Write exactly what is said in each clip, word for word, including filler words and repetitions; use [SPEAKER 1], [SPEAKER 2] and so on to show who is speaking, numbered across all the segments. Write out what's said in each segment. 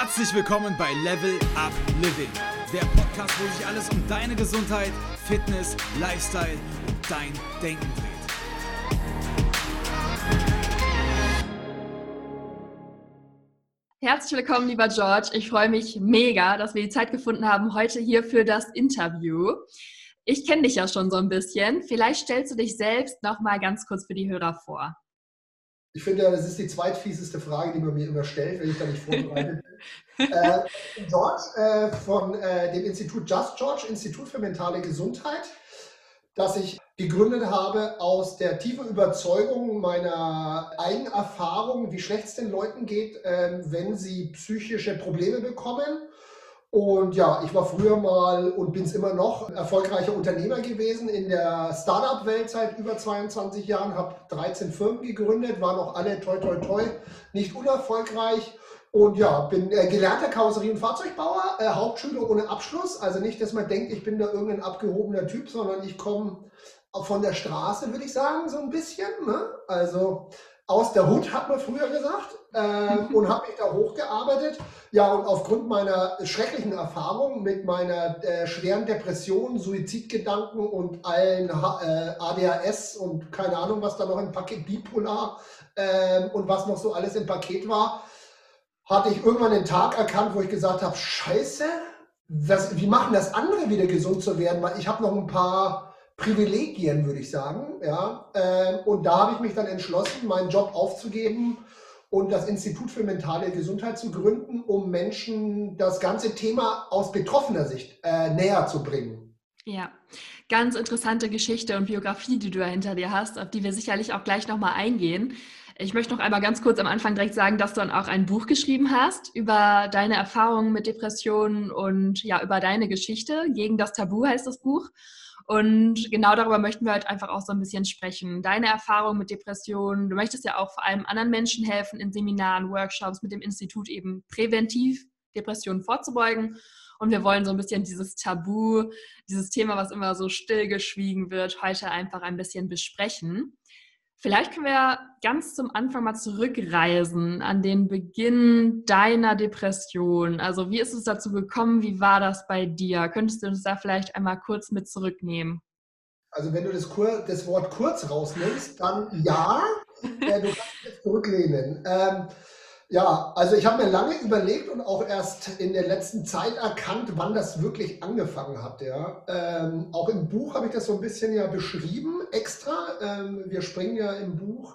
[SPEAKER 1] Herzlich willkommen bei Level Up Living, der Podcast, wo sich alles um deine Gesundheit, Fitness, Lifestyle und dein Denken dreht.
[SPEAKER 2] Herzlich willkommen, lieber George. Ich freue mich mega, dass wir die Zeit gefunden haben, heute hier für das Interview. Ich kenne dich ja schon so ein bisschen. Vielleicht stellst du dich selbst noch mal ganz kurz für die Hörer vor.
[SPEAKER 3] Ich finde, das ist die zweitfieseste Frage, die man mir immer stellt, wenn ich da nicht vorbereitet bin. äh, George äh, von äh, dem Institut Just George, Institut für mentale Gesundheit, das ich gegründet habe aus der tiefen Überzeugung meiner eigenen Erfahrung, wie schlecht es den Leuten geht, äh, wenn sie psychische Probleme bekommen. Und ja, ich war früher mal und bin es immer noch erfolgreicher Unternehmer gewesen in der Startup-Welt seit über zweiundzwanzig Jahren, habe dreizehn Firmen gegründet, waren auch alle toi toi toi nicht unerfolgreich und ja, bin äh, gelernter Karosserie- und Fahrzeugbauer, äh, Hauptschüler ohne Abschluss, also nicht, dass man denkt, ich bin da irgendein abgehobener Typ, sondern ich komme von der Straße, würde ich sagen, so ein bisschen, ne? Also aus der Hut, hat man früher gesagt, äh, und habe mich da hochgearbeitet. Ja, und aufgrund meiner schrecklichen Erfahrung mit meiner äh, schweren Depression, Suizidgedanken und allen H äh, A D H S und keine Ahnung, was da noch im Paket, bipolar äh, und was noch so alles im Paket war, hatte ich irgendwann den Tag erkannt, wo ich gesagt habe, scheiße, was, wie machen das andere wieder gesund zu werden? Weil ich habe noch ein paar Privilegien, würde ich sagen. Ja, äh, und da habe ich mich dann entschlossen, meinen Job aufzugeben und das Institut für mentale Gesundheit zu gründen, um Menschen das ganze Thema aus betroffener Sicht äh, näher zu bringen.
[SPEAKER 2] Ja, ganz interessante Geschichte und Biografie, die du da hinter dir hast, auf die wir sicherlich auch gleich nochmal eingehen. Ich möchte noch einmal ganz kurz am Anfang direkt sagen, dass du dann auch ein Buch geschrieben hast über deine Erfahrungen mit Depressionen und ja, über deine Geschichte. Gegen das Tabu heißt das Buch. Und genau darüber möchten wir heute einfach auch so ein bisschen sprechen. Deine Erfahrung mit Depressionen, du möchtest ja auch vor allem anderen Menschen helfen, in Seminaren, Workshops mit dem Institut eben präventiv Depressionen vorzubeugen. Und wir wollen so ein bisschen dieses Tabu, dieses Thema, was immer so stillgeschwiegen wird, heute einfach ein bisschen besprechen. Vielleicht können wir ganz zum Anfang mal zurückreisen an den Beginn deiner Depression. Also wie ist es dazu gekommen? Wie war das bei dir? Könntest du uns da vielleicht einmal kurz mit zurücknehmen?
[SPEAKER 3] Also wenn du das, Kur das Wort kurz rausnimmst, dann ja, äh, du kannst jetzt zurücklehnen. Ähm, ja, also ich habe mir lange überlegt und auch erst in der letzten Zeit erkannt, wann das wirklich angefangen hat. Ja. Ähm, auch im Buch habe ich das so ein bisschen ja beschrieben, extra. Ähm, wir springen ja im Buch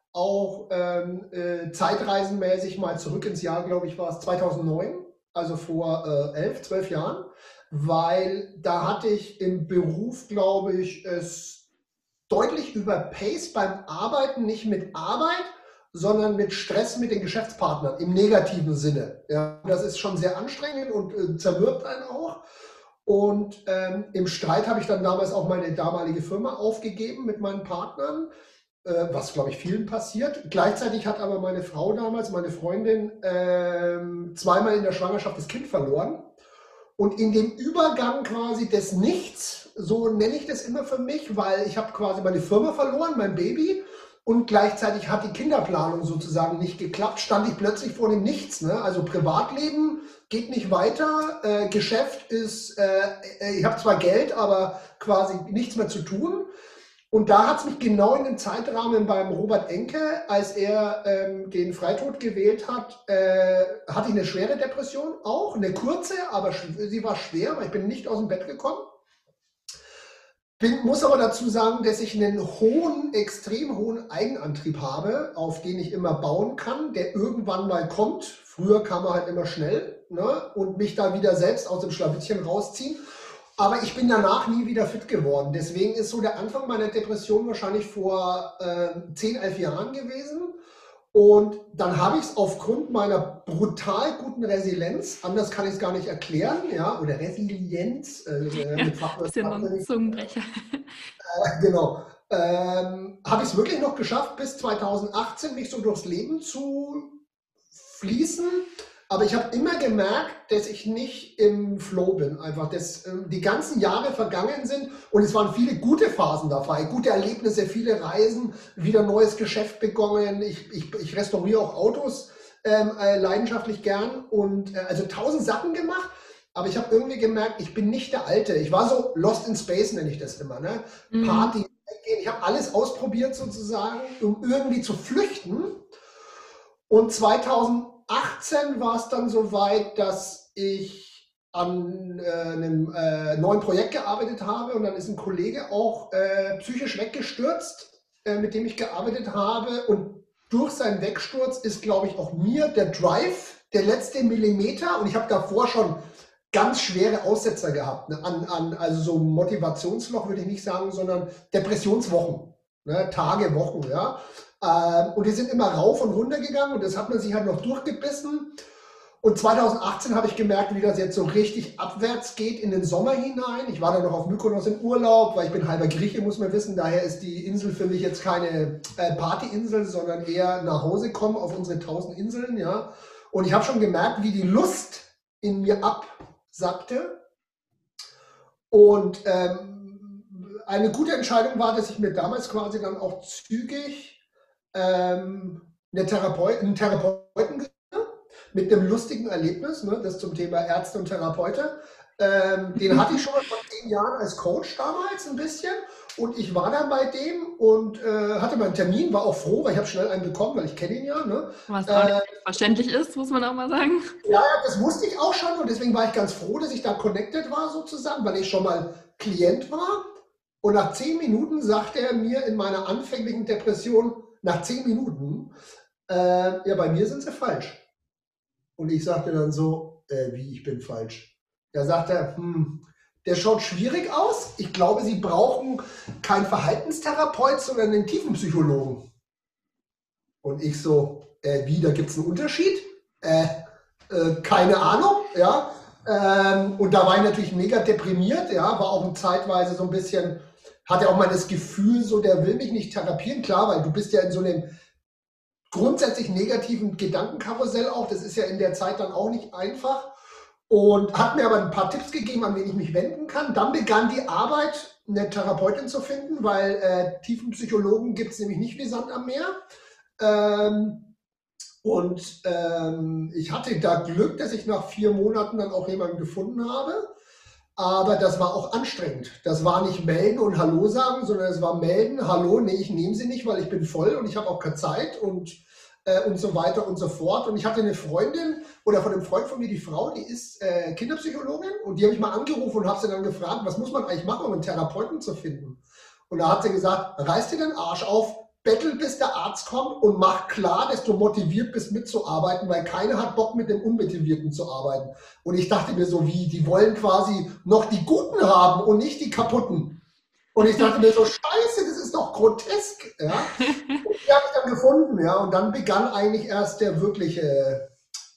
[SPEAKER 3] auch ähm, äh, zeitreisenmäßig mal zurück ins Jahr, glaube ich, war es zweitausendneun, also vor äh, elf, zwölf Jahren, weil da hatte ich im Beruf, glaube ich, es deutlich überpaced beim Arbeiten, nicht mit Arbeit, sondern mit Stress mit den Geschäftspartnern im negativen Sinne. Ja, das ist schon sehr anstrengend und äh, zermürbt einen auch. Und ähm, im Streit habe ich dann damals auch meine damalige Firma aufgegeben mit meinen Partnern, äh, was, glaube ich, vielen passiert. Gleichzeitig hat aber meine Frau damals, meine Freundin, äh, zweimal in der Schwangerschaft das Kind verloren. Und in dem Übergang quasi des Nichts, so nenne ich das immer für mich, weil ich habe quasi meine Firma verloren, mein Baby, und gleichzeitig hat die Kinderplanung sozusagen nicht geklappt, stand ich plötzlich vor dem Nichts. Ne? Also Privatleben geht nicht weiter, äh, Geschäft ist, äh, ich habe zwar Geld, aber quasi nichts mehr zu tun. Und da hat es mich genau in dem Zeitrahmen beim Robert Enke, als er ähm, den Freitod gewählt hat, äh, hatte ich eine schwere Depression auch, eine kurze, aber sie war schwer, weil ich bin nicht aus dem Bett gekommen. Bin, muss aber dazu sagen, dass ich einen hohen, extrem hohen Eigenantrieb habe, auf den ich immer bauen kann, der irgendwann mal kommt. Früher kam er halt immer schnell, ne, und mich da wieder selbst aus dem Schlawittchen rausziehen. Aber ich bin danach nie wieder fit geworden. Deswegen ist so der Anfang meiner Depression wahrscheinlich vor äh, zehn, elf Jahren gewesen. Und dann habe ich es aufgrund meiner brutal guten Resilienz, anders kann ich es gar nicht erklären, ja, oder Resilienz, äh,
[SPEAKER 2] ja,
[SPEAKER 3] mit Fachwörtern.
[SPEAKER 2] Bisschen ein Zungenbrecher.
[SPEAKER 3] Äh, genau. Ähm, habe ich es wirklich noch geschafft, bis zweitausendachtzehn mich so durchs Leben zu fließen. Aber ich habe immer gemerkt, dass ich nicht im Flow bin. Einfach, dass ähm, die ganzen Jahre vergangen sind und es waren viele gute Phasen dabei, gute Erlebnisse, viele Reisen, wieder neues Geschäft begonnen. Ich, ich, ich restauriere auch Autos ähm, äh, leidenschaftlich gern und äh, also tausend Sachen gemacht. Aber ich habe irgendwie gemerkt, ich bin nicht der Alte. Ich war so lost in space, nenne ich das immer. Ne?
[SPEAKER 2] Mhm.
[SPEAKER 3] Party, weggehen. Ich habe alles ausprobiert sozusagen, um irgendwie zu flüchten. Und zweitausendachtzehn war es dann so weit, dass ich an äh, einem äh, neuen Projekt gearbeitet habe. Und dann ist ein Kollege auch äh, psychisch weggestürzt, äh, mit dem ich gearbeitet habe. Und durch seinen Wegsturz ist, glaube ich, auch mir der Drive, der letzte Millimeter. Und ich habe davor schon ganz schwere Aussetzer gehabt, ne? an, an, also so Motivationsloch würde ich nicht sagen, sondern Depressionswochen, ne? Tage, Wochen, ja. Ähm, und die sind immer rauf und runter gegangen und das hat man sich halt noch durchgebissen. Und zweitausendachtzehn habe ich gemerkt, wie das jetzt so richtig abwärts geht in den Sommer hinein. Ich war dann noch auf Mykonos im Urlaub, weil ich bin halber Grieche, muss man wissen. Daher ist die Insel für mich jetzt keine äh, Partyinsel, sondern eher nach Hause kommen auf unsere tausend Inseln, ja. Und ich habe schon gemerkt, wie die Lust in mir absackte. Und ähm, eine gute Entscheidung war, dass ich mir damals quasi dann auch zügig ähm, eine Therapeut, einen Therapeuten gesucht habe, mit einem lustigen Erlebnis, ne, das zum Thema Ärzte und Therapeute. Ähm, den hatte ich schon mal vor zehn Jahren als Coach damals ein bisschen. Und ich war dann bei dem und äh, hatte meinen Termin, war auch froh, weil ich habe schnell einen bekommen, weil ich kenne ihn ja. Ne?
[SPEAKER 2] Was auch nicht verständlich ist, muss man auch mal sagen.
[SPEAKER 3] Ja, das wusste ich auch schon und deswegen war ich ganz froh, dass ich da connected war sozusagen, weil ich schon mal Klient war. Und nach zehn Minuten sagte er mir in meiner anfänglichen Depression, nach zehn Minuten, äh, ja, bei mir sind sie falsch. Und ich sagte dann so, äh, wie, ich bin falsch. Da sagt er, hm, der schaut schwierig aus. Ich glaube, Sie brauchen keinen Verhaltenstherapeut, sondern einen Tiefenpsychologen. Und ich so, äh, wie, da gibt es einen Unterschied? Äh, äh, keine Ahnung, ja. Ähm, und da war ich natürlich mega deprimiert, ja, war auch zeitweise so ein bisschen, hatte auch mal das Gefühl, so, der will mich nicht therapieren, klar, weil du bist ja in so einem grundsätzlich negativen Gedankenkarussell auch, das ist ja in der Zeit dann auch nicht einfach. Und hat mir aber ein paar Tipps gegeben, an wen ich mich wenden kann. Dann begann die Arbeit, eine Therapeutin zu finden, weil äh, Tiefenpsychologen gibt es nämlich nicht wie Sand am Meer. Ähm, und ähm, ich hatte da Glück, dass ich nach vier Monaten dann auch jemanden gefunden habe. Aber das war auch anstrengend. Das war nicht melden und Hallo sagen, sondern es war melden, Hallo, nee, ich nehme sie nicht, weil ich bin voll und ich habe auch keine Zeit und und so weiter und so fort. Und ich hatte eine Freundin oder von einem Freund von mir, die Frau, die ist äh, Kinderpsychologin und die habe ich mal angerufen und habe sie dann gefragt, was muss man eigentlich machen, um einen Therapeuten zu finden? Und da hat sie gesagt, reiß dir den Arsch auf, bettel, bis der Arzt kommt und mach klar, dass du motiviert bist mitzuarbeiten, weil keiner hat Bock mit dem Unmotivierten zu arbeiten. Und ich dachte mir so, wie, die wollen quasi noch die Guten haben und nicht die Kaputten. Und ich dachte mir so, scheiße, das ist doch grotesk. Ja? Und die habe ich dann gefunden, ja. Und dann begann eigentlich erst der wirkliche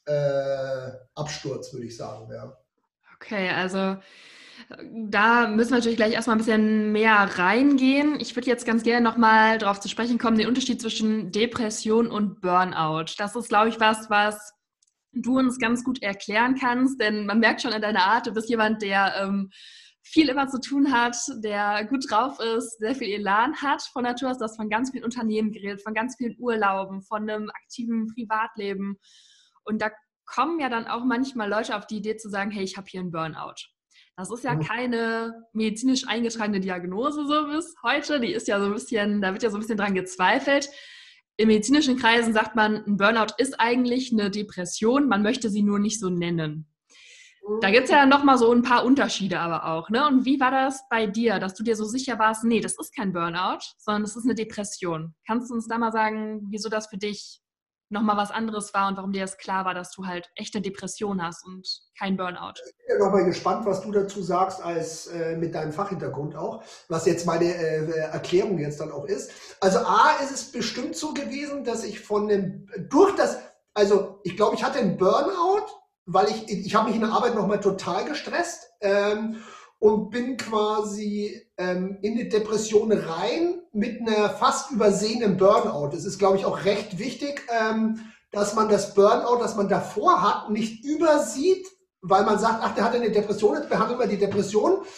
[SPEAKER 3] äh, Absturz, würde ich sagen. Ja.
[SPEAKER 2] Okay, also da müssen wir natürlich gleich erstmal ein bisschen mehr reingehen. Ich würde jetzt ganz gerne nochmal darauf zu sprechen kommen, den Unterschied zwischen Depression und Burnout. Das ist, glaube ich, was, was du uns ganz gut erklären kannst, denn man merkt schon an deiner Art, du bist jemand, der ähm, viel immer zu tun hat, der gut drauf ist, sehr viel Elan hat von Natur aus, das von ganz vielen Unternehmen geredet, von ganz vielen Urlauben, von einem aktiven Privatleben. Und da kommen ja dann auch manchmal Leute auf die Idee zu sagen, hey, ich habe hier einen Burnout. Das ist ja keine medizinisch eingetragene Diagnose so bis heute, die ist ja so ein bisschen, da wird ja so ein bisschen dran gezweifelt. In medizinischen Kreisen sagt man, ein Burnout ist eigentlich eine Depression, man möchte sie nur nicht so nennen. Da gibt es ja nochmal so ein paar Unterschiede aber auch, ne? Und wie war das bei dir, dass du dir so sicher warst, nee, das ist kein Burnout, sondern das ist eine Depression. Kannst du uns da mal sagen, wieso das für dich nochmal was anderes war und warum dir das klar war, dass du halt echte Depression hast und kein Burnout?
[SPEAKER 3] Ich bin ja nochmal gespannt, was du dazu sagst, als äh, mit deinem Fachhintergrund auch, was jetzt meine äh, Erklärung jetzt dann auch ist. Also A, ist es bestimmt so gewesen, dass ich von dem, durch das, also ich glaube, ich hatte einen Burnout, weil ich, ich habe mich in der Arbeit nochmal total gestresst ähm, und bin quasi ähm, in die Depression rein mit einer fast übersehenen Burnout. Das ist, glaube ich, auch recht wichtig, ähm, dass man das Burnout, das man davor hat, nicht übersieht, weil man sagt, ach, der hat eine Depression, jetzt behandeln wir die Depression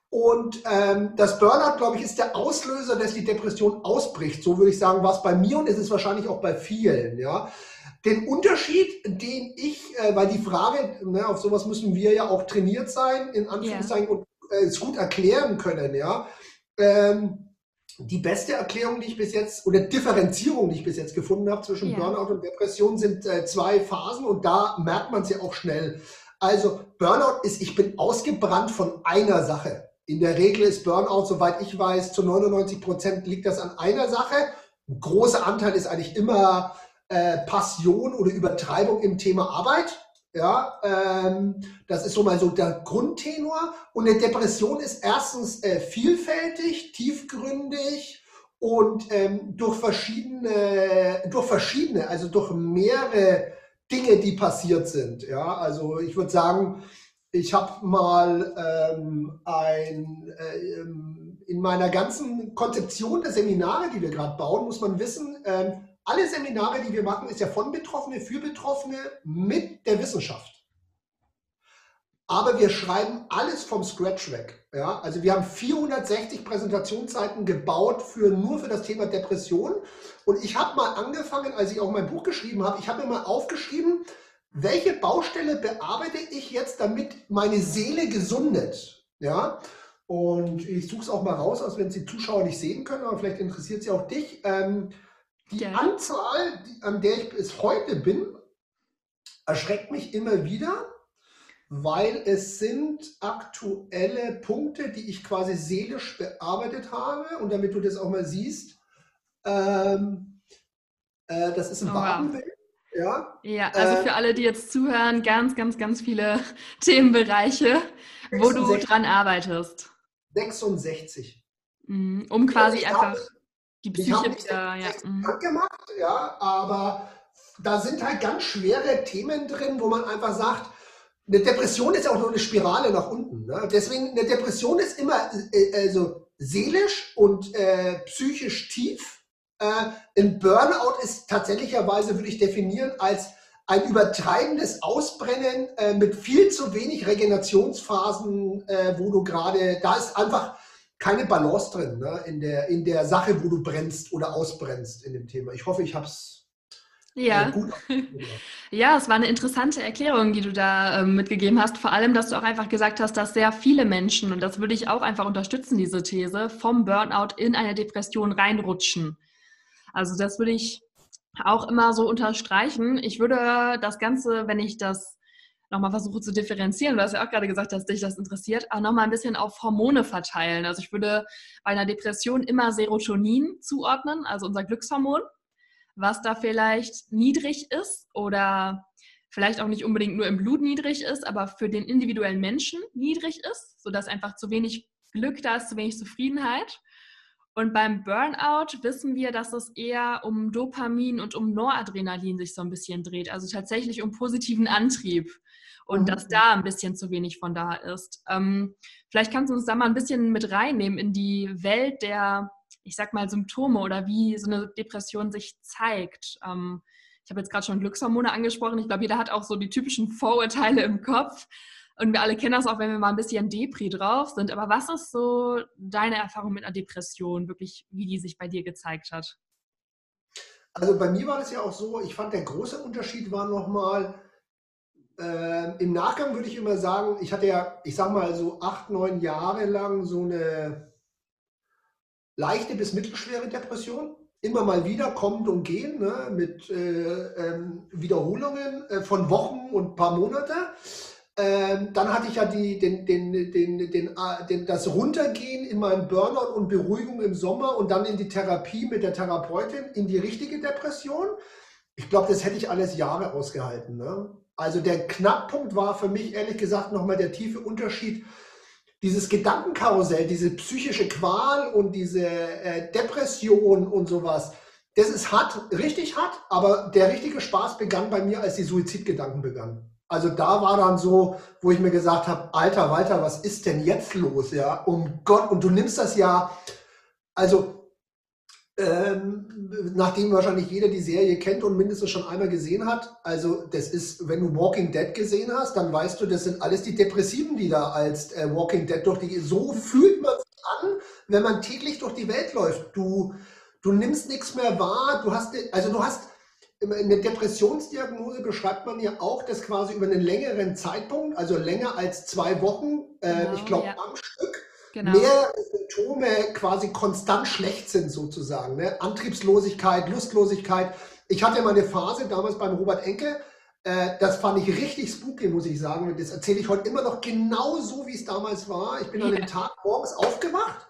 [SPEAKER 3] Und ähm, das Burnout, glaube ich, ist der Auslöser, dass die Depression ausbricht. So würde ich sagen, war es bei mir und ist es wahrscheinlich auch bei vielen. Ja. Den Unterschied, den ich, äh, weil die Frage, ne, auf sowas müssen wir ja auch trainiert sein, in Anführungszeichen, yeah. und äh, es gut erklären können. Ja. Ähm, die beste Erklärung, die ich bis jetzt, oder Differenzierung, die ich bis jetzt gefunden habe zwischen yeah. Burnout und Depression, sind äh, zwei Phasen und da merkt man es ja auch schnell. Also Burnout ist, ich bin ausgebrannt von einer Sache. In der Regel ist Burnout, soweit ich weiß, zu neunundneunzig Prozent liegt das an einer Sache. Ein großer Anteil ist eigentlich immer äh, Passion oder Übertreibung im Thema Arbeit. Ja, ähm, das ist so mal so der Grundtenor. Und eine Depression ist erstens äh, vielfältig, tiefgründig und ähm, durch verschiedene, durch verschiedene, also durch mehrere Dinge, die passiert sind. Ja, also ich würde sagen, ich habe mal ähm, ein, äh, in meiner ganzen Konzeption der Seminare, die wir gerade bauen, muss man wissen, ähm, alle Seminare, die wir machen, ist ja von Betroffene, für Betroffene, mit der Wissenschaft. Aber wir schreiben alles vom Scratch weg. Ja? Also wir haben vierhundertsechzig Präsentationsseiten gebaut für, nur für das Thema Depression. Und ich habe mal angefangen, als ich auch mein Buch geschrieben habe, ich habe mir mal aufgeschrieben, welche Baustelle bearbeite ich jetzt, damit meine Seele gesundet? Ja? Und ich suche es auch mal raus, als wenn es die Zuschauer nicht sehen können, aber vielleicht interessiert es ja auch dich. Ähm, die ja. Anzahl, an der ich bis heute bin, erschreckt mich immer wieder, weil es sind aktuelle Punkte, die ich quasi seelisch bearbeitet habe. Und damit du das auch mal siehst, ähm, äh, das ist ein oh, Wabenbild. Wow. Ja,
[SPEAKER 2] ja, also für alle, die jetzt zuhören, ganz, ganz, ganz viele Themenbereiche, wo du dran arbeitest.
[SPEAKER 3] sechsundsechzig.
[SPEAKER 2] Um quasi
[SPEAKER 3] ich
[SPEAKER 2] einfach
[SPEAKER 3] habe,
[SPEAKER 2] die Psyche wieder...
[SPEAKER 3] Ja, gemacht, ja, aber da sind halt ganz schwere Themen drin, wo man einfach sagt, eine Depression ist ja auch nur eine Spirale nach unten. Ne? Deswegen, eine Depression ist immer äh, also seelisch und äh, psychisch tief. Äh, ein Burnout ist tatsächlicherweise, würde ich definieren, als ein übertreibendes Ausbrennen äh, mit viel zu wenig Regenerationsphasen, äh, wo du gerade, da ist einfach keine Balance drin, ne? in der, in der Sache, wo du brennst oder ausbrennst in dem Thema. Ich hoffe, ich habe es
[SPEAKER 2] ja.
[SPEAKER 3] äh, gut
[SPEAKER 2] Ja, es war eine interessante Erklärung, die du da äh, mitgegeben hast. Vor allem, dass du auch einfach gesagt hast, dass sehr viele Menschen, und das würde ich auch einfach unterstützen, diese These, vom Burnout in eine Depression reinrutschen. Also das würde ich auch immer so unterstreichen. Ich würde das Ganze, wenn ich das nochmal versuche zu differenzieren, du hast ja auch gerade gesagt, dass dich das interessiert, auch nochmal ein bisschen auf Hormone verteilen. Also ich würde bei einer Depression immer Serotonin zuordnen, also unser Glückshormon, was da vielleicht niedrig ist oder vielleicht auch nicht unbedingt nur im Blut niedrig ist, aber für den individuellen Menschen niedrig ist, sodass einfach zu wenig Glück da ist, zu wenig Zufriedenheit. Und beim Burnout wissen wir, dass es eher um Dopamin und um Noradrenalin sich so ein bisschen dreht, also tatsächlich um positiven Antrieb und mhm. dass da ein bisschen zu wenig von da ist. Ähm, vielleicht kannst du uns da mal ein bisschen mit reinnehmen in die Welt der, ich sag mal, Symptome oder wie so eine Depression sich zeigt. Ähm, ich habe jetzt gerade schon Glückshormone angesprochen. Ich glaube, jeder hat auch so die typischen Vorurteile im Kopf. Und wir alle kennen das auch, wenn wir mal ein bisschen Depri drauf sind. Aber was ist so deine Erfahrung mit einer Depression, wirklich, wie die sich bei dir gezeigt hat?
[SPEAKER 3] Also bei mir war das ja auch so, ich fand, der große Unterschied war nochmal, äh, im Nachgang würde ich immer sagen, ich hatte ja, ich sag mal so acht, neun Jahre lang so eine leichte bis mittelschwere Depression. Immer mal wieder kommend und gehen, ne, mit äh, ähm, Wiederholungen äh, von Wochen und ein paar Monate. Ähm, dann hatte ich ja die, den, den, den, den, den, das Runtergehen in meinen Burnout und Beruhigung im Sommer und dann in die Therapie mit der Therapeutin in die richtige Depression. Ich glaube, das hätte ich alles Jahre ausgehalten. Ne? Also der Knackpunkt war für mich ehrlich gesagt nochmal der tiefe Unterschied, dieses Gedankenkarussell, diese psychische Qual und diese äh, Depression und sowas. Das ist hart, richtig hart, aber der richtige Spaß begann bei mir, als die Suizidgedanken begannen. Also da war dann so, wo ich mir gesagt habe, Alter, Walter, was ist denn jetzt los? Ja, um Gott, und du nimmst das ja, also Ähm, nachdem wahrscheinlich jeder die Serie kennt und mindestens schon einmal gesehen hat, also das ist, wenn du Walking Dead gesehen hast, dann weißt du, das sind alles die Depressiven, die da als äh, Walking Dead durch die, so fühlt man sich an, wenn man täglich durch die Welt läuft. Du, du nimmst nichts mehr wahr, du hast, also du hast, eine Depressionsdiagnose beschreibt man ja auch, dass quasi über einen längeren Zeitpunkt, also länger als zwei Wochen, äh,
[SPEAKER 2] Genau,
[SPEAKER 3] ich glaube
[SPEAKER 2] ja.
[SPEAKER 3] am Stück,
[SPEAKER 2] Genau.
[SPEAKER 3] mehr Symptome quasi konstant schlecht sind sozusagen. Ne? Antriebslosigkeit, Lustlosigkeit. Ich hatte mal eine Phase damals beim Robert Enke, äh, das fand ich richtig spooky, muss ich sagen. Und das erzähle ich heute immer noch genau so, wie es damals war. Ich bin an
[SPEAKER 2] Ja.
[SPEAKER 3] dem Tag morgens aufgewacht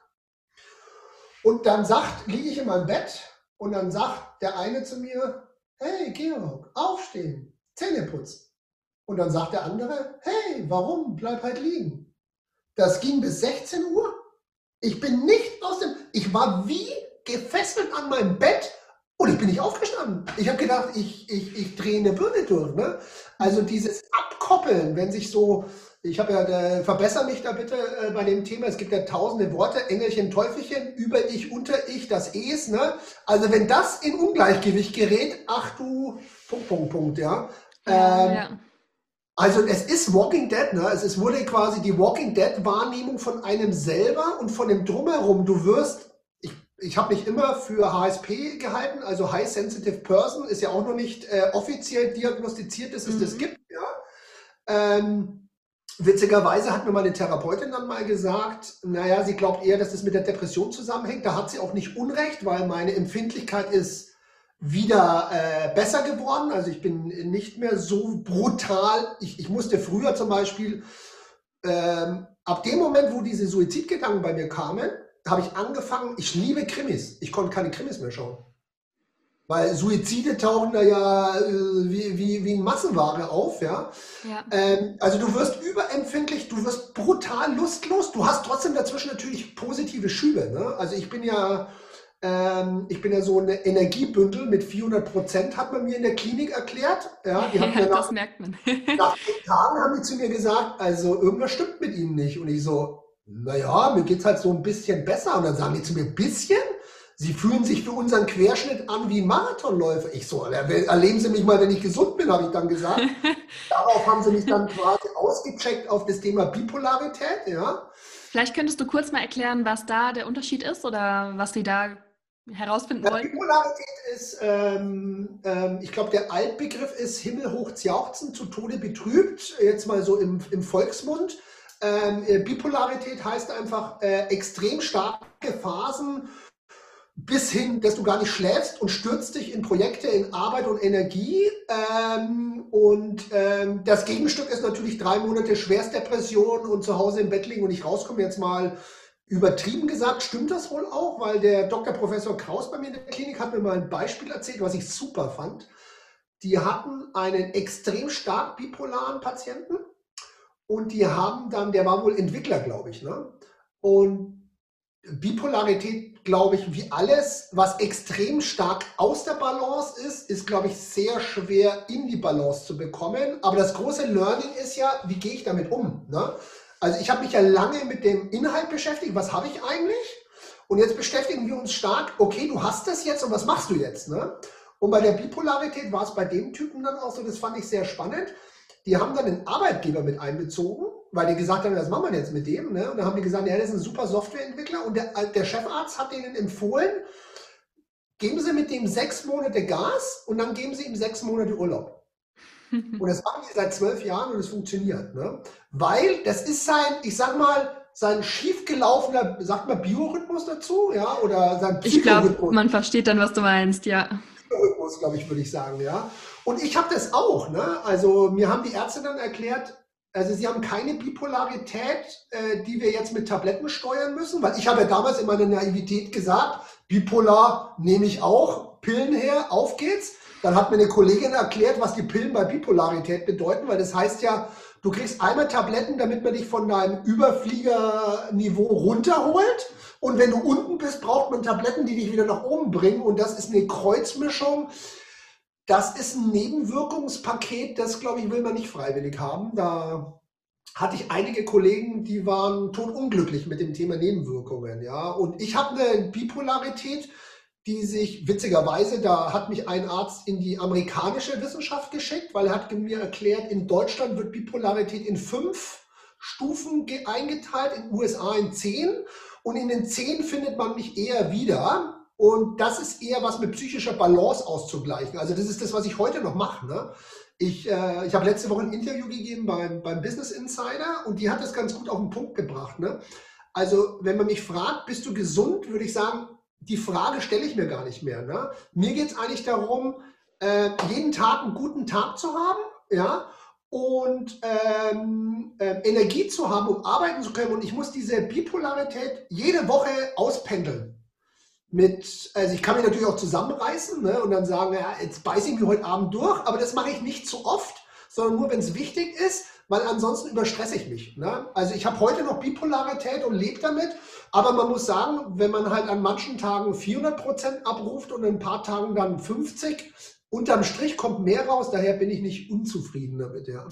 [SPEAKER 3] und dann sagt, liege ich in meinem Bett und dann sagt der eine zu mir, hey Georg, aufstehen, Zähne putzen. Und dann sagt der andere, hey, warum? Bleib halt liegen. Das ging bis sechzehn Uhr. Ich bin nicht aus dem, ich war wie gefesselt an meinem Bett und ich bin nicht aufgestanden. Ich habe gedacht, ich, ich, ich drehe eine Birne durch. Ne? Also dieses Abkoppeln, wenn sich so, ich habe ja, äh, verbessere mich da bitte äh, bei dem Thema, es gibt ja tausende Worte, Engelchen, Teufelchen, über ich, unter ich, das Es. Ne? Also wenn das in Ungleichgewicht gerät, ach du, Punkt, Punkt, Punkt, ja.
[SPEAKER 2] Ja,
[SPEAKER 3] Ähm,
[SPEAKER 2] ja.
[SPEAKER 3] Also es ist Walking Dead, ne? Es ist, wurde quasi die Walking Dead-Wahrnehmung von einem selber und von dem Drumherum. Du wirst, ich, ich habe mich immer für H S P gehalten, also High Sensitive Person, ist ja auch noch nicht äh, offiziell diagnostiziert, dass es
[SPEAKER 2] Mhm.
[SPEAKER 3] das gibt. Ja? Ähm, witzigerweise hat mir meine Therapeutin dann mal gesagt, naja, sie glaubt eher, dass das mit der Depression zusammenhängt. Da hat sie auch nicht Unrecht, weil meine Empfindlichkeit ist wieder äh, besser geworden. Also ich bin nicht mehr so brutal. Ich, ich musste früher zum Beispiel, ähm, ab dem Moment, wo diese Suizidgedanken bei mir kamen, habe ich angefangen, ich liebe Krimis. Ich konnte keine Krimis mehr schauen. Weil Suizide tauchen da ja äh, wie, wie, wie Massenware auf, ja.
[SPEAKER 2] Ja.
[SPEAKER 3] Ähm, also du wirst überempfindlich, du wirst brutal lustlos. Du hast trotzdem dazwischen natürlich positive Schübe. Ne? Also ich bin ja Ähm, ich bin ja so ein Energiebündel mit vierhundert Prozent, hat man mir in der Klinik erklärt. Ja, die haben
[SPEAKER 2] Ja,
[SPEAKER 3] mir nach,
[SPEAKER 2] das merkt man.
[SPEAKER 3] nach zehn Tagen haben die zu mir gesagt, also irgendwas stimmt mit ihnen nicht. Und ich so, naja, mir geht es halt so ein bisschen besser. Und dann sagen die zu mir, bisschen? Sie fühlen sich für unseren Querschnitt an wie ein Marathonläufer. Ich so, erleben Sie mich mal, wenn ich gesund bin, habe ich dann gesagt. Darauf haben sie mich dann quasi ausgecheckt auf das Thema Bipolarität. Ja.
[SPEAKER 2] Vielleicht könntest du kurz mal erklären, was da der Unterschied ist oder was Sie da herausfinden
[SPEAKER 3] Ja,
[SPEAKER 2] wollten?
[SPEAKER 3] Bipolarität ist, ähm, ähm, ich glaube, der Altbegriff ist himmelhoch jauchzen, zu Tode betrübt, jetzt mal so im, im Volksmund. Ähm, äh, Bipolarität heißt einfach äh, extrem starke Phasen bis hin, dass du gar nicht schläfst und stürzt dich in Projekte, in Arbeit und Energie. Ähm, und ähm, das Gegenstück ist natürlich drei Monate Schwerstdepression und zu Hause im Bett liegen und nicht rauskommen. Jetzt mal übertrieben gesagt, stimmt das wohl auch, weil der Doktor Professor Kraus bei mir in der Klinik hat mir mal ein Beispiel erzählt, was ich super fand. Die hatten einen extrem stark bipolaren Patienten und die haben dann, der war wohl Entwickler, glaube ich, ne? Und Bipolarität, glaube ich, wie alles, was extrem stark aus der Balance ist, ist, glaube ich, sehr schwer in die Balance zu bekommen. Aber das große Learning ist ja, wie gehe ich damit um? Ne? Also ich habe mich ja lange mit dem Inhalt beschäftigt, was habe ich eigentlich? Und jetzt beschäftigen wir uns stark, okay, du hast das jetzt und was machst du jetzt? Ne? Und bei der Bipolarität war es bei dem Typen dann auch so, das fand ich sehr spannend. Die haben dann den Arbeitgeber mit einbezogen, weil die gesagt haben, was machen wir jetzt mit dem? Ne? Und dann haben die gesagt, ja, das ist ein super Softwareentwickler. Und der, der Chefarzt hat denen empfohlen, geben Sie mit dem sechs Monate Gas und dann geben Sie ihm sechs Monate Urlaub. Und das machen die seit zwölf Jahren und es funktioniert. Ne? Weil das ist sein, ich sag mal, sein schiefgelaufener, sagt man Biorhythmus dazu, ja, oder sein
[SPEAKER 2] Ich glaube,
[SPEAKER 3] Psychorhythmus.
[SPEAKER 2] man versteht dann, was du meinst, ja.
[SPEAKER 3] Psychorhythmus, glaube ich, würde ich sagen, ja. Und ich habe das auch, ne? Also mir haben die Ärzte dann erklärt, also sie haben keine Bipolarität, äh, die wir jetzt mit Tabletten steuern müssen, weil ich habe ja damals in meiner Naivität gesagt, bipolar nehme ich auch, Pillen her, auf geht's. Dann hat mir eine Kollegin erklärt, was die Pillen bei Bipolarität bedeuten, weil das heißt ja, du kriegst einmal Tabletten, damit man dich von deinem Überfliegerniveau runterholt. Und wenn du unten bist, braucht man Tabletten, die dich wieder nach oben bringen. Und das ist eine Kreuzmischung. Das ist ein Nebenwirkungspaket, das, glaube ich, will man nicht freiwillig haben. Da hatte ich einige Kollegen, die waren totunglücklich mit dem Thema Nebenwirkungen. Ja? Und ich habe eine Bipolarität, die sich, witzigerweise, da hat mich ein Arzt in die amerikanische Wissenschaft geschickt, weil er hat mir erklärt, in Deutschland wird Bipolarität in fünf Stufen eingeteilt, in den U S A in zehn und in den zehn findet man mich eher wieder und das ist eher was mit psychischer Balance auszugleichen. Also das ist das, was ich heute noch mache. Ne? Ich, äh, ich habe letzte Woche ein Interview gegeben beim, beim Business Insider und die hat das ganz gut auf den Punkt gebracht. Ne? Also wenn man mich fragt, bist du gesund, würde ich sagen, die Frage stelle ich mir gar nicht mehr. Ne? Mir geht es eigentlich darum, äh, jeden Tag einen guten Tag zu haben, ja, und ähm, äh, Energie zu haben, um arbeiten zu können. Und ich muss diese Bipolarität jede Woche auspendeln. Mit, also ich kann mich natürlich auch zusammenreißen, ne, und dann sagen, ja, jetzt beiße ich mich heute Abend durch, aber das mache ich nicht zu oft, sondern nur, wenn es wichtig ist, weil ansonsten überstresse ich mich. Ne? Also ich habe heute noch Bipolarität und lebe damit, aber man muss sagen, wenn man halt an manchen Tagen vierhundert Prozent abruft und in ein paar Tagen dann fünfzig, unterm Strich kommt mehr raus, daher bin ich nicht unzufrieden damit. Ja.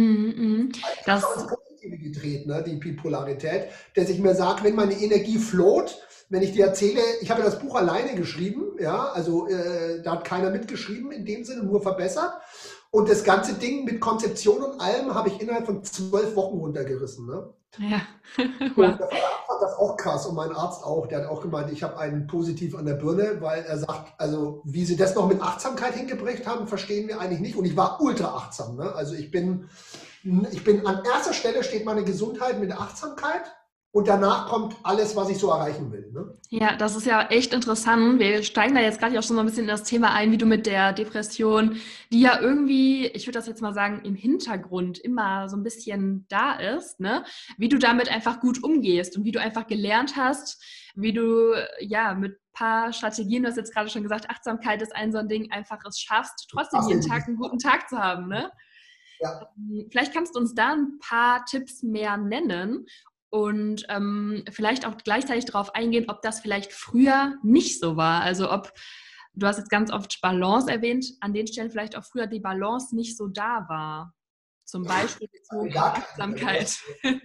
[SPEAKER 2] Mm, mm, das
[SPEAKER 3] ist das Positive gedreht, ne, die Bipolarität, dass ich mir sage, wenn meine Energie float, wenn ich dir erzähle, ich habe ja das Buch alleine geschrieben, ja, also äh, da hat keiner mitgeschrieben, in dem Sinne nur verbessert. Und das ganze Ding mit Konzeption und allem habe ich innerhalb von zwölf Wochen runtergerissen. Ne?
[SPEAKER 2] Ja.
[SPEAKER 3] Und der Verlag fand das auch krass und mein Arzt auch. Der hat auch gemeint, ich habe einen positiv an der Birne, weil er sagt, also wie sie das noch mit Achtsamkeit hingebracht haben, verstehen wir eigentlich nicht. Und ich war ultra achtsam. Ne? Also ich bin, ich bin an erster Stelle steht meine Gesundheit mit der Achtsamkeit. Und danach kommt alles, was ich so erreichen will. Ne?
[SPEAKER 2] Ja, das ist ja echt interessant. Wir steigen da jetzt gerade auch schon so ein bisschen in das Thema ein, wie du mit der Depression, die ja irgendwie, ich würde das jetzt mal sagen, im Hintergrund immer so ein bisschen da ist, ne? Wie du damit einfach gut umgehst und wie du einfach gelernt hast, wie du ja mit ein paar Strategien, du hast jetzt gerade schon gesagt, Achtsamkeit ist ein so ein Ding, einfach es schaffst, trotzdem jeden Tag einen guten Tag zu haben. Ne?
[SPEAKER 3] Ja.
[SPEAKER 2] Vielleicht kannst du uns da ein paar Tipps mehr nennen. Und ähm, vielleicht auch gleichzeitig darauf eingehen, ob das vielleicht früher nicht so war. Also ob, du hast jetzt ganz oft Balance erwähnt, an den Stellen vielleicht auch früher die Balance nicht so da war. Zum Beispiel zu Achtsamkeit.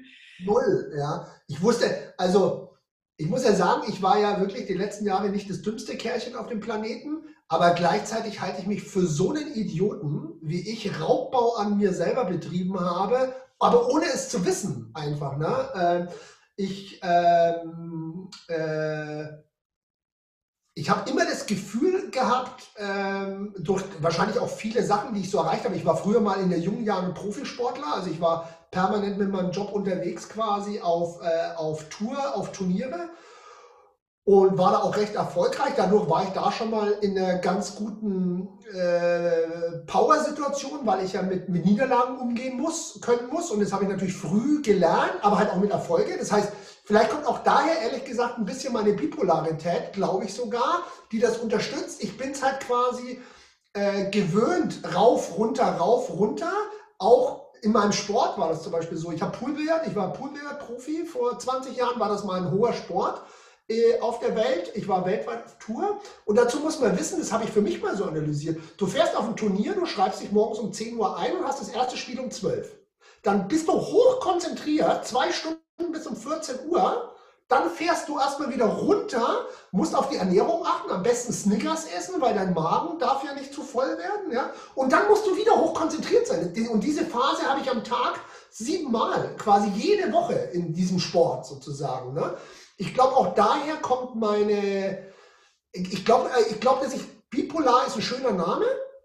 [SPEAKER 3] Null, ja. Ich wusste, also ich muss ja sagen, ich war ja wirklich die letzten Jahre nicht das dümmste Kerlchen auf dem Planeten, aber gleichzeitig halte ich mich für so einen Idioten, wie ich Raubbau an mir selber betrieben habe, aber ohne es zu wissen, einfach. Ne? Ich, ähm, äh, ich habe immer das Gefühl gehabt, ähm, durch wahrscheinlich auch viele Sachen, die ich so erreicht habe. Ich war früher mal in der jungen Jahren Profisportler, also ich war permanent mit meinem Job unterwegs quasi auf, äh, auf Tour, auf Turniere. Und war da auch recht erfolgreich. Dadurch war ich da schon mal in einer ganz guten äh, Power-Situation, weil ich ja mit, mit Niederlagen umgehen muss, können muss. Und das habe ich natürlich früh gelernt, aber halt auch mit Erfolge. Das heißt, vielleicht kommt auch daher, ehrlich gesagt, ein bisschen meine Bipolarität, glaube ich sogar, die das unterstützt. Ich bin es halt quasi äh, gewöhnt, rauf, runter, rauf, runter. Auch in meinem Sport war das zum Beispiel so. Ich habe Poolbillard, ich war Poolbillard-Profi. Vor zwanzig Jahren war das mal ein hoher Sport auf der Welt. Ich war weltweit auf Tour und dazu muss man wissen, das habe ich für mich mal so analysiert. Du fährst auf ein Turnier, du schreibst dich morgens um zehn Uhr ein und hast das erste Spiel um zwölf. Dann bist du hochkonzentriert, zwei Stunden bis um vierzehn Uhr. Dann fährst du erstmal wieder runter, musst auf die Ernährung achten, am besten Snickers essen, weil dein Magen darf ja nicht zu voll werden. Ja? Und dann musst du wieder hochkonzentriert sein. Und diese Phase habe ich am Tag siebenmal, quasi jede Woche in diesem Sport sozusagen. Ne? Ich glaube, auch daher kommt meine, ich glaube, ich glaub, dass ich, bipolar ist ein schöner Name.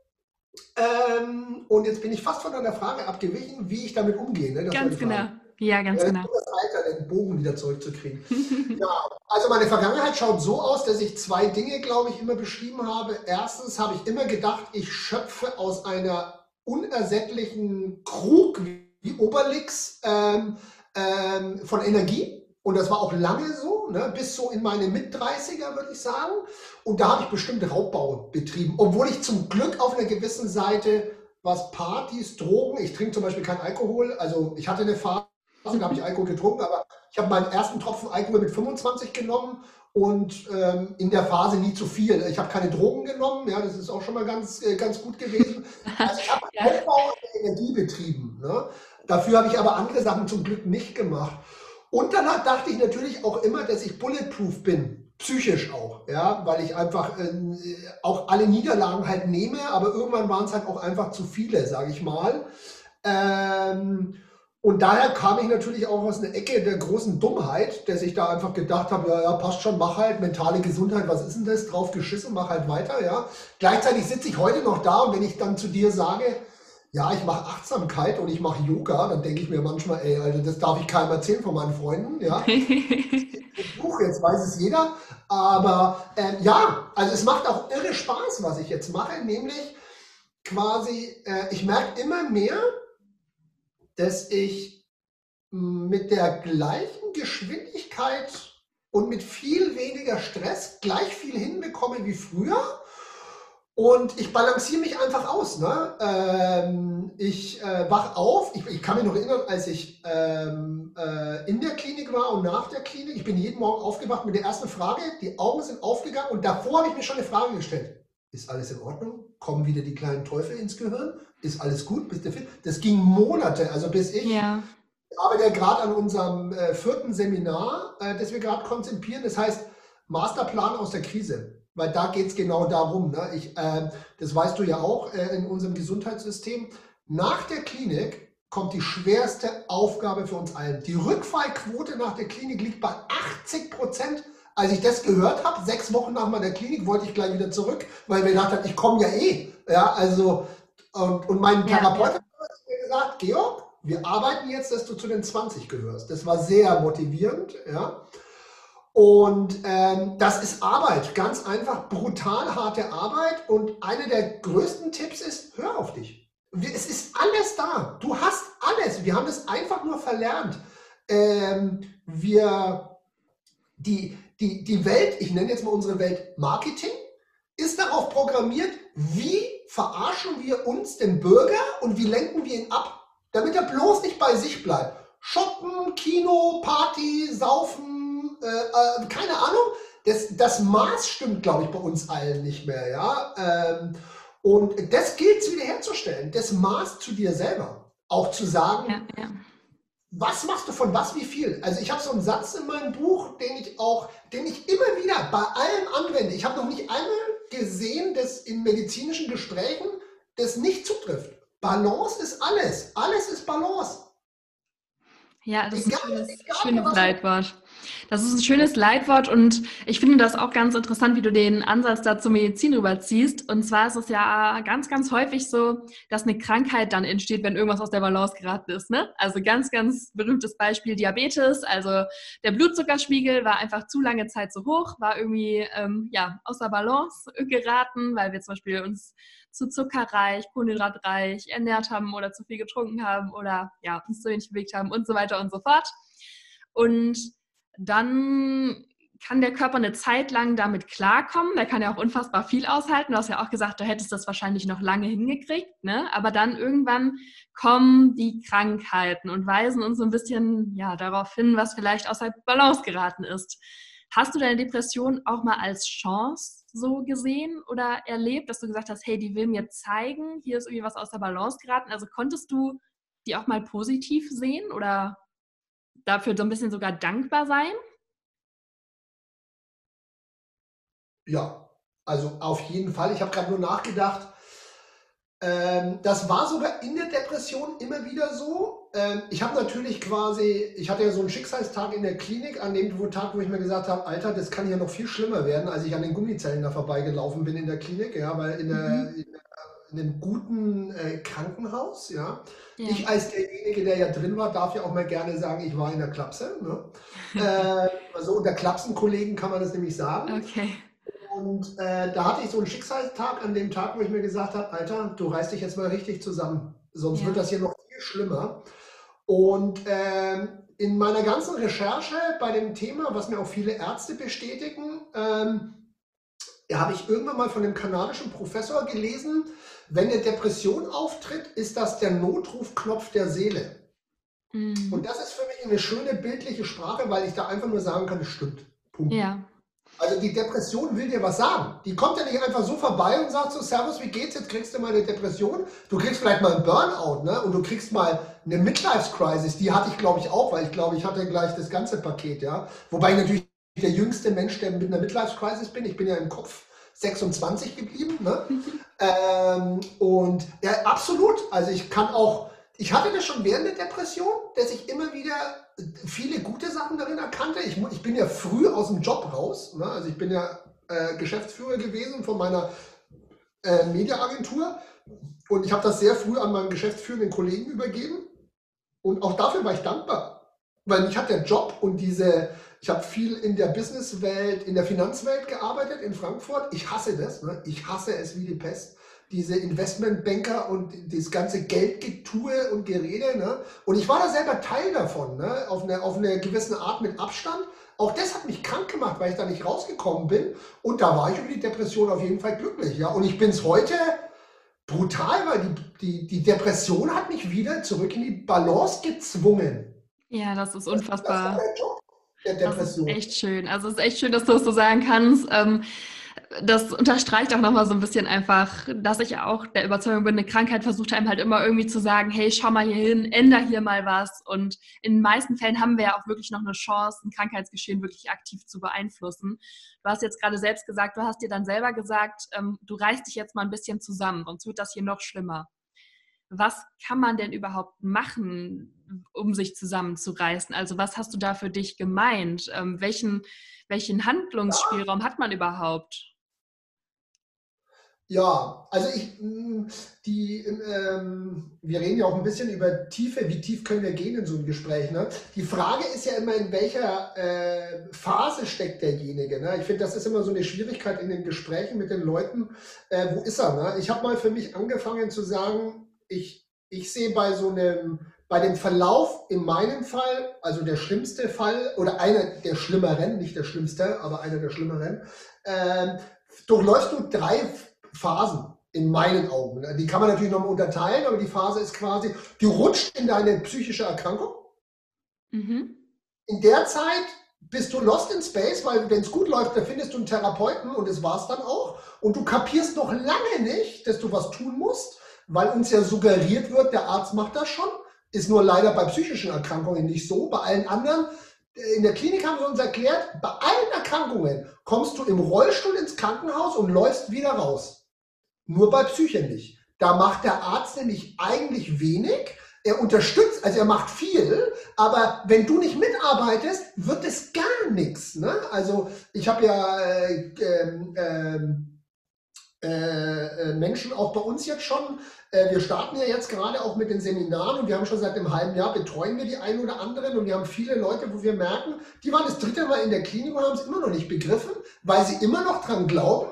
[SPEAKER 3] Ähm, und jetzt bin ich fast von deiner Frage abgewichen, wie ich damit umgehe. Ne? Das
[SPEAKER 2] ganz genau. Ja, ganz äh, genau.
[SPEAKER 3] Das Alter, den Bogen wieder zurückzukriegen. Ja, also meine Vergangenheit schaut so aus, dass ich zwei Dinge, glaube ich, immer beschrieben habe. Erstens habe ich immer gedacht, ich schöpfe aus einer unersättlichen Krug wie Obelix ähm, ähm, von Energie. Und das war auch lange so, ne, bis so in meine Mit-dreißiger, würde ich sagen. Und da habe ich bestimmt Raubbau betrieben. Obwohl ich zum Glück auf einer gewissen Seite, was Partys, Drogen, ich trinke zum Beispiel keinen Alkohol. Also ich hatte eine Phase, da habe ich Alkohol getrunken, aber ich habe meinen ersten Tropfen Alkohol mit fünfundzwanzig genommen und ähm, in der Phase nie zu viel. Ich habe keine Drogen genommen, ja, das ist auch schon mal ganz, äh, ganz gut gewesen. Also ich habe Raubbau der Energie betrieben. Ne? Dafür habe ich aber andere Sachen zum Glück nicht gemacht. Und dann dachte ich natürlich auch immer, dass ich bulletproof bin psychisch auch, ja, weil ich einfach äh, auch alle Niederlagen halt nehme, aber irgendwann waren es halt auch einfach zu viele, sage ich mal. Ähm, und daher kam ich natürlich auch aus einer Ecke der großen Dummheit, dass ich da einfach gedacht habe, ja, ja, passt schon, mach halt, mentale Gesundheit, was ist denn das? Drauf geschissen, mach halt weiter, ja. Gleichzeitig sitze ich heute noch da und wenn ich dann zu dir sage, ja, ich mache Achtsamkeit und ich mache Yoga, dann denke ich mir manchmal, ey, also das darf ich keinem erzählen von meinen Freunden, ja. Buch, jetzt weiß es jeder, aber ähm, ja, also es macht auch irre Spaß, was ich jetzt mache, nämlich quasi, äh, ich merke immer mehr, dass ich mit der gleichen Geschwindigkeit und mit viel weniger Stress gleich viel hinbekomme wie früher. Und ich balanciere mich einfach aus. Ne? Ähm, ich äh, wach auf. Ich, ich kann mich noch erinnern, als ich ähm, äh, in der Klinik war und nach der Klinik. Ich bin jeden Morgen aufgewacht mit der ersten Frage. Die Augen sind aufgegangen und davor habe ich mir schon eine Frage gestellt. Ist alles in Ordnung? Kommen wieder die kleinen Teufel ins Gehirn? Ist alles gut? Bist du fit? Das ging Monate, also bis ich... Ja. Ich arbeite ja gerade an unserem äh, vierten Seminar, äh, das wir gerade konzipieren. Das heißt Masterplan aus der Krise. Weil da geht es genau darum. Ne? Ich, äh, das weißt du ja auch äh, in unserem Gesundheitssystem. Nach der Klinik kommt die schwerste Aufgabe für uns allen. Die Rückfallquote nach der Klinik liegt bei achtzig Prozent. Als ich das gehört habe, sechs Wochen nach meiner Klinik, wollte ich gleich wieder zurück, weil mir gedacht habe, ich komme ja eh. Ja, also, und, und mein Therapeut hat mir gesagt, Georg, wir arbeiten jetzt, dass du zu den zwanzig gehörst. Das war sehr motivierend. Ja. Und ähm, das ist Arbeit, ganz einfach, brutal harte Arbeit. Und einer der größten Tipps ist, hör auf dich. Es ist alles da. Du hast alles. Wir haben das einfach nur verlernt. Ähm, wir, die, die, die Welt, ich nenne jetzt mal unsere Welt Marketing, ist darauf programmiert, wie verarschen wir uns den Bürger und wie lenken wir ihn ab, damit er bloß nicht bei sich bleibt. Shoppen, Kino, Party, Saufen, Äh, äh, keine Ahnung, das, das Maß stimmt, glaube ich, bei uns allen nicht mehr, ja. Ähm, und das gilt es wiederherzustellen, das Maß zu dir selber. Auch zu sagen, ja, ja. Was machst du von was, wie viel? Also ich habe so einen Satz in meinem Buch, den ich auch, den ich immer wieder bei allem anwende. Ich habe noch nicht einmal gesehen, dass in medizinischen Gesprächen das nicht zutrifft. Balance ist alles. Alles ist Balance.
[SPEAKER 2] Ja, das ist ein schönes, schönes Leitwort. Das ist ein schönes Leitwort und ich finde das auch ganz interessant, wie du den Ansatz da zur Medizin rüberziehst. Und zwar ist es ja ganz, ganz häufig so, dass eine Krankheit dann entsteht, wenn irgendwas aus der Balance geraten ist. Ne? Also ganz, ganz berühmtes Beispiel Diabetes. Also der Blutzuckerspiegel war einfach zu lange Zeit zu hoch, war irgendwie ähm, ja, außer Balance geraten, weil wir zum Beispiel uns zu zuckerreich, kohlenhydratreich ernährt haben oder zu viel getrunken haben oder ja, uns zu wenig bewegt haben und so weiter und so fort. Und dann kann der Körper eine Zeit lang damit klarkommen. Der kann ja auch unfassbar viel aushalten. Du hast ja auch gesagt, du hättest das wahrscheinlich noch lange hingekriegt. Ne? Aber dann irgendwann kommen die Krankheiten und weisen uns so ein bisschen ja, darauf hin, was vielleicht außer Balance geraten ist. Hast du deine Depression auch mal als Chance so gesehen oder erlebt, dass du gesagt hast, hey, die will mir zeigen, hier ist irgendwie was aus der Balance geraten? Also konntest du die auch mal positiv sehen oder dafür so ein bisschen sogar dankbar sein?
[SPEAKER 3] Ja, also auf jeden Fall. Ich habe gerade nur nachgedacht, ähm, das war sogar in der Depression immer wieder so. Ähm, ich habe natürlich quasi, ich hatte ja so einen Schicksalstag in der Klinik, an dem Tag, wo ich mir gesagt habe, Alter, das kann ja noch viel schlimmer werden, als ich an den Gummizellen da vorbeigelaufen bin in der Klinik, ja, weil in, der, mhm. in, in einem guten äh, Krankenhaus, ja. ja. Ich als derjenige, der ja drin war, darf ja auch mal gerne sagen, ich war in der Klapse. Ne? äh, also unter Klapsenkollegen kann man das nämlich sagen.
[SPEAKER 2] Okay.
[SPEAKER 3] Und äh, da hatte ich so einen Schicksalstag an dem Tag, wo ich mir gesagt habe, Alter, du reißt dich jetzt mal richtig zusammen, sonst ja. wird das hier noch viel schlimmer. Und ähm, in meiner ganzen Recherche bei dem Thema, was mir auch viele Ärzte bestätigen, ähm, ja, habe ich irgendwann mal von einem kanadischen Professor gelesen, wenn eine Depression auftritt, ist das der Notrufknopf der Seele. Mhm. Und das ist für mich eine schöne bildliche Sprache, weil ich da einfach nur sagen kann, es stimmt. Punkt.
[SPEAKER 2] Ja.
[SPEAKER 3] Also die Depression will dir was sagen. Die kommt ja nicht einfach so vorbei und sagt so, Servus, wie geht's? Jetzt kriegst du mal eine Depression. Du kriegst vielleicht mal einen Burnout, ne? Und du kriegst mal eine Midlife-Crisis. Die hatte ich, glaube ich, auch, weil ich glaube, ich hatte gleich das ganze Paket, ja. Wobei ich natürlich der jüngste Mensch, der mit einer Midlife-Crisis bin. Ich bin ja im Kopf sechsundzwanzig geblieben. Ne? ähm, und ja, absolut. Also ich kann auch, ich hatte das schon während der Depression, dass ich immer wieder viele gute Sachen darin erkannte. Ich, ich bin ja früh aus dem Job raus. Ne? Also ich bin ja äh, Geschäftsführer gewesen von meiner äh, Mediaagentur. Und ich habe das sehr früh an meinen geschäftsführenden Kollegen übergeben. Und auch dafür war ich dankbar. Weil mich hat der Job und diese, ich habe viel in der Businesswelt, in der Finanzwelt gearbeitet in Frankfurt. Ich hasse das. Ne? Ich hasse es wie die Pest. Diese Investmentbanker und das ganze Geldgetue und Gerede. Ne? Und ich war da selber Teil davon, ne? auf, eine, auf eine gewisse Art mit Abstand. Auch das hat mich krank gemacht, weil ich da nicht rausgekommen bin. Und da war ich über die Depression auf jeden Fall glücklich. Ja? Und ich bin es heute brutal, weil die, die, die Depression hat mich wieder zurück in die Balance gezwungen.
[SPEAKER 2] Ja, das ist unfassbar.
[SPEAKER 3] Das, das war der Job der Depression.
[SPEAKER 2] Das ist echt schön. Also es ist echt schön, dass du das so sagen kannst. Ähm, das unterstreicht auch nochmal so ein bisschen einfach, dass ich auch der Überzeugung bin, eine Krankheit versucht einem halt immer irgendwie zu sagen, hey, schau mal hier hin, änder hier mal was. Und in den meisten Fällen haben wir ja auch wirklich noch eine Chance, ein Krankheitsgeschehen wirklich aktiv zu beeinflussen. Du hast jetzt gerade selbst gesagt, du hast dir dann selber gesagt, ähm, du reißt dich jetzt mal ein bisschen zusammen, sonst wird das hier noch schlimmer. Was kann man denn überhaupt machen, um sich zusammenzureißen? Also was hast du da für dich gemeint? Ähm, welchen, welchen Handlungsspielraum ja. hat man überhaupt?
[SPEAKER 3] Ja, also ich, die, ähm, wir reden ja auch ein bisschen über Tiefe, wie tief können wir gehen in so ein Gespräch. Ne? Die Frage ist ja immer, in welcher äh, Phase steckt derjenige. Ne? Ich finde, das ist immer so eine Schwierigkeit in den Gesprächen mit den Leuten. Äh, wo ist er? Ne? Ich habe mal für mich angefangen zu sagen, ich, ich sehe bei so einem, bei dem Verlauf in meinem Fall, also der schlimmste Fall oder einer der schlimmeren, nicht der schlimmste, aber einer der schlimmeren, äh, durchläufst du drei Phasen in meinen Augen. Die kann man natürlich nochmal unterteilen, aber die Phase ist quasi, du rutscht in deine psychische Erkrankung. Mhm. In der Zeit bist du lost in space, weil wenn es gut läuft, da findest du einen Therapeuten und das war's dann auch. Und du kapierst noch lange nicht, dass du was tun musst, weil uns ja suggeriert wird, der Arzt macht das schon. Ist nur leider bei psychischen Erkrankungen nicht so. Bei allen anderen, in der Klinik haben sie uns erklärt, bei allen Erkrankungen kommst du im Rollstuhl ins Krankenhaus und läufst wieder raus. Nur bei Psyche nicht. Da macht der Arzt nämlich eigentlich wenig. Er unterstützt, also er macht viel, aber wenn du nicht mitarbeitest, wird es gar nichts. Ne? Also ich habe ja äh, äh, äh, Menschen auch bei uns jetzt schon, äh, wir starten ja jetzt gerade auch mit den Seminaren und wir haben schon seit einem halben Jahr betreuen wir die einen oder anderen und wir haben viele Leute, wo wir merken, die waren das dritte Mal in der Klinik und haben es immer noch nicht begriffen, weil sie immer noch dran glauben,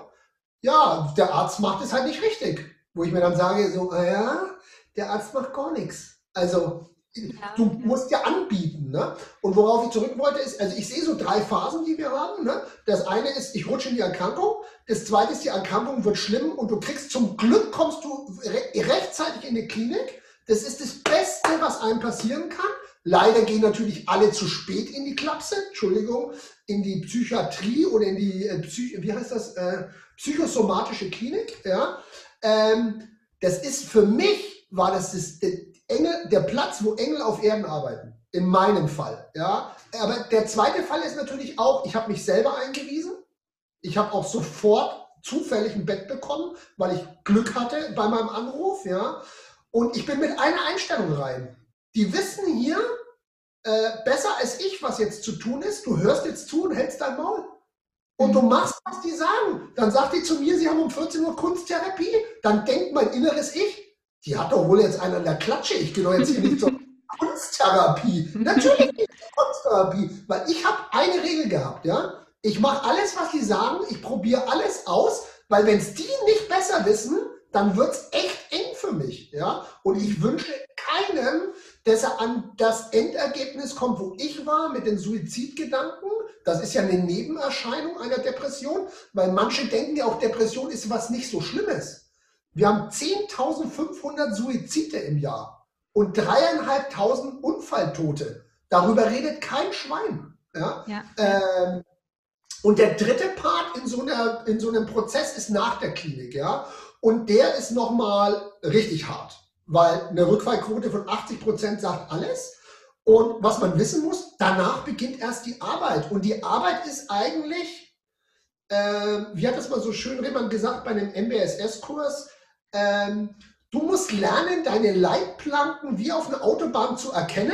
[SPEAKER 3] ja, der Arzt macht es halt nicht richtig. Wo ich mir dann sage, so, ja, der Arzt macht gar nichts. Also, ja, du ja. musst ja anbieten. Ne? Und worauf ich zurück wollte, ist, also ich sehe so drei Phasen, die wir haben. Ne? Das eine ist, ich rutsche in die Erkrankung. Das zweite ist, die Erkrankung wird schlimm und du kriegst, zum Glück kommst du re- rechtzeitig in die Klinik. Das ist das Beste, was einem passieren kann. Leider gehen natürlich alle zu spät in die Klapse, Entschuldigung, in die Psychiatrie oder in die, äh, Psych- wie heißt das, äh, psychosomatische Klinik. Ja? Ähm, das ist für mich, war das, das der, Engel, der Platz, wo Engel auf Erden arbeiten, in meinem Fall. Ja? Aber der zweite Fall ist natürlich auch, ich habe mich selber eingewiesen, ich habe auch sofort zufällig ein Bett bekommen, weil ich Glück hatte bei meinem Anruf. Ja? Und ich bin mit einer Einstellung rein. Die wissen hier äh, besser als ich, was jetzt zu tun ist. Du hörst jetzt zu und hältst dein Maul. Und du machst, was die sagen. Dann sagt die zu mir, sie haben um vierzehn Uhr Kunsttherapie. Dann denkt mein inneres Ich, die hat doch wohl jetzt einen an der Klatsche. Ich gehe doch jetzt hier nicht zur Kunsttherapie. Natürlich nicht zur Kunsttherapie. Weil ich habe eine Regel gehabt. Ja? Ich mache alles, was die sagen. Ich probiere alles aus. Weil wenn es die nicht besser wissen, dann wird es echt eng für mich. Ja? Und ich wünsche keinem, dass er an das Endergebnis kommt, wo ich war, mit den Suizidgedanken. Das ist ja eine Nebenerscheinung einer Depression, weil manche denken ja auch, Depression ist was nicht so Schlimmes. Wir haben zehntausendfünfhundert Suizide im Jahr und dreieinhalbtausend Unfalltote. Darüber redet kein Schwein. Ja? Ja. Ähm, und der dritte Part in so, einer, in so einem Prozess ist nach der Klinik. Ja? Und der ist nochmal richtig hart. Weil eine Rückfallquote von achtzig Prozent sagt alles. Und was man wissen muss, danach beginnt erst die Arbeit. Und die Arbeit ist eigentlich, äh, wie hat das mal so schön Rehmann gesagt bei einem M B S S-Kurs, ähm, du musst lernen, deine Leitplanken wie auf einer Autobahn zu erkennen,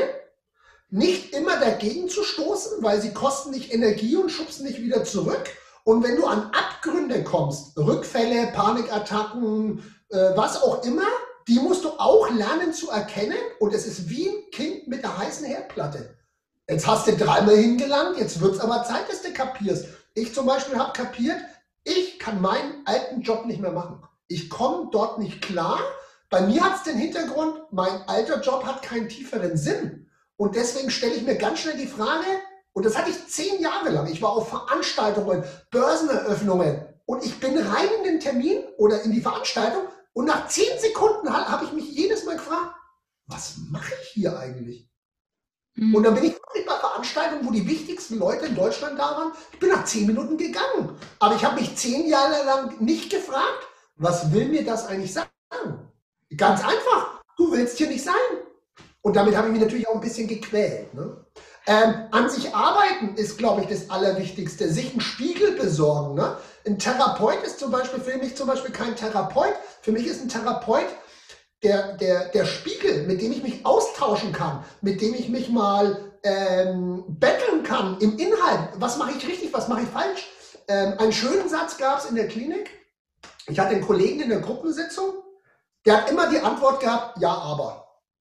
[SPEAKER 3] nicht immer dagegen zu stoßen, weil sie kosten nicht Energie und schubsen nicht wieder zurück. Und wenn du an Abgründe kommst, Rückfälle, Panikattacken, äh, was auch immer, die musst du auch lernen zu erkennen. Und es ist wie ein Kind mit einer heißen Herdplatte. Jetzt hast du dreimal hingelangt, jetzt wird es aber Zeit, dass du kapierst. Ich zum Beispiel habe kapiert, ich kann meinen alten Job nicht mehr machen. Ich komme dort nicht klar. Bei mir hat es den Hintergrund, mein alter Job hat keinen tieferen Sinn. Und deswegen stelle ich mir ganz schnell die Frage, und das hatte ich zehn Jahre lang. Ich war auf Veranstaltungen, Börseneröffnungen und ich bin rein in den Termin oder in die Veranstaltung und nach zehn Sekunden habe ich mich jedes Mal gefragt, was mache ich hier eigentlich? Mhm. Und dann bin ich wirklich bei Veranstaltungen, wo die wichtigsten Leute in Deutschland da waren. Ich bin nach zehn Minuten gegangen. Aber ich habe mich zehn Jahre lang nicht gefragt, was will mir das eigentlich sagen? Ganz einfach, du willst hier nicht sein. Und damit habe ich mich natürlich auch ein bisschen gequält. Ne? Ähm, an sich arbeiten ist, glaube ich, das Allerwichtigste. Sich einen Spiegel besorgen. Ne? Ein Therapeut ist zum Beispiel für mich zum Beispiel kein Therapeut. Für mich ist ein Therapeut der, der, der Spiegel, mit dem ich mich austauschen kann, mit dem ich mich mal ähm, betteln kann im Inhalt. Was mache ich richtig, was mache ich falsch? Ähm, einen schönen Satz gab es in der Klinik. Ich hatte einen Kollegen in der Gruppensitzung, der hat immer die Antwort gehabt, ja, aber.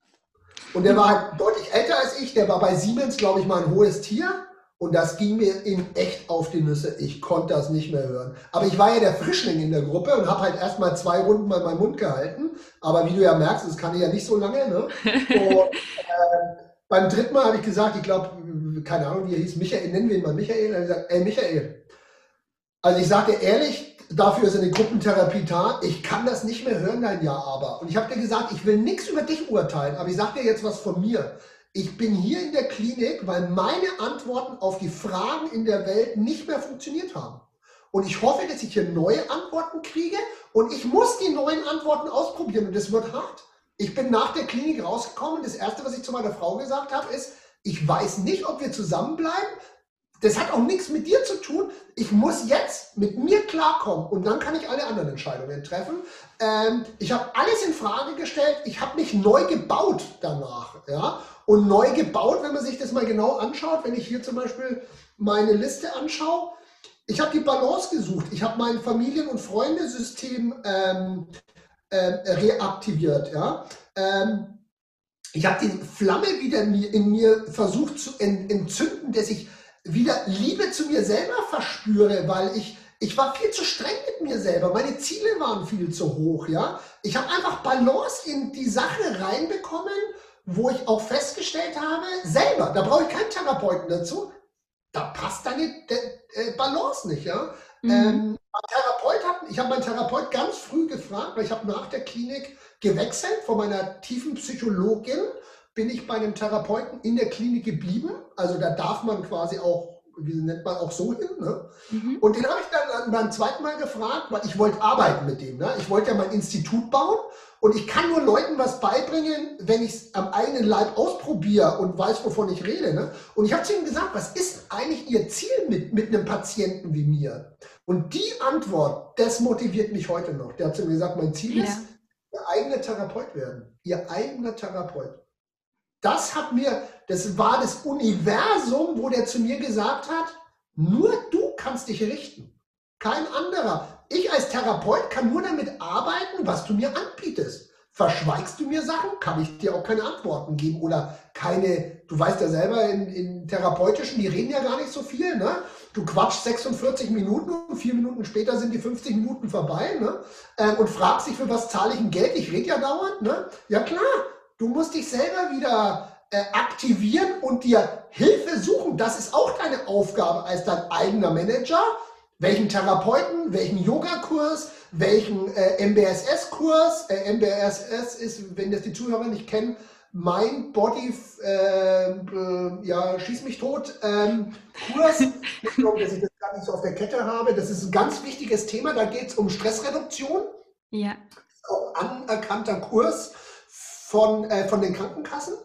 [SPEAKER 3] Und der war halt deutlich älter als ich, der war bei Siemens, glaube ich, mal ein hohes Tier. Und das ging mir in echt auf die Nüsse. Ich konnte das nicht mehr hören. Aber ich war ja der Frischling in der Gruppe und habe halt erst mal zwei Runden mal meinen Mund gehalten. Aber wie du ja merkst, das kann ich ja nicht so lange. Ne? Und, äh, beim dritten Mal habe ich gesagt, ich glaube, keine Ahnung, wie er hieß, Michael, nennen wir ihn mal Michael. Er hat gesagt, ey Michael, also ich sage dir ehrlich, dafür ist eine Gruppentherapie da. Ich kann das nicht mehr hören, dein Ja, aber. Und ich habe dir gesagt, ich will nichts über dich urteilen, aber ich sage dir jetzt was von mir. Ich bin hier in der Klinik, weil meine Antworten auf die Fragen in der Welt nicht mehr funktioniert haben. Und ich hoffe, dass ich hier neue Antworten kriege und ich muss die neuen Antworten ausprobieren und das wird hart. Ich bin nach der Klinik rausgekommen und das Erste, was ich zu meiner Frau gesagt habe, ist, ich weiß nicht, ob wir zusammenbleiben. Das hat auch nichts mit dir zu tun. Ich muss jetzt mit mir klarkommen und dann kann ich alle anderen Entscheidungen treffen. Ähm, ich habe alles in Frage gestellt. Ich habe mich neu gebaut danach. Ja? Und neu gebaut, wenn man sich das mal genau anschaut, wenn ich hier zum Beispiel meine Liste anschaue, ich habe die Balance gesucht. Ich habe mein Familien- und Freundesystem ähm, äh, reaktiviert. Ja? Ähm, ich habe die Flamme wieder in mir, in mir versucht zu entzünden, dass ich wieder Liebe zu mir selber verspüre, weil ich, ich war viel zu streng mit mir selber. Meine Ziele waren viel zu hoch. Ja? Ich habe einfach Balance in die Sache reinbekommen, wo ich auch festgestellt habe, selber, da brauche ich keinen Therapeuten dazu, da passt deine äh, Balance nicht. Ja? Mhm. Ähm, Therapeut hat, ich habe meinen Therapeut ganz früh gefragt, weil ich habe nach der Klinik gewechselt von meiner tiefen Psychologin, bin ich bei einem Therapeuten in der Klinik geblieben. Also da darf man quasi auch, wie nennt man, auch so hin. Ne? Mhm. Und den habe ich dann beim zweiten Mal gefragt, weil ich wollte arbeiten mit dem. Ne? Ich wollte ja mein Institut bauen und ich kann nur Leuten was beibringen, wenn ich es am eigenen Leib ausprobiere und weiß, wovon ich rede. Ne? Und ich habe zu ihm gesagt, was ist eigentlich Ihr Ziel mit, mit einem Patienten wie mir? Und die Antwort, das motiviert mich heute noch. Der hat zu mir gesagt, mein Ziel ja. ist, Ihr eigener Therapeut werden. Ihr eigener Therapeut. Das hat mir, das war das Universum, wo der zu mir gesagt hat, nur du kannst dich richten, kein anderer. Ich als Therapeut kann nur damit arbeiten, was du mir anbietest. Verschweigst du mir Sachen, kann ich dir auch keine Antworten geben oder keine, du weißt ja selber, in, in Therapeutischen, die reden ja gar nicht so viel, ne? Du quatschst sechsundvierzig Minuten und vier Minuten später sind die fünfzig Minuten vorbei, ne? Ähm, und fragst dich, für was zahle ich ein Geld? Ich rede ja dauernd, ne? Ja klar. Du musst dich selber wieder äh, aktivieren und dir Hilfe suchen. Das ist auch deine Aufgabe als dein eigener Manager. Welchen Therapeuten, welchen Yogakurs, welchen äh, M B S S-Kurs. Äh, M B S S ist, wenn das die Zuhörer nicht kennen, Mind, Body, äh, äh, ja, schieß mich tot, ähm, Kurs. Ich glaube, dass ich das gar nicht so auf der Kette habe. Das ist ein ganz wichtiges Thema. Da geht es um Stressreduktion.
[SPEAKER 2] Ja.
[SPEAKER 3] Das ist auch ein anerkannter Kurs von, äh, von den Krankenkassen.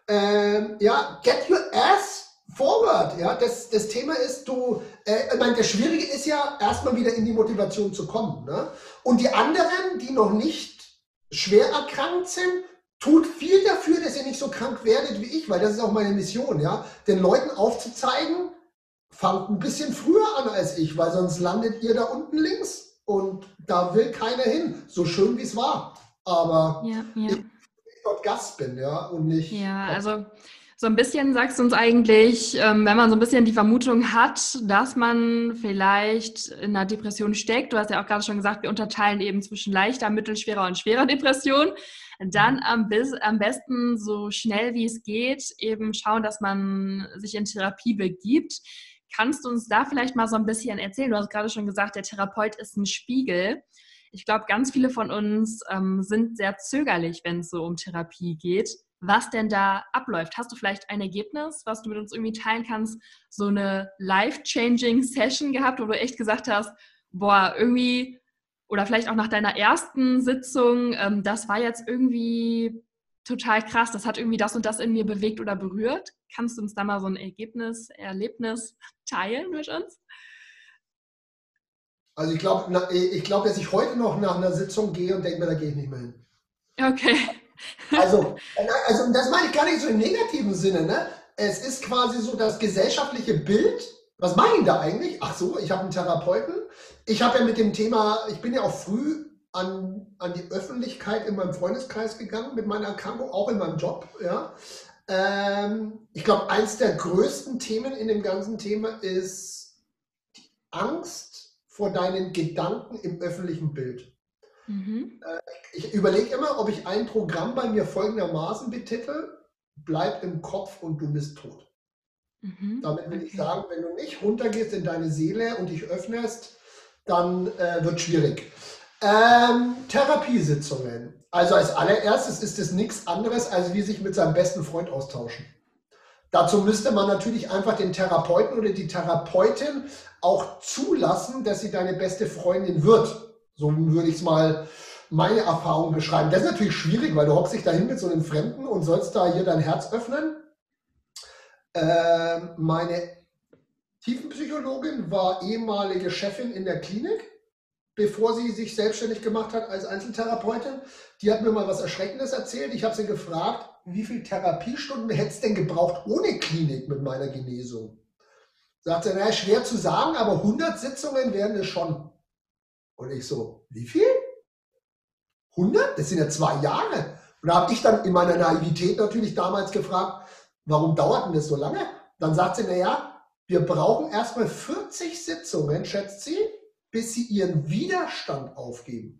[SPEAKER 3] Ähm, ja, get your ass forward. Ja, das, das Thema ist, du, äh, ich meine, das Schwierige ist ja, erstmal wieder in die Motivation zu kommen. Ne? Und die anderen, die noch nicht schwer erkrankt sind, tut viel dafür, dass ihr nicht so krank werdet wie ich, weil das ist auch meine Mission, ja, den Leuten aufzuzeigen, fangt ein bisschen früher an als ich, weil sonst landet ihr da unten links und da will keiner hin, so schön wie es war. Aber
[SPEAKER 2] Ja, ja.
[SPEAKER 3] ich, ich dort Gast bin, ja, und nicht.
[SPEAKER 2] Ja, also so ein bisschen sagst du uns eigentlich, ähm, wenn man so ein bisschen die Vermutung hat, dass man vielleicht in einer Depression steckt. Du hast ja auch gerade schon gesagt, wir unterteilen eben zwischen leichter, mittelschwerer und schwerer Depression. Dann am, am besten so schnell wie es geht eben schauen, dass man sich in Therapie begibt. Kannst du uns da vielleicht mal so ein bisschen erzählen? Du hast gerade schon gesagt, der Therapeut ist ein Spiegel. Ich glaube, ganz viele von uns ähm, sind sehr zögerlich, wenn es so um Therapie geht. Was denn da abläuft? Hast du vielleicht ein Ergebnis, was du mit uns irgendwie teilen kannst? So eine life-changing Session gehabt, wo du echt gesagt hast, boah, irgendwie, oder vielleicht auch nach deiner ersten Sitzung, ähm, das war jetzt irgendwie total krass, das hat irgendwie das und das in mir bewegt oder berührt. Kannst du uns da mal so ein Ergebnis, Erlebnis teilen mit uns?
[SPEAKER 3] Also ich glaube, ich glaub, dass ich heute noch nach einer Sitzung gehe und denke mir, da gehe ich nicht mehr hin.
[SPEAKER 2] Okay.
[SPEAKER 3] Also, also das meine ich gar nicht so im negativen Sinne. Ne? Es ist quasi so das gesellschaftliche Bild. Was mache ich denn da eigentlich? Ach so, ich habe einen Therapeuten. Ich habe ja mit dem Thema, ich bin ja auch früh an, an die Öffentlichkeit in meinem Freundeskreis gegangen mit meiner Erkrankung, auch in meinem Job. Ja. Ähm, ich glaube, eins der größten Themen in dem ganzen Thema ist die Angst vor deinen Gedanken im öffentlichen Bild. Mhm. Ich überlege immer, ob ich ein Programm bei mir folgendermaßen betitel: Bleib im Kopf und du bist tot. Mhm. Damit will okay. ich sagen, wenn du nicht runtergehst in deine Seele und dich öffnest, dann äh, wird es schwierig. Ähm, Therapiesitzungen. Also als allererstes ist es nichts anderes, als wie sich mit seinem besten Freund austauschen. Dazu müsste man natürlich einfach den Therapeuten oder die Therapeutin auch zulassen, dass sie deine beste Freundin wird. So würde ich es mal meine Erfahrung beschreiben. Das ist natürlich schwierig, weil du hockst dich dahin mit so einem Fremden und sollst da hier dein Herz öffnen. Ähm, meine Tiefenpsychologin war ehemalige Chefin in der Klinik, bevor sie sich selbstständig gemacht hat als Einzeltherapeutin. Die hat mir mal was Erschreckendes erzählt. Ich habe sie gefragt, wie viele Therapiestunden hätte es denn gebraucht ohne Klinik mit meiner Genesung? Sagt sie, naja, schwer zu sagen, aber hundert Sitzungen wären es schon. Und ich so, wie viel? hundert? Das sind ja zwei Jahre. Und da habe ich dann in meiner Naivität natürlich damals gefragt, warum dauert denn das so lange? Dann sagt sie, naja, wir brauchen erstmal vierzig Sitzungen, schätzt sie, bis sie ihren Widerstand aufgeben.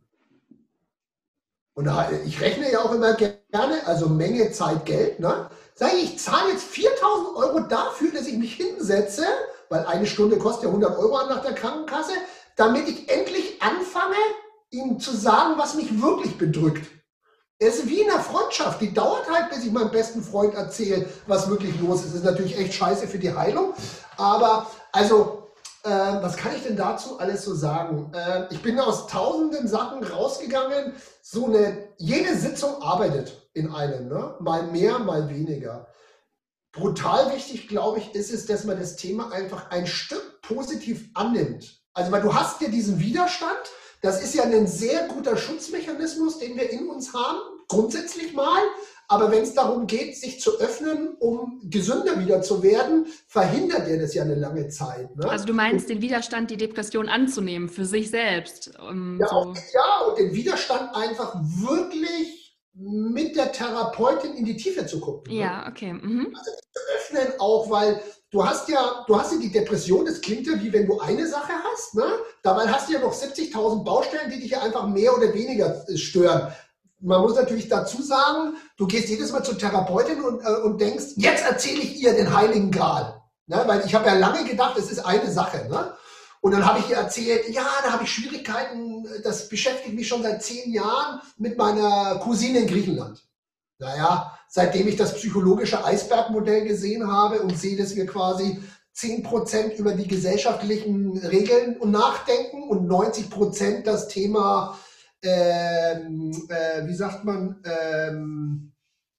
[SPEAKER 3] Und da, ich rechne ja auch immer gerne, also Menge, Zeit, Geld. Ne? Sag ich, ich zahle jetzt viertausend Euro dafür, dass ich mich hinsetze, weil eine Stunde kostet ja hundert Euro nach der Krankenkasse, damit ich endlich anfange, ihnen zu sagen, was mich wirklich bedrückt. Es ist wie in einer Freundschaft, die dauert halt, bis ich meinem besten Freund erzähle, was wirklich los ist. Das ist natürlich echt scheiße für die Heilung, aber also, äh, was kann ich denn dazu alles so sagen? Äh, ich bin aus tausenden Sachen rausgegangen, so eine, jede Sitzung arbeitet in einem, ne? Mal mehr, mal weniger. Brutal wichtig, glaube ich, ist es, dass man das Thema einfach ein Stück positiv annimmt. Also, weil du hast ja diesen Widerstand, das ist ja ein sehr guter Schutzmechanismus, den wir in uns haben, grundsätzlich mal. Aber wenn es darum geht, sich zu öffnen, um gesünder wieder zu werden, verhindert er das ja eine lange Zeit. Ne?
[SPEAKER 2] Also du meinst, und, den Widerstand, die Depression anzunehmen für sich selbst. Um
[SPEAKER 3] ja,
[SPEAKER 2] so.
[SPEAKER 3] auch, ja, und den Widerstand einfach wirklich mit der Therapeutin in die Tiefe zu gucken.
[SPEAKER 2] Ja,
[SPEAKER 3] ne?
[SPEAKER 2] okay. Mhm.
[SPEAKER 3] Also zu öffnen auch, weil du hast ja, du hast ja die Depression, das klingt ja wie wenn du eine Sache hast, ne? Dabei hast du ja noch siebzigtausend Baustellen, die dich ja einfach mehr oder weniger stören. Man muss natürlich dazu sagen, du gehst jedes Mal zur Therapeutin und, äh, und denkst, jetzt erzähle ich ihr den Heiligen Gral. Ne? Weil ich habe ja lange gedacht, es ist eine Sache. Ne? Und dann habe ich ihr erzählt, ja, da habe ich Schwierigkeiten, das beschäftigt mich schon seit zehn Jahren mit meiner Cousine in Griechenland. Naja, seitdem ich das psychologische Eisbergmodell gesehen habe und sehe, dass wir quasi zehn Prozent über die gesellschaftlichen Regeln und nachdenken und neunzig Prozent das Thema, ähm, äh, wie sagt man, ähm,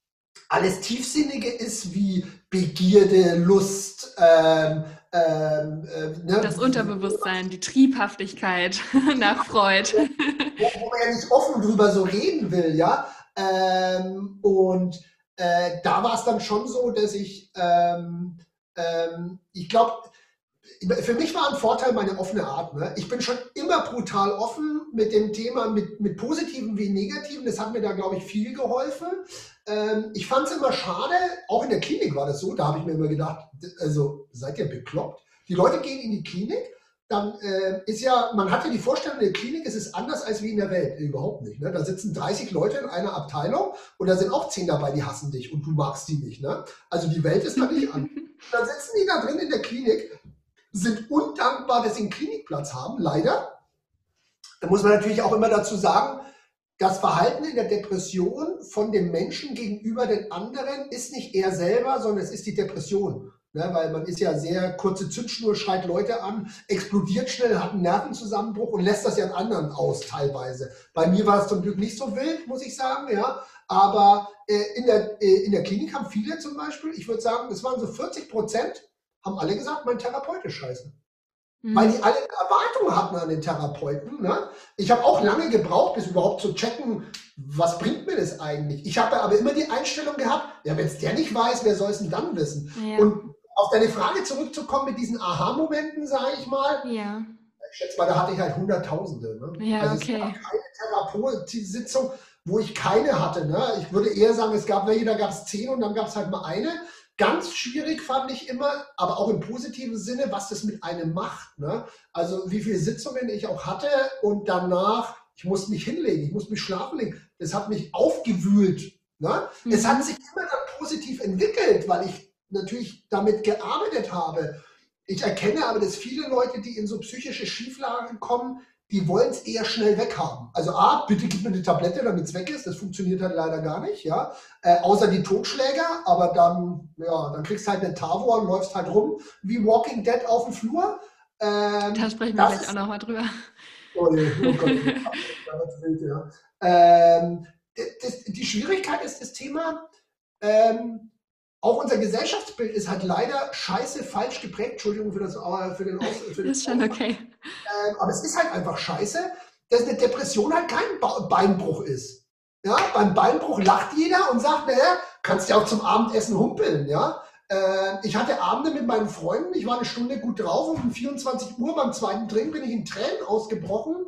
[SPEAKER 3] alles Tiefsinnige ist wie Begierde, Lust, ähm, ähm, äh, ne?
[SPEAKER 2] Das Unterbewusstsein, die Triebhaftigkeit nach Freud.
[SPEAKER 3] Wo, wo man ja nicht offen drüber so reden will, ja. Ähm, und äh, da war es dann schon so, dass ich, ähm, ähm, ich glaube, für mich war ein Vorteil meine offene Art. Ne? Ich bin schon immer brutal offen mit dem Thema, mit, mit Positiven wie Negativen. Das hat mir da, glaube ich, viel geholfen. Ähm, ich fand es immer schade, auch in der Klinik war das so, da habe ich mir immer gedacht, also seid ihr bekloppt? Die Leute gehen in die Klinik, dann äh, ist ja, man hat ja die Vorstellung, in der Klinik ist es anders als wie in der Welt. Überhaupt nicht. Ne? Da sitzen dreißig Leute in einer Abteilung und da sind auch zehn dabei, die hassen dich und du magst die nicht. Ne? Also die Welt ist da nicht an. Dann sitzen die da drin in der Klinik, sind undankbar, dass sie einen Klinikplatz haben, leider. Da muss man natürlich auch immer dazu sagen, das Verhalten in der Depression von dem Menschen gegenüber den anderen ist nicht er selber, sondern es ist die Depression. Ne, weil man ist ja sehr kurze Zündschnur, schreit Leute an, explodiert schnell, hat einen Nervenzusammenbruch und lässt das ja an anderen aus teilweise. Bei mir war es zum Glück nicht so wild, muss ich sagen, ja. Aber äh, in, der, äh, in der Klinik haben viele zum Beispiel, ich würde sagen, es waren so vierzig Prozent, haben alle gesagt, mein Therapeut ist scheiße. Mhm. Weil die alle Erwartungen hatten an den Therapeuten. Ne? Ich habe auch lange gebraucht, bis überhaupt zu checken, was bringt mir das eigentlich? Ich habe aber immer die Einstellung gehabt, ja, wenn es der nicht weiß, wer soll es denn dann wissen? Ja. Und auf deine Frage zurückzukommen mit diesen Aha-Momenten, sage ich mal,
[SPEAKER 2] ja.
[SPEAKER 3] Ich schätze mal, da hatte ich halt Hunderttausende. Ne?
[SPEAKER 2] Ja,
[SPEAKER 3] also
[SPEAKER 2] okay.
[SPEAKER 3] Es gab keine Therapiesitzung, wo ich keine hatte. Ne? Ich würde eher sagen, es gab welche, da gab es zehn und dann gab es halt mal eine. Ganz schwierig fand ich immer, aber auch im positiven Sinne, was das mit einem macht. Ne? Also wie viele Sitzungen ich auch hatte und danach, ich musste mich hinlegen, ich musste mich schlafen legen. Das hat mich aufgewühlt. Ne? Mhm. Es hat sich immer dann positiv entwickelt, weil ich natürlich damit gearbeitet habe. Ich erkenne aber, dass viele Leute, die in so psychische Schieflagen kommen, die wollen es eher schnell weghaben. Also A, bitte gib mir die Tablette, damit es weg ist. Das funktioniert halt leider gar nicht, ja. Äh, außer die Totschläger, aber dann, ja, dann kriegst du halt eine Tavor und läufst halt rum wie Walking Dead auf dem Flur. Ähm,
[SPEAKER 2] da sprechen wir gleich ist, auch nochmal drüber.
[SPEAKER 3] Oh, nee, oh Gott, das wild, ja. ähm, das, die Schwierigkeit ist das Thema, ähm, auch unser Gesellschaftsbild ist halt leider scheiße falsch geprägt. Entschuldigung für, das, für den Aus. Für den
[SPEAKER 2] ist schon okay.
[SPEAKER 3] Ähm, aber es ist halt einfach scheiße, dass eine Depression halt kein ba Beinbruch ist. Ja, beim Beinbruch lacht jeder und sagt, naja, kannst ja auch zum Abendessen humpeln. Ja? Äh, ich hatte Abende mit meinen Freunden, ich war eine Stunde gut drauf und um vierundzwanzig Uhr beim zweiten Drink bin ich in Tränen ausgebrochen,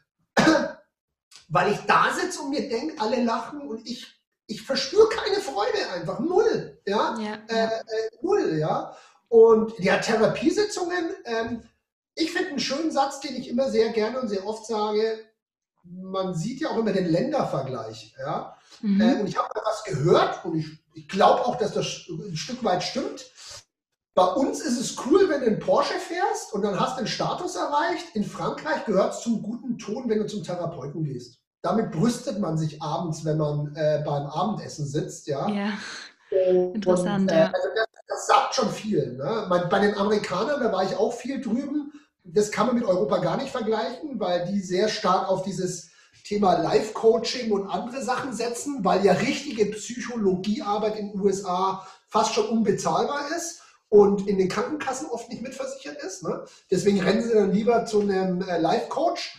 [SPEAKER 3] weil ich da sitze und mir denke, alle lachen und ich Ich verspüre keine Freude einfach, null, ja,
[SPEAKER 2] ja,
[SPEAKER 3] äh,
[SPEAKER 2] ja.
[SPEAKER 3] Äh, null, ja. Und ja, Therapiesitzungen, ähm, ich finde einen schönen Satz, den ich immer sehr gerne und sehr oft sage, man sieht ja auch immer den Ländervergleich, ja. Mhm. Äh, und ich habe mal was gehört und ich, ich glaube auch, dass das ein Stück weit stimmt. Bei uns ist es cool, wenn du einen Porsche fährst und dann hast du einen Status erreicht. In Frankreich gehört es zum guten Ton, wenn du zum Therapeuten gehst. Damit brüstet man sich abends, wenn man äh, beim Abendessen sitzt. Ja,
[SPEAKER 2] ja.
[SPEAKER 3] Und,
[SPEAKER 2] interessant.
[SPEAKER 3] Äh,
[SPEAKER 2] ja.
[SPEAKER 3] also das, das sagt schon viel. Ne? Bei, bei den Amerikanern, da war ich auch viel drüben. Das kann man mit Europa gar nicht vergleichen, weil die sehr stark auf dieses Thema Life-Coaching und andere Sachen setzen, weil ja richtige Psychologiearbeit in den U S A fast schon unbezahlbar ist und in den Krankenkassen oft nicht mitversichert ist. Ne? Deswegen rennen sie dann lieber zu einem äh, Life-Coach.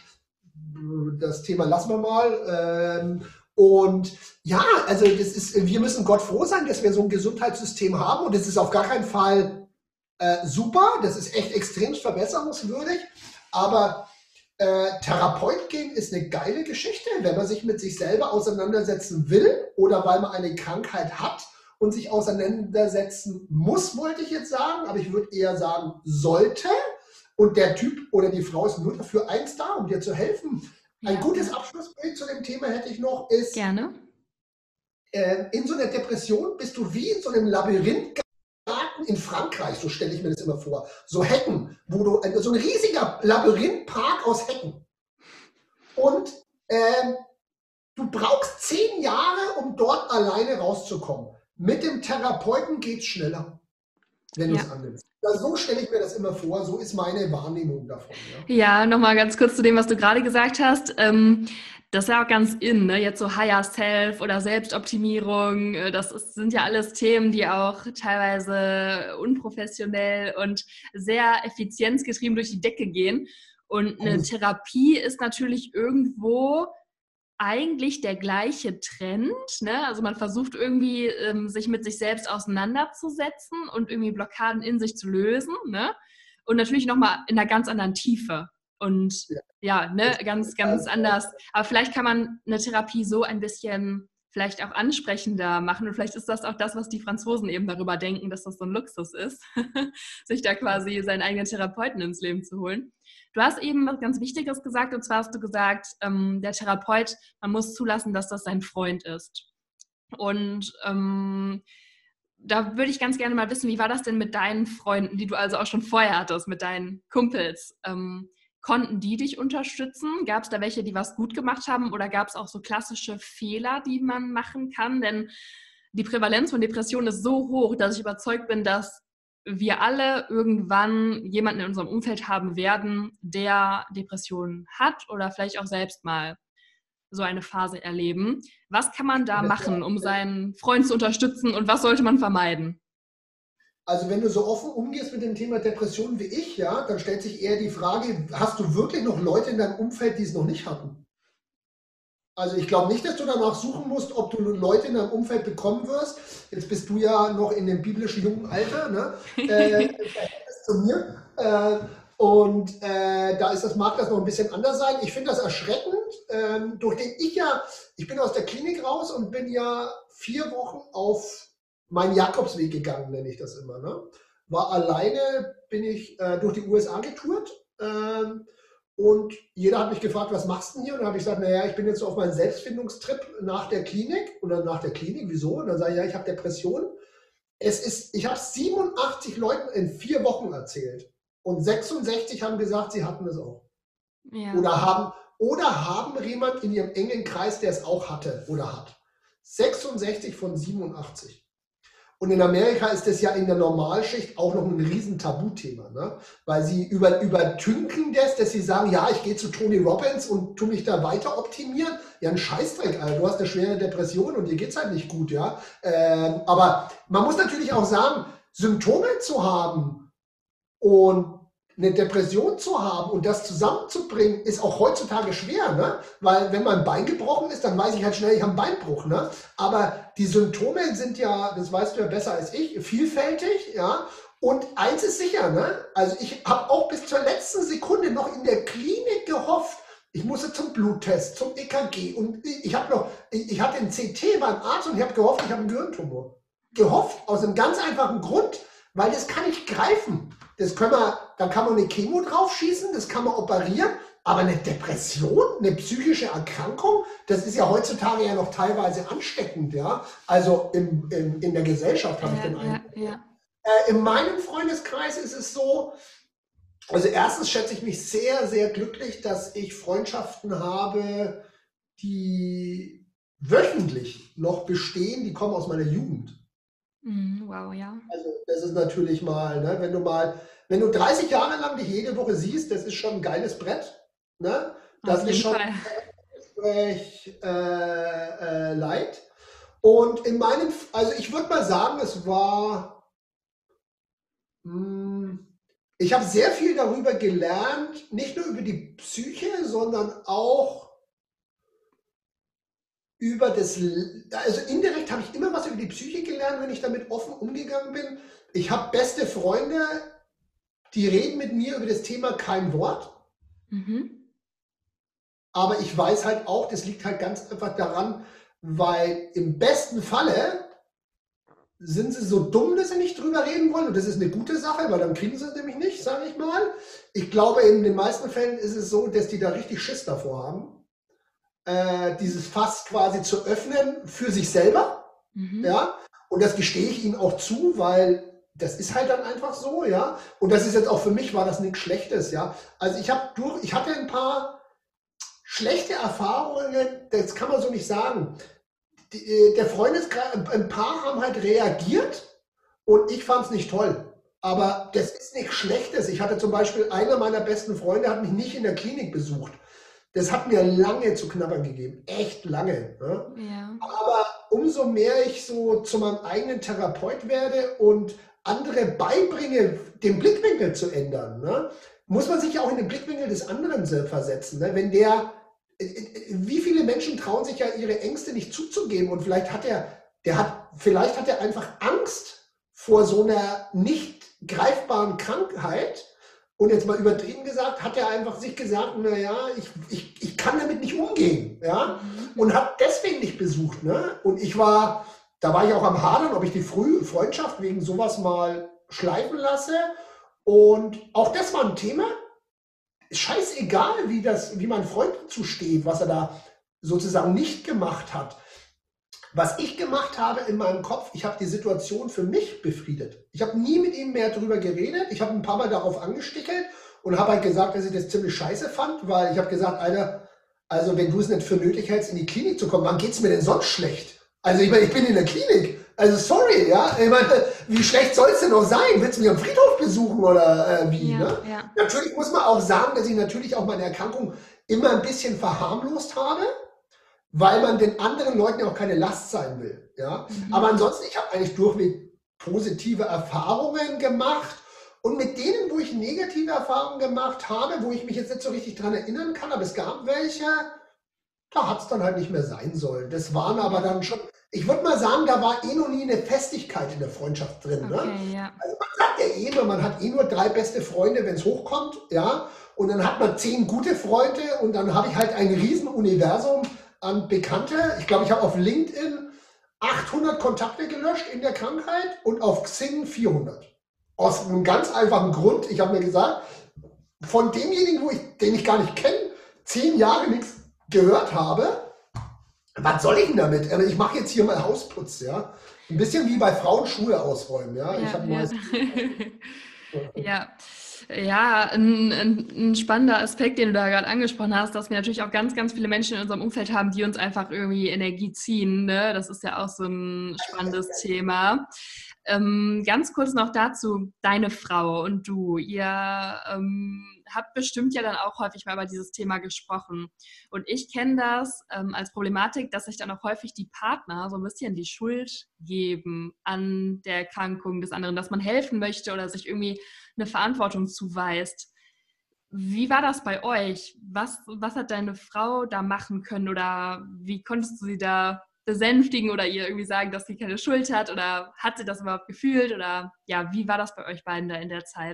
[SPEAKER 3] Das Thema lassen wir mal. Und ja, also das ist, wir müssen Gott froh sein, dass wir so ein Gesundheitssystem haben und das ist auf gar keinen Fall äh, super, das ist echt extremst verbesserungswürdig, aber äh, Therapeut gehen ist eine geile Geschichte, wenn man sich mit sich selber auseinandersetzen will oder weil man eine Krankheit hat und sich auseinandersetzen muss, wollte ich jetzt sagen, aber ich würde eher sagen, sollte. Und der Typ oder die Frau ist nur dafür eins da, um dir zu helfen. Ein ja. gutes Abschlussbild zu dem Thema hätte ich noch, ist,
[SPEAKER 2] Gerne.
[SPEAKER 3] Äh, in so einer Depression bist du wie in so einem Labyrinth geraten in Frankreich, so stelle ich mir das immer vor. So Hecken, wo du, äh, so ein riesiger Labyrinthpark aus Hecken. Und äh, du brauchst zehn Jahre, um dort alleine rauszukommen. Mit dem Therapeuten geht es schneller, wenn ja. du es annimmst. Also so stelle ich mir das immer vor, so ist meine Wahrnehmung davon. Ja,
[SPEAKER 2] ja nochmal ganz kurz zu dem, was du gerade gesagt hast. Ähm, Das ist ja auch ganz in, ne? Jetzt so Higher Self oder Selbstoptimierung, äh, das ist, sind ja alles Themen, die auch teilweise unprofessionell und sehr effizienzgetrieben durch die Decke gehen. Und eine Therapie ist natürlich irgendwo eigentlich der gleiche Trend, ne? Also man versucht irgendwie, ähm, sich mit sich selbst auseinanderzusetzen und irgendwie Blockaden in sich zu lösen, ne? Und natürlich nochmal in einer ganz anderen Tiefe. Und
[SPEAKER 3] Ja.
[SPEAKER 2] ja, ne, ganz, ganz anders. Aber vielleicht kann man eine Therapie so ein bisschen vielleicht auch ansprechender machen. Und vielleicht ist das auch das, was die Franzosen eben darüber denken, dass das so ein Luxus ist, sich da quasi seinen eigenen Therapeuten ins Leben zu holen. Du hast eben was ganz Wichtiges gesagt, und zwar hast du gesagt, ähm, der Therapeut, man muss zulassen, dass das sein Freund ist. Und ähm, da würde ich ganz gerne mal wissen, wie war das denn mit deinen Freunden, die du also auch schon vorher hattest, mit deinen Kumpels? Ähm, Konnten die dich unterstützen? Gab es da welche, die was gut gemacht haben, oder gab es auch so klassische Fehler, die man machen kann? Denn die Prävalenz von Depressionen ist so hoch, dass ich überzeugt bin, dass wir alle irgendwann jemanden in unserem Umfeld haben werden, der Depressionen hat oder vielleicht auch selbst mal so eine Phase erleben. Was kann man da machen, um seinen Freund zu unterstützen, und was sollte man vermeiden?
[SPEAKER 3] Also wenn du so offen umgehst mit dem Thema Depression wie ich, ja, dann stellt sich eher die Frage, hast du wirklich noch Leute in deinem Umfeld, die es noch nicht hatten? Also ich glaube nicht, dass du danach suchen musst, ob du Leute in deinem Umfeld bekommen wirst. Jetzt bist du ja noch in dem biblischen jungen Alter, ne? Äh, zu mir. Äh, und äh, da ist das, mag das noch ein bisschen anders sein. Ich finde das erschreckend, ähm, durch den ich ja, ich bin aus der Klinik raus und bin ja vier Wochen auf meinen Jakobsweg gegangen, nenne ich das immer. Ne? War alleine, bin ich äh, durch die U S A getourt, ähm, und jeder hat mich gefragt, was machst du denn hier? Und dann habe ich gesagt, naja, ich bin jetzt so auf meinen Selbstfindungstrip nach der Klinik. Und dann nach der Klinik, wieso? Und dann sage ich, ja, ich habe Depressionen. Es ist, ich habe siebenundachtzig Leuten in vier Wochen erzählt. Und sechsundsechzig haben gesagt, sie hatten es auch. Ja. Oder haben, oder haben jemand in ihrem engen Kreis, der es auch hatte oder hat. sechsundsechzig von siebenundachtzig. Und in Amerika ist das ja in der Normalschicht auch noch ein riesen Tabuthema, ne? Weil sie über, übertünken das, dass sie sagen, ja, ich gehe zu Tony Robbins und tu mich da weiter optimieren. Ja, ein Scheißdreck, Alter. Du hast eine schwere Depression und dir geht's halt nicht gut, ja. Ähm, aber man muss natürlich auch sagen, Symptome zu haben und eine Depression zu haben und das zusammenzubringen, ist auch heutzutage schwer, ne? Weil wenn mein Bein gebrochen ist, dann weiß ich halt schnell, ich habe einen Beinbruch, ne? Aber die Symptome sind ja, das weißt du ja besser als ich, vielfältig, ja? Und eins ist sicher, ne? Also ich habe auch bis zur letzten Sekunde noch in der Klinik gehofft, ich musste zum Bluttest, zum E K G, und ich habe noch, ich hatte einen C T beim Arzt und ich habe gehofft, ich habe einen Gehirntumor. Gehofft, aus einem ganz einfachen Grund, weil das kann ich greifen. Das können wir, da kann man eine Chemo drauf schießen, das kann man operieren, aber eine Depression, eine psychische Erkrankung, das ist ja heutzutage ja noch teilweise ansteckend, ja. Also im, im, in der Gesellschaft habe ja, ich den Eindruck. Ja, ja. Äh, in meinem Freundeskreis ist es so, also erstens schätze ich mich sehr, sehr glücklich, dass ich Freundschaften habe, die wöchentlich noch bestehen, die kommen aus meiner Jugend.
[SPEAKER 2] Wow, ja.
[SPEAKER 3] Also das ist natürlich mal, ne, wenn du mal, wenn du dreißig Jahre lang dich jede Woche siehst, das ist schon ein geiles Brett. Ne? Das ist schon ein Gespräch äh, äh, leid. Und in meinem, also ich würde mal sagen, es war, mh, ich habe sehr viel darüber gelernt, nicht nur über die Psyche, sondern auch über das, also indirekt habe ich immer was über die Psyche gelernt, wenn ich damit offen umgegangen bin. Ich habe beste Freunde, die reden mit mir über das Thema kein Wort. Mhm. Aber ich weiß halt auch, das liegt halt ganz einfach daran, weil im besten Falle sind sie so dumm, dass sie nicht drüber reden wollen. Und das ist eine gute Sache, weil dann kriegen sie es nämlich nicht, sage ich mal. Ich glaube, in den meisten Fällen ist es so, dass die da richtig Schiss davor haben. Äh, dieses Fass quasi zu öffnen für sich selber, mhm. ja, und das gestehe ich ihnen auch zu, weil das ist halt dann einfach so, ja, und das ist jetzt auch für mich, war das nichts Schlechtes, ja, also ich habe durch, ich hatte ein paar schlechte Erfahrungen, das kann man so nicht sagen, Die, der Freundeskreis, ein paar haben halt reagiert und ich fand es nicht toll, aber das ist nichts Schlechtes. Ich hatte zum Beispiel, einer meiner besten Freunde hat mich nicht in der Klinik besucht. Das hat mir lange zu knabbern gegeben, echt lange. Ne?
[SPEAKER 2] Ja.
[SPEAKER 3] Aber umso mehr ich so zu meinem eigenen Therapeut werde und andere beibringe, den Blickwinkel zu ändern, ne, muss man sich ja auch in den Blickwinkel des anderen versetzen. Ne? Wenn der, wie viele Menschen trauen sich ja ihre Ängste nicht zuzugeben und vielleicht hat er, der hat, vielleicht hat er einfach Angst vor so einer nicht greifbaren Krankheit. Und jetzt mal übertrieben gesagt, hat er einfach sich gesagt, naja, ich, ich, ich kann damit nicht umgehen, ja, und hat deswegen nicht besucht, ne? Und ich war, da war ich auch am Hadern, ob ich die Früh Freundschaft wegen sowas mal schleifen lasse. Und auch das war ein Thema. Scheißegal, wie das, wie mein Freund dazu steht, was er da sozusagen nicht gemacht hat. Was ich gemacht habe in meinem Kopf, ich habe die Situation für mich befriedet. Ich habe nie mit ihm mehr darüber geredet. Ich habe ein paar Mal darauf angestichelt und habe halt gesagt, dass ich das ziemlich scheiße fand, weil ich habe gesagt, Alter, also wenn du es nicht für nötig hältst, in die Klinik zu kommen, wann geht es mir denn sonst schlecht? Also ich meine, ich bin in der Klinik. Also sorry, ja. Ich meine, wie schlecht soll es denn noch sein? Willst du mich am Friedhof besuchen oder äh, wie?
[SPEAKER 2] Ja,
[SPEAKER 3] Ne?
[SPEAKER 2] ja.
[SPEAKER 3] Natürlich muss man auch sagen, dass ich natürlich auch meine Erkrankung immer ein bisschen verharmlost habe, weil man den anderen Leuten ja auch keine Last sein will. Ja?
[SPEAKER 2] Mhm.
[SPEAKER 3] Aber ansonsten, ich habe eigentlich durchweg positive Erfahrungen gemacht und mit denen, wo ich negative Erfahrungen gemacht habe, wo ich mich jetzt nicht so richtig dran erinnern kann, aber es gab welche, da hat es dann halt nicht mehr sein sollen. Das waren aber dann schon, ich würde mal sagen, da war eh noch nie eine Festigkeit in der Freundschaft drin.
[SPEAKER 2] Okay,
[SPEAKER 3] Ne?
[SPEAKER 2] ja.
[SPEAKER 3] Also man sagt ja eh immer, man hat eh nur drei beste Freunde, wenn es hochkommt, ja, und dann hat man zehn gute Freunde und dann habe ich halt ein Riesenuniversum an Bekannte. Ich glaube, ich habe auf LinkedIn achthundert Kontakte gelöscht in der Krankheit und auf Xing vierhundert. Aus einem ganz einfachen Grund. Ich habe mir gesagt, von demjenigen, wo ich, den ich gar nicht kenne, zehn Jahre nichts gehört habe, was soll ich denn damit? Ich mache jetzt hier mal Hausputz, ja. Ein bisschen wie bei Frauen Schuhe ausräumen, ja.
[SPEAKER 2] Ja,
[SPEAKER 3] ich habe
[SPEAKER 2] ja.
[SPEAKER 3] neues.
[SPEAKER 2] Ja, ja, ein, ein, ein spannender Aspekt, den du da gerade angesprochen hast, dass wir natürlich auch ganz, ganz viele Menschen in unserem Umfeld haben, die uns einfach irgendwie Energie ziehen. Ne? Das ist ja auch so ein spannendes Thema. Ähm, ganz kurz noch dazu, deine Frau und du, ihr ähm, habt bestimmt ja dann auch häufig mal über dieses Thema gesprochen. Und ich kenne das ähm, als Problematik, dass sich dann auch häufig die Partner so ein bisschen die Schuld geben an der Erkrankung des anderen, dass man helfen möchte oder sich irgendwie eine Verantwortung zuweist. Wie war das bei euch? Was, was hat deine Frau da machen können oder wie konntest du sie da besänftigen oder ihr irgendwie sagen, dass sie keine Schuld hat oder hat sie das überhaupt gefühlt oder ja, wie war das bei euch beiden da in der Zeit?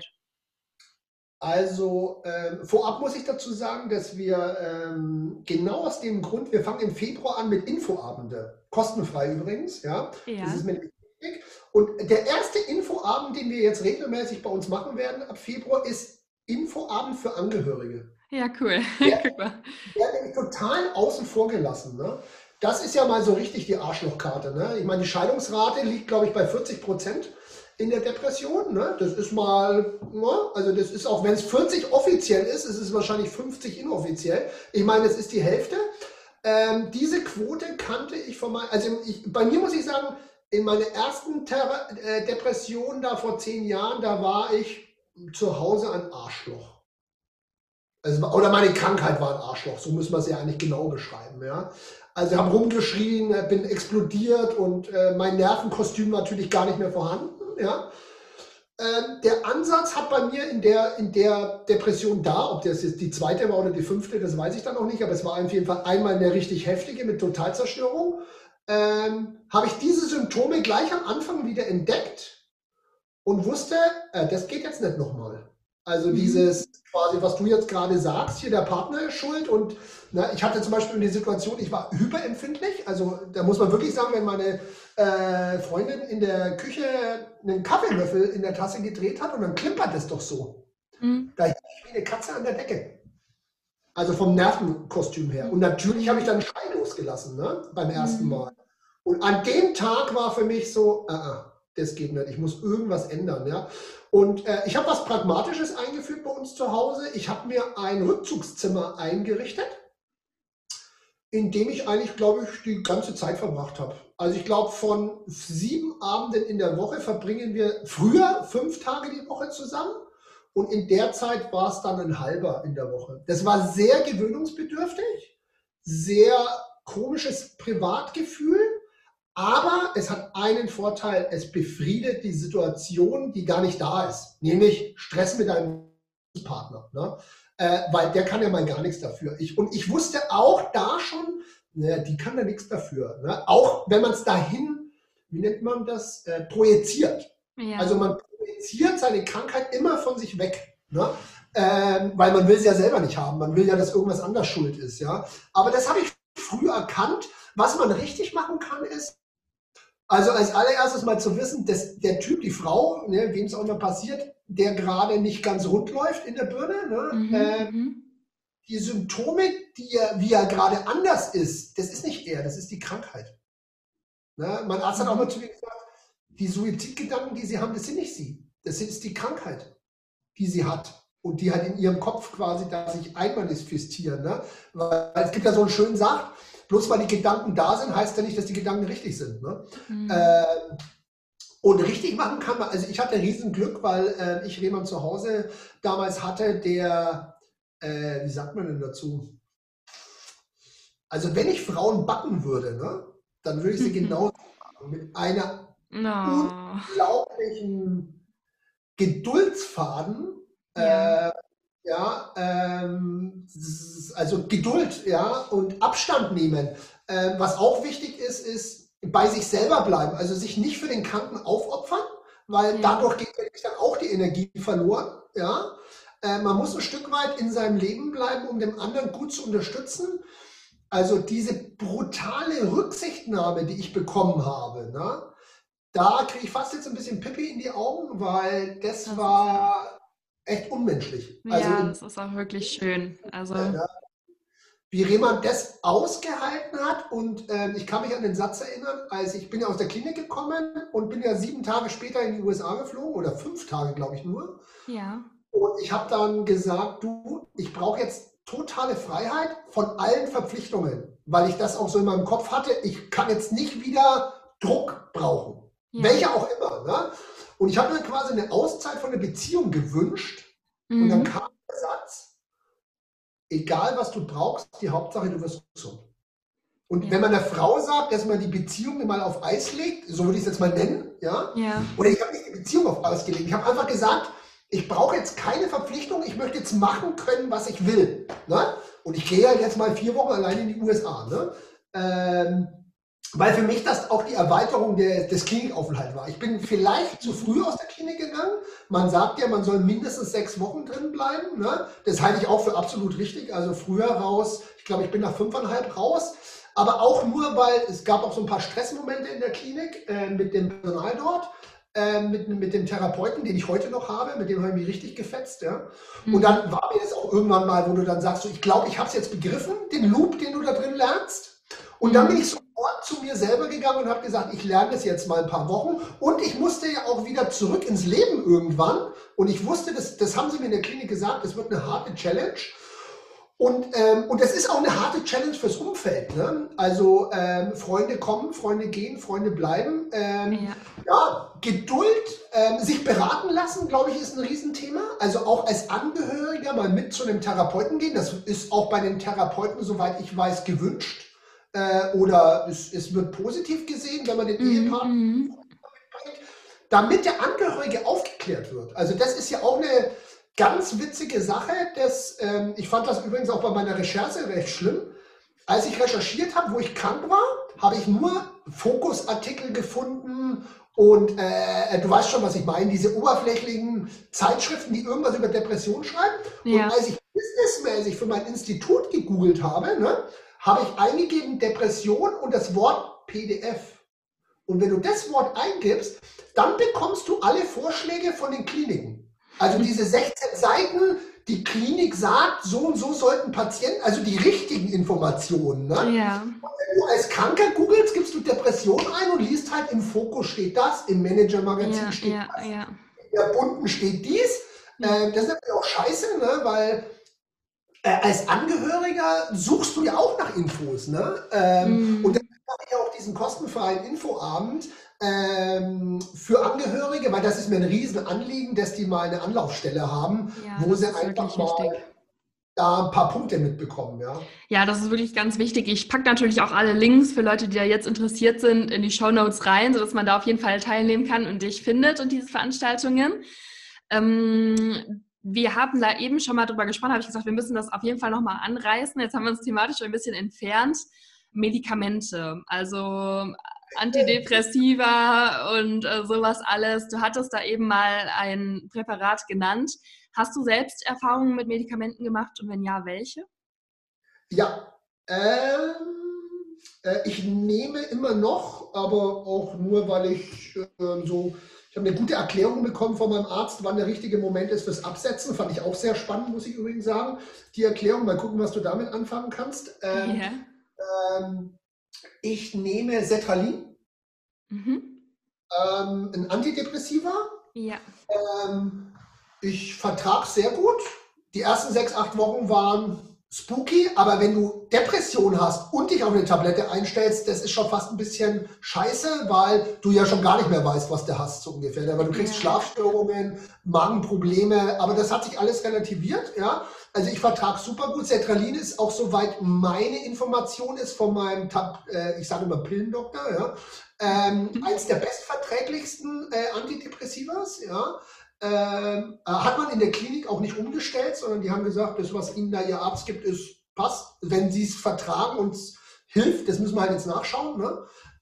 [SPEAKER 3] Also ähm, vorab muss ich dazu sagen, dass wir ähm, genau aus dem Grund, wir fangen im Februar an mit Infoabende, kostenfrei übrigens, ja,
[SPEAKER 2] Ja.
[SPEAKER 3] das ist mir wichtig. Und der erste Infoabend, den wir jetzt regelmäßig bei uns machen werden ab Februar, ist Infoabend für Angehörige.
[SPEAKER 2] Ja, cool.
[SPEAKER 3] Ja.
[SPEAKER 2] Guck mal.
[SPEAKER 3] Der wird total außen vor gelassen. Ne? Das ist ja mal so richtig die Arschlochkarte. Ne? Ich meine, die Scheidungsrate liegt, glaube ich, bei vierzig Prozent in der Depression. Ne? Das ist mal, ne? Also das ist auch, wenn es vierzig offiziell ist, ist es wahrscheinlich fünfzig inoffiziell. Ich meine, das ist die Hälfte. Ähm, diese Quote kannte ich von meinem, also ich, bei mir muss ich sagen, in meiner ersten Ter äh, Depression da vor zehn Jahren, da war ich zu Hause ein Arschloch. Also, oder meine Krankheit war ein Arschloch, so müssen wir es ja eigentlich genau beschreiben. Ja? Also ich habe rumgeschrien, bin explodiert und äh, mein Nervenkostüm natürlich gar nicht mehr vorhanden. Ja? Ähm, der Ansatz hat bei mir in der, in der Depression da, ob das jetzt die zweite war oder die fünfte, das weiß ich dann noch nicht, aber es war auf jeden Fall einmal eine richtig heftige mit Totalzerstörung. Ähm, habe ich diese Symptome gleich am Anfang wieder entdeckt und wusste, äh, das geht jetzt nicht nochmal. Also dieses quasi, was du jetzt gerade sagst, hier der Partner ist schuld und na, ich hatte zum Beispiel die Situation, ich war hyperempfindlich, also da muss man wirklich sagen, wenn meine äh, Freundin in der Küche einen Kaffeelöffel in der Tasse gedreht hat und dann klimpert es doch so.
[SPEAKER 2] Mhm.
[SPEAKER 3] Da hing ich wie eine Katze an der Decke. Also vom Nervenkostüm her. Und natürlich habe ich dann einen Schrei losgelassen, ne? Beim ersten
[SPEAKER 2] Mhm.
[SPEAKER 3] Mal. Und an dem Tag war für mich so, uh-uh, das geht nicht, ich muss irgendwas ändern. Ja? Und äh, ich habe was Pragmatisches eingeführt bei uns zu Hause. Ich habe mir ein Rückzugszimmer eingerichtet, in dem ich eigentlich, glaube ich, die ganze Zeit verbracht habe. Also ich glaube, von sieben Abenden in der Woche verbringen wir früher fünf Tage die Woche zusammen. und in der Zeit war es dann ein halber in der Woche. Das war sehr gewöhnungsbedürftig, sehr komisches Privatgefühl, aber es hat einen Vorteil, es befriedet die Situation, die gar nicht da ist, nämlich Stress mit deinem Partner, ne? Äh, weil der kann ja mal gar nichts dafür. Ich, und ich wusste auch da schon, ne, die kann da nichts dafür. Ne? Auch wenn man es dahin, wie nennt man das, äh, projiziert.
[SPEAKER 2] Ja.
[SPEAKER 3] Also man projiziert seine Krankheit immer von sich weg. Ne? Ähm, weil man will es ja selber nicht haben. Man will ja, dass irgendwas anders schuld ist. Ja? Aber das habe ich früh erkannt. Was man richtig machen kann, ist, also als allererstes mal zu wissen, dass der Typ, die Frau, ne, wem es auch immer passiert, der gerade nicht ganz rund läuft in der Birne, ne,
[SPEAKER 2] Mhm,
[SPEAKER 3] äh,
[SPEAKER 2] mhm.
[SPEAKER 3] die Symptome, die er, wie er gerade anders ist, das ist nicht er, das ist die Krankheit. Ne? Mein Arzt hat auch mal zu mir gesagt, die Suizidgedanken, die sie haben, das sind nicht sie. Das ist die Krankheit, die sie hat. Und die halt in ihrem Kopf quasi da sich einmanifestieren. Ne? Weil es gibt ja so einen schönen Satz, bloß weil die Gedanken da sind, heißt ja nicht, dass die Gedanken richtig sind. Ne?
[SPEAKER 2] Mhm.
[SPEAKER 3] Ähm, und richtig machen kann man, also ich hatte riesen Glück, weil äh, ich jemanden zu Hause damals hatte, der, äh, wie sagt man denn dazu? Also wenn ich Frauen backen würde, ne, dann würde ich sie genauso machen, mit einer
[SPEAKER 2] No.
[SPEAKER 3] unglaublichen Geduldsfaden.
[SPEAKER 2] Ja.
[SPEAKER 3] Äh, ja, ähm, also Geduld, ja, und Abstand nehmen. Äh, was auch wichtig ist, ist bei sich selber bleiben, also sich nicht für den Kranken aufopfern, weil
[SPEAKER 2] Ja.
[SPEAKER 3] dadurch geht nämlich dann auch die Energie verloren, ja. Äh, man muss ein Stück weit in seinem Leben bleiben, um den anderen gut zu unterstützen. Also diese brutale Rücksichtnahme, die ich bekommen habe, ne, da kriege ich fast jetzt ein bisschen Pipi in die Augen, weil das
[SPEAKER 2] Das ist
[SPEAKER 3] war echt unmenschlich. Also
[SPEAKER 2] Ja,
[SPEAKER 3] in,
[SPEAKER 2] das ist auch wirklich schön. Also,
[SPEAKER 3] ja, wie jemand das ausgehalten hat und äh, ich kann mich an den Satz erinnern, als ich bin ja aus der Klinik gekommen und bin ja sieben Tage später in die U S A geflogen oder fünf Tage, glaube ich nur.
[SPEAKER 2] ja.
[SPEAKER 3] Und ich habe dann gesagt, du, ich brauche jetzt totale Freiheit von allen Verpflichtungen, weil ich das auch so in meinem Kopf hatte. Ich kann jetzt nicht wieder Druck brauchen,
[SPEAKER 2] Ja.
[SPEAKER 3] welcher auch immer. Ne? Und ich habe mir quasi eine Auszeit von der Beziehung gewünscht und dann
[SPEAKER 2] Mhm.
[SPEAKER 3] kam der Satz, egal was du brauchst, die Hauptsache du wirst gesund. Und
[SPEAKER 2] Ja.
[SPEAKER 3] wenn man einer Frau sagt, dass man die Beziehung mal auf Eis legt, so würde ich es jetzt mal nennen, ja,
[SPEAKER 2] Ja.
[SPEAKER 3] oder ich habe nicht die Beziehung auf Eis gelegt, ich habe einfach gesagt, ich brauche jetzt keine Verpflichtung, ich möchte jetzt machen können, was ich will. Ne? Und ich gehe halt jetzt mal vier Wochen allein in die U S A. Ne? Ähm, weil für mich das auch die Erweiterung der, des Klinikaufenthalts war. Ich bin vielleicht zu früh aus der Klinik gegangen. Man sagt ja, man soll mindestens sechs Wochen drin bleiben. Ne? Das halte ich auch für absolut richtig. Also früher raus, ich glaube, ich bin nach fünfeinhalb raus. Aber auch nur, weil es gab auch so ein paar Stressmomente in der Klinik äh, mit dem Personal dort. Mit, mit dem Therapeuten, den ich heute noch habe, mit dem habe ich mich richtig gefetzt. Ja? Und
[SPEAKER 2] Mhm.
[SPEAKER 3] dann war mir das auch irgendwann mal, wo du dann sagst, so, ich glaube, ich habe es jetzt begriffen, den Loop, den du da drin lernst. Und dann bin ich sofort zu mir selber gegangen und habe gesagt, ich lerne das jetzt mal ein paar Wochen. Und ich musste ja auch wieder zurück ins Leben irgendwann. Und ich wusste, das, das haben sie mir in der Klinik gesagt, das wird eine harte Challenge. Und, ähm, und das ist auch eine harte Challenge fürs Umfeld. Ne? Also ähm, Freunde kommen, Freunde gehen, Freunde bleiben. Ähm,
[SPEAKER 2] Ja.
[SPEAKER 3] ja, Geduld, ähm, sich beraten lassen, glaube ich, ist ein Riesenthema. Also auch als Angehöriger mal mit zu einem Therapeuten gehen. Das ist auch bei den Therapeuten, soweit ich weiß, gewünscht. Äh, oder es, es wird positiv gesehen, wenn man den
[SPEAKER 2] Mhm.
[SPEAKER 3] Ehepartner
[SPEAKER 2] Mhm.
[SPEAKER 3] mitbringt, damit der Angehörige aufgeklärt wird. Also das ist ja auch eine ganz witzige Sache. Das, ähm, ich fand das übrigens auch bei meiner Recherche recht schlimm. Als ich recherchiert habe, wo ich krank war, habe ich nur Fokusartikel gefunden und äh, du weißt schon, was ich meine, diese oberflächlichen Zeitschriften, die irgendwas über Depression schreiben.
[SPEAKER 2] Ja.
[SPEAKER 3] Und als ich businessmäßig für mein Institut gegoogelt habe, ne, habe ich eingegeben Depression und das Wort P D F. Und wenn du das Wort eingibst, dann bekommst du alle Vorschläge von den Kliniken. Also diese sechzehn Seiten, die Klinik sagt, so und so sollten Patienten, also die richtigen Informationen. Ne?
[SPEAKER 2] Ja.
[SPEAKER 3] Und wenn du als Kranker googelst, gibst du Depression ein und liest halt, im Fokus steht das, im Manager-Magazin
[SPEAKER 2] Ja.
[SPEAKER 3] steht
[SPEAKER 2] Ja.
[SPEAKER 3] das,
[SPEAKER 2] Ja.
[SPEAKER 3] in der Bunten steht dies.
[SPEAKER 2] Ja.
[SPEAKER 3] Äh, das ist natürlich auch scheiße, ne? Weil äh, als Angehöriger suchst du ja auch nach Infos, ne? Ähm,
[SPEAKER 2] Mm.
[SPEAKER 3] Und dann mache ich ja auch diesen kostenfreien Infoabend ähm, für Angehörige, weil das ist mir ein Riesenanliegen, dass die mal eine Anlaufstelle haben,
[SPEAKER 2] Ja,
[SPEAKER 3] wo
[SPEAKER 2] das
[SPEAKER 3] sie
[SPEAKER 2] ist
[SPEAKER 3] einfach
[SPEAKER 2] wirklich wichtig.
[SPEAKER 3] mal da ein paar Punkte mitbekommen, ja.
[SPEAKER 2] Ja, das ist wirklich ganz wichtig. Ich packe natürlich auch alle Links für Leute, die da jetzt interessiert sind, in die Shownotes rein, sodass man da auf jeden Fall teilnehmen kann und dich findet und diese Veranstaltungen. Ähm, wir haben da eben schon mal drüber gesprochen, habe ich gesagt, wir müssen das auf jeden Fall nochmal anreißen. Jetzt haben wir uns thematisch ein bisschen entfernt. Medikamente, also Antidepressiva und äh, sowas alles. Du hattest da eben mal ein Präparat genannt. Hast du selbst Erfahrungen mit Medikamenten gemacht und wenn ja, welche?
[SPEAKER 3] Ja, ähm, äh, ich nehme immer noch, aber auch nur, weil ich ähm, so, ich habe eine gute Erklärung bekommen von meinem Arzt, wann der richtige Moment ist fürs Absetzen. Fand ich auch sehr spannend, muss ich übrigens sagen. Die Erklärung, mal gucken, was du damit anfangen kannst. Ähm,
[SPEAKER 2] Ja.
[SPEAKER 3] ähm, ich nehme Sertralin,
[SPEAKER 2] Mhm.
[SPEAKER 3] ähm, ein Antidepressiva.
[SPEAKER 2] Ja.
[SPEAKER 3] Ähm, ich vertrage sehr gut. Die ersten sechs, acht Wochen waren spooky, aber wenn du Depression hast und dich auf eine Tablette einstellst, das ist schon fast ein bisschen scheiße, weil du ja schon gar nicht mehr weißt, was du hast, so ungefähr. Weil du kriegst
[SPEAKER 2] Ja.
[SPEAKER 3] Schlafstörungen, Magenprobleme, aber das hat sich alles relativiert, ja. Also ich vertrage super gut. Sertralin ist auch, soweit meine Information ist, von meinem, Tab, äh, ich sage immer Pillendoktor, ja, ähm,
[SPEAKER 2] Mhm.
[SPEAKER 3] eins der bestverträglichsten äh, Antidepressivas, ja. Ähm, äh, hat man in der Klinik auch nicht umgestellt, sondern die haben gesagt, das, was ihnen da ihr Arzt gibt, ist passt. Wenn sie es vertragen und es hilft, das müssen wir halt jetzt nachschauen, ne?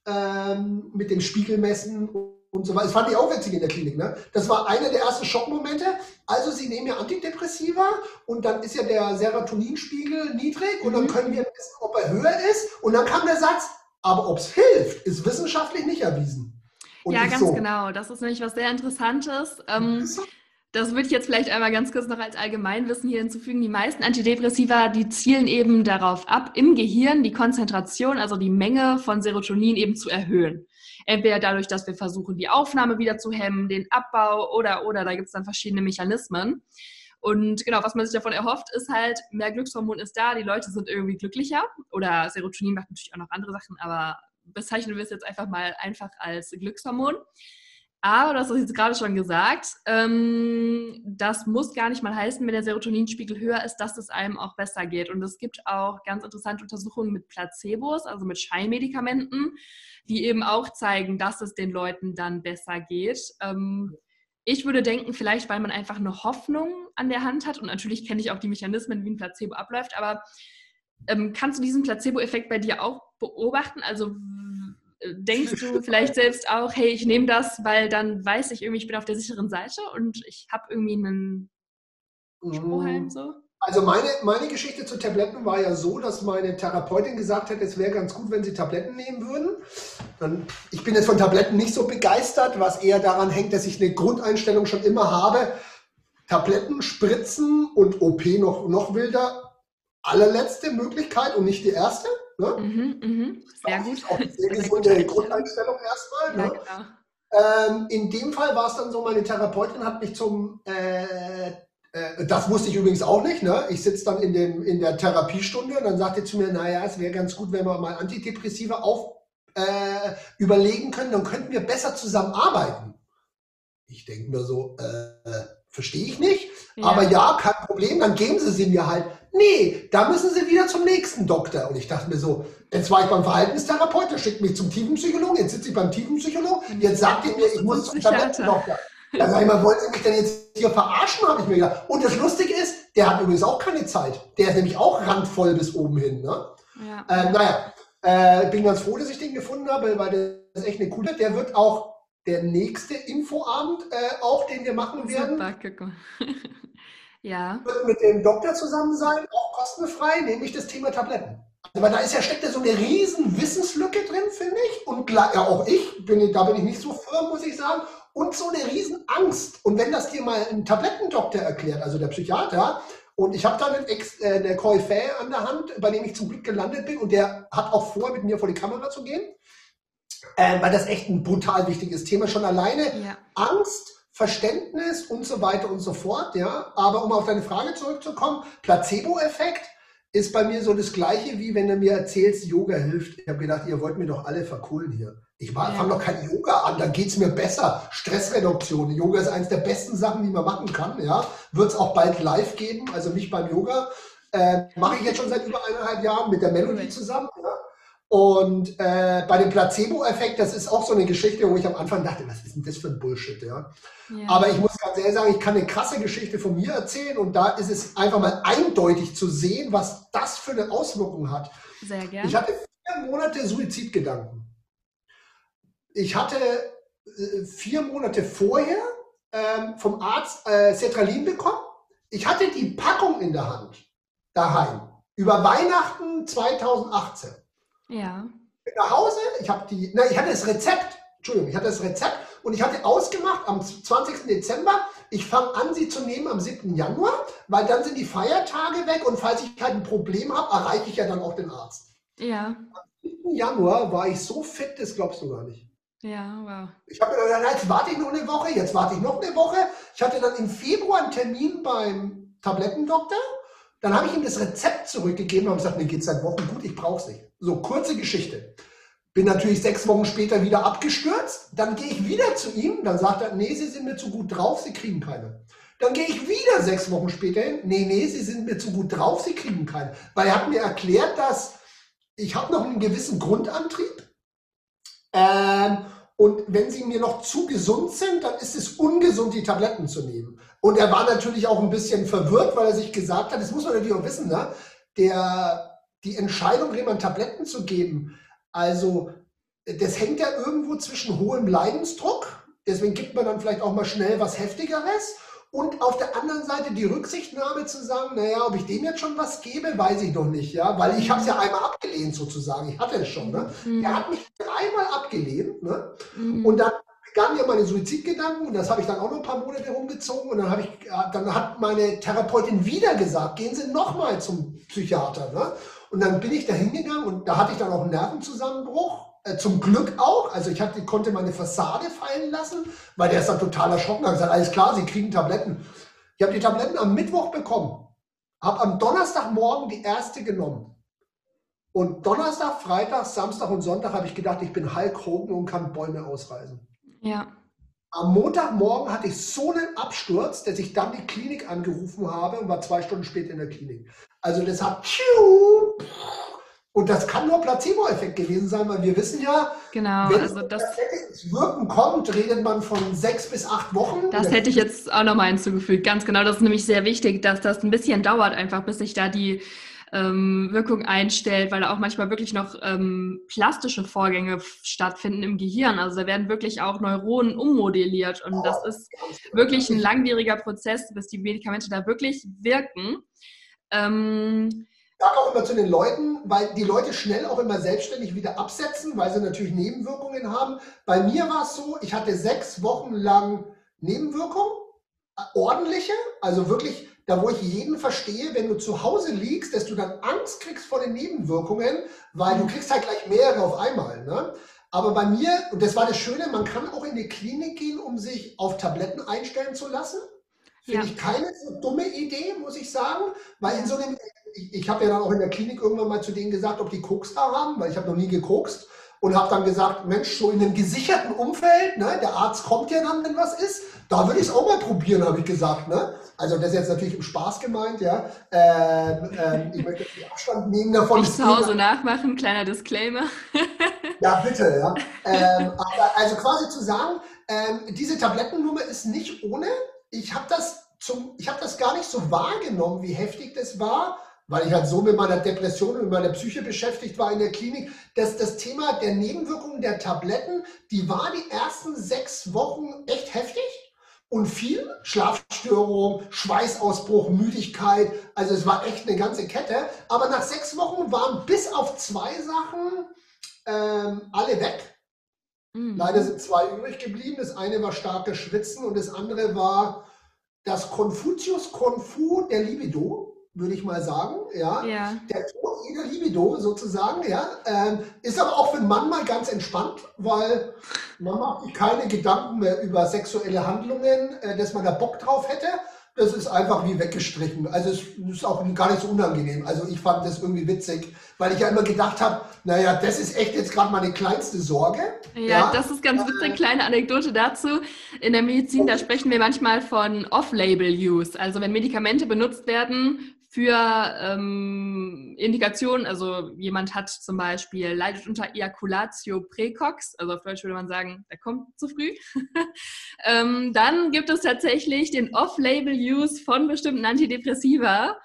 [SPEAKER 3] Ähm, mit dem Spiegelmessen und so weiter. Das fand ich auch witzig in der Klinik, ne? Das war einer der ersten Schockmomente. Also sie nehmen ja Antidepressiva und dann ist ja der Serotoninspiegel niedrig und dann
[SPEAKER 2] Mhm.
[SPEAKER 3] können wir wissen, ob er höher ist. Und dann kam der Satz, aber ob es hilft, ist wissenschaftlich nicht erwiesen. Und
[SPEAKER 2] Ja,
[SPEAKER 3] ich
[SPEAKER 2] ganz
[SPEAKER 3] so,
[SPEAKER 2] genau. Das ist nämlich was sehr Interessantes. Ähm,
[SPEAKER 3] interessant.
[SPEAKER 2] das würde ich jetzt vielleicht einmal ganz kurz noch als Allgemeinwissen hier hinzufügen. Die meisten Antidepressiva, die zielen eben darauf ab, im Gehirn die Konzentration, also die Menge von Serotonin eben zu erhöhen. Entweder dadurch, dass wir versuchen, die Aufnahme wieder zu hemmen, den Abbau oder, oder, da gibt es dann verschiedene Mechanismen. Und genau, was man sich davon erhofft, ist halt, mehr Glückshormon ist da, die Leute sind irgendwie glücklicher. Oder Serotonin macht natürlich auch noch andere Sachen, aber bezeichnen wir es jetzt einfach mal einfach als Glückshormon. Aber, das hast du jetzt gerade schon gesagt, ähm, das muss gar nicht mal heißen, wenn der Serotoninspiegel höher ist, dass es einem auch besser geht. Und es gibt auch ganz interessante Untersuchungen mit Placebos, also mit Scheinmedikamenten, die eben auch zeigen, dass es den Leuten dann besser geht. Ähm, ich würde denken, vielleicht, weil man einfach eine Hoffnung an der Hand hat und natürlich kenne ich auch die Mechanismen, wie ein Placebo abläuft, aber ähm, kannst du diesen Placebo-Effekt bei dir auch beobachten? Also w- denkst du vielleicht selbst auch, hey, ich nehme das, weil dann weiß ich irgendwie, ich bin auf der sicheren Seite und ich habe irgendwie einen Strohhalm so?
[SPEAKER 3] Also meine, meine Geschichte zu Tabletten war ja so, dass meine Therapeutin gesagt hat, es wäre ganz gut, wenn sie Tabletten nehmen würden. Dann, ich bin jetzt von Tabletten nicht so begeistert, was eher daran hängt, dass ich eine Grundeinstellung schon immer habe. Tabletten, Spritzen und O P noch, noch wilder. Allerletzte Möglichkeit und nicht die erste. Ne?
[SPEAKER 2] Mhm, mhm. Sehr
[SPEAKER 3] Das
[SPEAKER 2] gut.
[SPEAKER 3] ist auch eine sehr
[SPEAKER 2] Sehr
[SPEAKER 3] gesunde
[SPEAKER 2] gute
[SPEAKER 3] Grundeinstellung erstmal.
[SPEAKER 2] Ja,
[SPEAKER 3] Ne?
[SPEAKER 2] genau.
[SPEAKER 3] Ähm, in dem Fall war es dann so, meine Therapeutin hat mich zum, äh, äh, das wusste ich übrigens auch nicht, ne? Ich sitze dann in, dem, in der Therapiestunde und dann sagte sie zu mir, naja, es wäre ganz gut, wenn wir mal Antidepressiva auf, äh, überlegen können, dann könnten wir besser zusammenarbeiten. Ich denke mir so, äh, verstehe ich nicht,
[SPEAKER 2] Ja.
[SPEAKER 3] aber ja, kein Problem, dann geben sie sie mir halt. Nee, da müssen sie wieder zum nächsten Doktor. Und ich dachte mir so, jetzt war ich beim Verhaltenstherapeut, der schickt mich zum Tiefenpsychologen, jetzt sitze ich beim Tiefenpsychologen, jetzt sagt er mir, ich muss zum Tablettendoktor. Da sag ich mal, wollen Sie mich denn jetzt hier verarschen, habe ich mir gedacht. Und das Lustige ist, der hat übrigens auch keine Zeit. Der ist nämlich auch randvoll bis oben hin. Ne?
[SPEAKER 2] Ja.
[SPEAKER 3] Äh, naja, äh, bin ganz froh, dass ich den gefunden habe, weil das ist echt eine coole. Der wird auch der nächste Infoabend, äh, auch den wir machen werden,
[SPEAKER 2] Super, guck mal. Ja.
[SPEAKER 3] wird mit dem Doktor zusammen sein, auch kostenfrei, nämlich das Thema Tabletten. Also, weil da ist ja, steckt ja so eine riesen Wissenslücke drin, finde ich. Und ja, auch ich, bin, da bin ich nicht so firm, muss ich sagen. Und so eine riesen Angst. Und wenn das dir mal ein Tablettendoktor erklärt, also der Psychiater, und ich habe da einen Ex, äh, eine Koryphäe an der Hand, bei dem ich zum Glück gelandet bin, und der hat auch vor, mit mir vor die Kamera zu gehen, äh, weil das echt ein brutal wichtiges Thema. Schon alleine
[SPEAKER 2] Ja.
[SPEAKER 3] Angst Verständnis und so weiter und so fort. Ja? Aber um auf deine Frage zurückzukommen, Placebo-Effekt ist bei mir so das Gleiche, wie wenn du mir erzählst, Yoga hilft. Ich habe gedacht, ihr wollt mir doch alle verkohlen hier. Ich ja. fange doch kein Yoga an, dann geht es mir besser. Stressreduktion. Yoga ist eines der besten Sachen, die man machen kann. Ja? Wird es auch bald live geben, also nicht beim Yoga. Äh, mache ich jetzt schon seit über eineinhalb Jahren mit der Melodie zusammen. Ja? Und äh, bei dem Placebo-Effekt, das ist auch so eine Geschichte, wo ich am Anfang dachte, was ist denn das für ein Bullshit, ja? Ja. Aber ich muss ganz ehrlich sagen, ich kann eine krasse Geschichte von mir erzählen und da ist es einfach mal eindeutig zu sehen, was das für eine Auswirkung hat.
[SPEAKER 2] Sehr gerne.
[SPEAKER 3] Ich hatte vier Monate Suizidgedanken. Ich hatte äh, vier Monate vorher ähm, vom Arzt äh, Sertralin bekommen. Ich hatte die Packung in der Hand, daheim, über Weihnachten zweitausendachtzehn.
[SPEAKER 2] Ja.
[SPEAKER 3] Ich bin nach Hause, ich habe die, na, ich hatte das Rezept, Entschuldigung, ich hatte das Rezept und ich hatte ausgemacht am zwanzigsten Dezember, ich fange an, sie zu nehmen am siebten Januar, weil dann sind die Feiertage weg und falls ich halt ein Problem habe, erreiche ich ja dann auch den Arzt.
[SPEAKER 2] Ja.
[SPEAKER 3] Am siebten Januar war ich so fit, das glaubst du gar nicht.
[SPEAKER 2] Ja, wow.
[SPEAKER 3] Ich habe mir gedacht, jetzt warte ich noch eine Woche, jetzt warte ich noch eine Woche. Ich hatte dann im Februar einen Termin beim Tablettendoktor. Dann habe ich ihm das Rezept zurückgegeben und gesagt, mir geht es seit Wochen gut, ich brauche es nicht. So, kurze Geschichte. Bin natürlich sechs Wochen später wieder abgestürzt. Dann gehe ich wieder zu ihm. Dann sagt er, nee, Sie sind mir zu gut drauf, Sie kriegen keine. Dann gehe ich wieder sechs Wochen später hin. Nee, nee, Sie sind mir zu gut drauf, Sie kriegen keine. Weil er hat mir erklärt, dass ich habe noch einen gewissen Grundantrieb. Ähm, und wenn Sie mir noch zu gesund sind, dann ist es ungesund, die Tabletten zu nehmen. Und er war natürlich auch ein bisschen verwirrt, weil er sich gesagt hat, das muss man natürlich auch wissen, ne? Der, die Entscheidung, jemandem Tabletten zu geben, also das hängt ja irgendwo zwischen hohem Leidensdruck, deswegen gibt man dann vielleicht auch mal schnell was Heftigeres und auf der anderen Seite die Rücksichtnahme zu sagen, naja, ob ich dem jetzt schon was gebe, weiß ich noch nicht, ja, weil ich habe es ja einmal abgelehnt sozusagen, ich hatte es schon, ne? Mhm. Er hat mich dreimal abgelehnt, ne? Mhm. Und dann begannen ja meine Suizidgedanken und das habe ich dann auch noch ein paar Monate rumgezogen und dann, habe ich, dann hat meine Therapeutin wieder gesagt, gehen Sie nochmal zum Psychiater, ne? Und dann bin ich da hingegangen und da hatte ich dann auch einen Nervenzusammenbruch, äh, zum Glück auch, also ich hatte, konnte meine Fassade fallen lassen, weil der ist dann total erschrocken und hat gesagt, alles klar, Sie kriegen Tabletten. Ich habe die Tabletten am Mittwoch bekommen, habe am Donnerstagmorgen die erste genommen und Donnerstag, Freitag, Samstag und Sonntag habe ich gedacht, ich bin Hulk Hogan und kann Bäume ausreißen.
[SPEAKER 2] Ja.
[SPEAKER 3] Am Montagmorgen hatte ich so einen Absturz, dass ich dann die Klinik angerufen habe und war zwei Stunden später in der Klinik. Also das hat und das kann nur Placebo-Effekt gewesen sein, weil wir wissen ja,
[SPEAKER 2] genau,
[SPEAKER 3] wenn
[SPEAKER 2] also das
[SPEAKER 3] ins Wirken kommt, redet man von sechs bis acht Wochen.
[SPEAKER 2] Das hätte ich jetzt auch nochmal hinzugefügt. Ganz genau, das ist nämlich sehr wichtig, dass das ein bisschen dauert einfach, bis sich da die ähm, Wirkung einstellt, weil da auch manchmal wirklich noch ähm, plastische Vorgänge stattfinden im Gehirn. Also da werden wirklich auch Neuronen ummodelliert und das ist wirklich ein langwieriger Prozess, bis die Medikamente da wirklich wirken. Ähm,
[SPEAKER 3] Ich sage auch immer zu den Leuten, weil die Leute schnell auch immer selbstständig wieder absetzen, weil sie natürlich Nebenwirkungen haben. Bei mir war es so, ich hatte sechs Wochen lang Nebenwirkungen, ordentliche, also wirklich, da wo ich jeden verstehe, wenn du zu Hause liegst, dass du dann Angst kriegst vor den Nebenwirkungen, weil du kriegst halt gleich mehrere auf einmal. Ne? Aber bei mir, und das war das Schöne, man kann auch in die Klinik gehen, um sich auf Tabletten einstellen zu lassen. Finde ja. ich keine so dumme Idee, muss ich sagen, weil in so einem, ich, ich habe ja dann auch in der Klinik irgendwann mal zu denen gesagt, ob die Koks da haben, weil ich habe noch nie gekokst und habe dann gesagt, Mensch, so in einem gesicherten Umfeld, ne, der Arzt kommt ja dann, wenn was ist, da würde ich es auch mal probieren, habe ich gesagt, ne? Also das ist jetzt natürlich im Spaß gemeint, ja. Ähm, ähm, ich möchte den Abstand nehmen davon.
[SPEAKER 2] Nicht zu Hause nachmachen, kleiner Disclaimer.
[SPEAKER 3] Ja, bitte, ja. Ähm, aber also quasi zu sagen, ähm, diese Tablettennummer ist nicht ohne. Ich habe das, zum, ich hab das gar nicht so wahrgenommen, wie heftig das war, weil ich halt so mit meiner Depression und mit meiner Psyche beschäftigt war in der Klinik, dass das Thema der Nebenwirkungen der Tabletten, die war die ersten sechs Wochen echt heftig und viel. Schlafstörung, Schweißausbruch, Müdigkeit, also es war echt eine ganze Kette. Aber nach sechs Wochen waren bis auf zwei Sachen ähm, alle weg. Leider sind zwei übrig geblieben. Das eine war starkes Schwitzen und das andere war das Konfuzius-Konfu der Libido. würde ich mal sagen, ja.
[SPEAKER 2] Ja.
[SPEAKER 3] Der Tod jeder Libido sozusagen, ja. Ähm, ist aber auch für einen Mann mal ganz entspannt, weil man macht sich keine Gedanken mehr über sexuelle Handlungen, äh, dass man da Bock drauf hätte. Das ist einfach wie weggestrichen. Also es ist auch gar nicht so unangenehm. Also ich fand das irgendwie witzig, weil ich ja immer gedacht habe, naja, das ist echt jetzt gerade meine kleinste Sorge.
[SPEAKER 2] Ja,
[SPEAKER 3] ja,
[SPEAKER 2] das ist ganz witzig. Kleine Anekdote dazu. In der Medizin, da sprechen wir manchmal von Off-Label-Use. Also wenn Medikamente benutzt werden für ähm, Indikationen, also jemand hat zum Beispiel, leidet unter Ejaculatio precox, also auf Deutsch würde man sagen, der kommt zu früh, ähm, dann gibt es tatsächlich den Off-Label-Use von bestimmten Antidepressiva,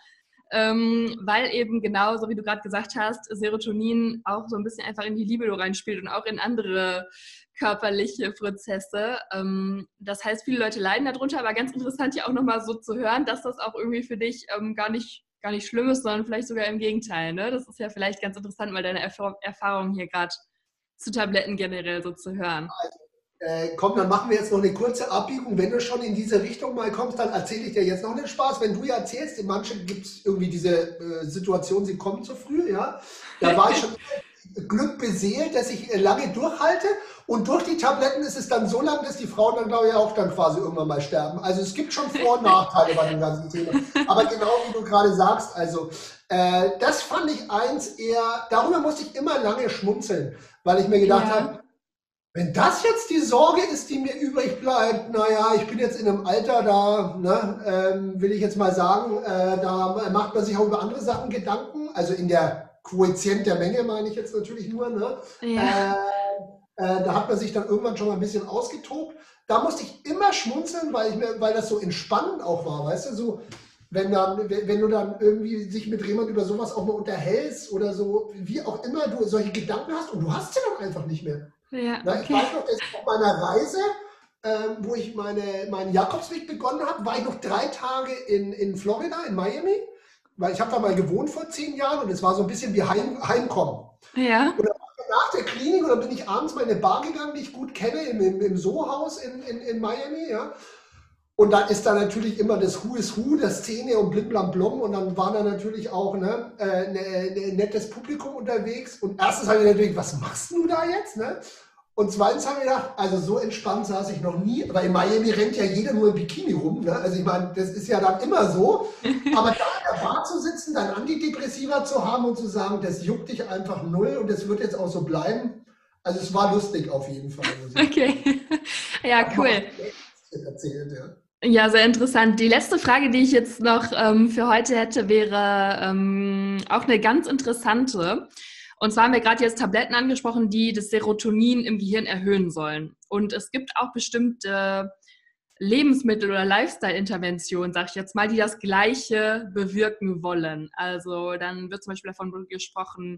[SPEAKER 2] ähm, weil eben genau, so wie du gerade gesagt hast, Serotonin auch so ein bisschen einfach in die Libido reinspielt und auch in andere körperliche Prozesse. Ähm, das heißt, viele Leute leiden darunter, aber ganz interessant ja auch nochmal so zu hören, dass das auch irgendwie für dich ähm, gar nicht, gar nicht schlimm ist, sondern vielleicht sogar im Gegenteil. Ne? Das ist ja vielleicht ganz interessant, mal deine Erf- Erfahrungen hier gerade zu Tabletten generell so zu hören.
[SPEAKER 3] Äh, komm, dann machen wir jetzt noch eine kurze Abbiegung. Wenn du schon in diese Richtung mal kommst, dann erzähle ich dir jetzt noch einen Spaß. Wenn du ja erzählst, in manchen gibt es irgendwie diese äh, Situation, sie kommen zu früh, ja. Da war ich schon Glück beseelt, dass ich lange durchhalte, und durch die Tabletten ist es dann so lang, dass die Frauen dann, glaube ich, auch dann quasi irgendwann mal sterben. Also es gibt schon Vor- und Nachteile bei dem ganzen Thema. Aber genau wie du gerade sagst, also äh, das fand ich eins eher, darüber musste ich immer lange schmunzeln, weil ich mir gedacht
[SPEAKER 2] Ja.
[SPEAKER 3] habe, wenn das jetzt die Sorge ist, die mir übrig bleibt, naja, ich bin jetzt in einem Alter, da ne, ähm, will ich jetzt mal sagen, äh, da macht man sich auch über andere Sachen Gedanken, also in der Quotient der Menge meine ich jetzt natürlich nur, ne?
[SPEAKER 2] Ja.
[SPEAKER 3] Äh, äh, da hat man sich dann irgendwann schon mal ein bisschen ausgetobt. Da musste ich immer schmunzeln, weil, ich mir, weil das so entspannend auch war, weißt du, so, wenn, dann, wenn du dann irgendwie sich mit jemand über sowas auch mal unterhältst oder so, wie auch immer du solche Gedanken hast, und du hast sie dann einfach nicht mehr.
[SPEAKER 2] Ja,
[SPEAKER 3] Na, ich
[SPEAKER 2] okay.
[SPEAKER 3] weiß noch, dass auf meiner Reise, ähm, wo ich meine, meinen Jakobsweg begonnen habe, war ich noch drei Tage in, in Florida, in Miami, weil ich habe da mal gewohnt vor zehn Jahren, und es war so ein bisschen wie Heim, Heimkommen.
[SPEAKER 2] Ja.
[SPEAKER 3] Und dann war ich nach der Klinik, und dann bin ich abends mal in eine Bar gegangen, die ich gut kenne, im, im, im Soho-Haus in, in, in Miami, ja. Und dann ist da natürlich immer das Who is Who, das Szene und Blimblamblom, und dann war da natürlich auch ne, äh, ne, ne, nettes Publikum unterwegs. Und erstens habe ich natürlich, was machst du da jetzt? Ne? Und zweitens habe ich gedacht, also so entspannt saß ich noch nie, weil in Miami rennt ja jeder nur im Bikini rum. Ne? Also ich meine, das ist ja dann immer so. Aber da in der Bar zu sitzen, dann Antidepressiva zu haben und zu sagen, das juckt dich einfach null und das wird jetzt auch so bleiben. Also es war lustig auf jeden Fall.
[SPEAKER 2] Okay. Ja, cool.
[SPEAKER 3] Erzählt, ja.
[SPEAKER 2] Ja, sehr interessant. Die letzte Frage, die ich jetzt noch ähm, für heute hätte, wäre ähm, auch eine ganz interessante. Und zwar haben wir gerade jetzt Tabletten angesprochen, die das Serotonin im Gehirn erhöhen sollen. Und es gibt auch bestimmte Lebensmittel- oder Lifestyle-Interventionen, sag ich jetzt mal, die das Gleiche bewirken wollen. Also dann wird zum Beispiel davon gesprochen,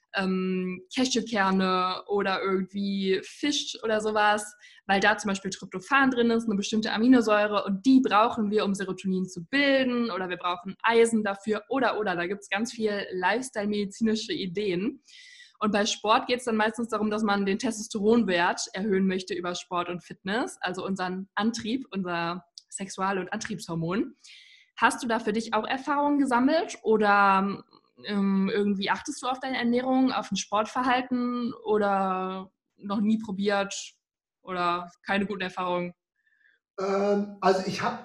[SPEAKER 2] ähm, Cashewkerne oder irgendwie Fisch oder sowas, weil da zum Beispiel Tryptophan drin ist, eine bestimmte Aminosäure, und die brauchen wir, um Serotonin zu bilden, oder wir brauchen Eisen dafür oder, oder. Da gibt es ganz viel Lifestyle-medizinische Ideen. Und bei Sport geht es dann meistens darum, dass man den Testosteronwert erhöhen möchte über Sport und Fitness, also unseren Antrieb, unser Sexual- und Antriebshormon. Hast du da für dich auch Erfahrungen gesammelt, oder ähm, irgendwie achtest du auf deine Ernährung, auf ein Sportverhalten, oder noch nie probiert oder keine guten Erfahrungen?
[SPEAKER 3] Ähm, also ich habe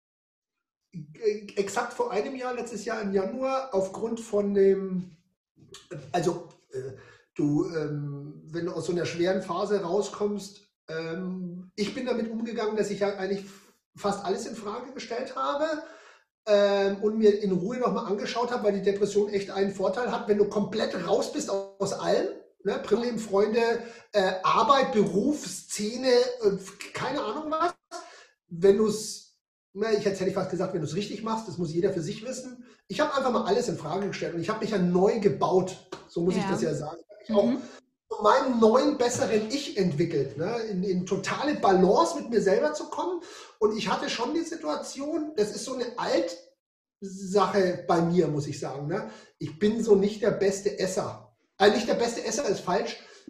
[SPEAKER 3] exakt vor einem Jahr, letztes Jahr im Januar, aufgrund von dem, also äh, du, ähm, wenn du aus so einer schweren Phase rauskommst, ähm, ich bin damit umgegangen, dass ich ja eigentlich fast alles in Frage gestellt habe ähm, und mir in Ruhe nochmal angeschaut habe, weil die Depression echt einen Vorteil hat, wenn du komplett raus bist aus allem, ne, Problem, Freunde, äh, Arbeit, Beruf, Szene, äh, keine Ahnung was, wenn du es, ich hätte ich fast gesagt, wenn du es richtig machst, das muss jeder für sich wissen. Ich habe einfach mal alles in Frage gestellt und ich habe mich ja neu gebaut, so muss
[SPEAKER 2] Ja.
[SPEAKER 3] ich das ja sagen. Ich
[SPEAKER 2] Mhm.
[SPEAKER 3] auch zu meinem neuen, besseren Ich entwickelt, ne? in, in totale Balance mit mir selber zu kommen. Und ich hatte schon die Situation, das ist so eine Altsache bei mir, muss ich sagen. Ne? Ich bin so nicht der beste Esser. Äh, nicht der beste Esser ist falsch.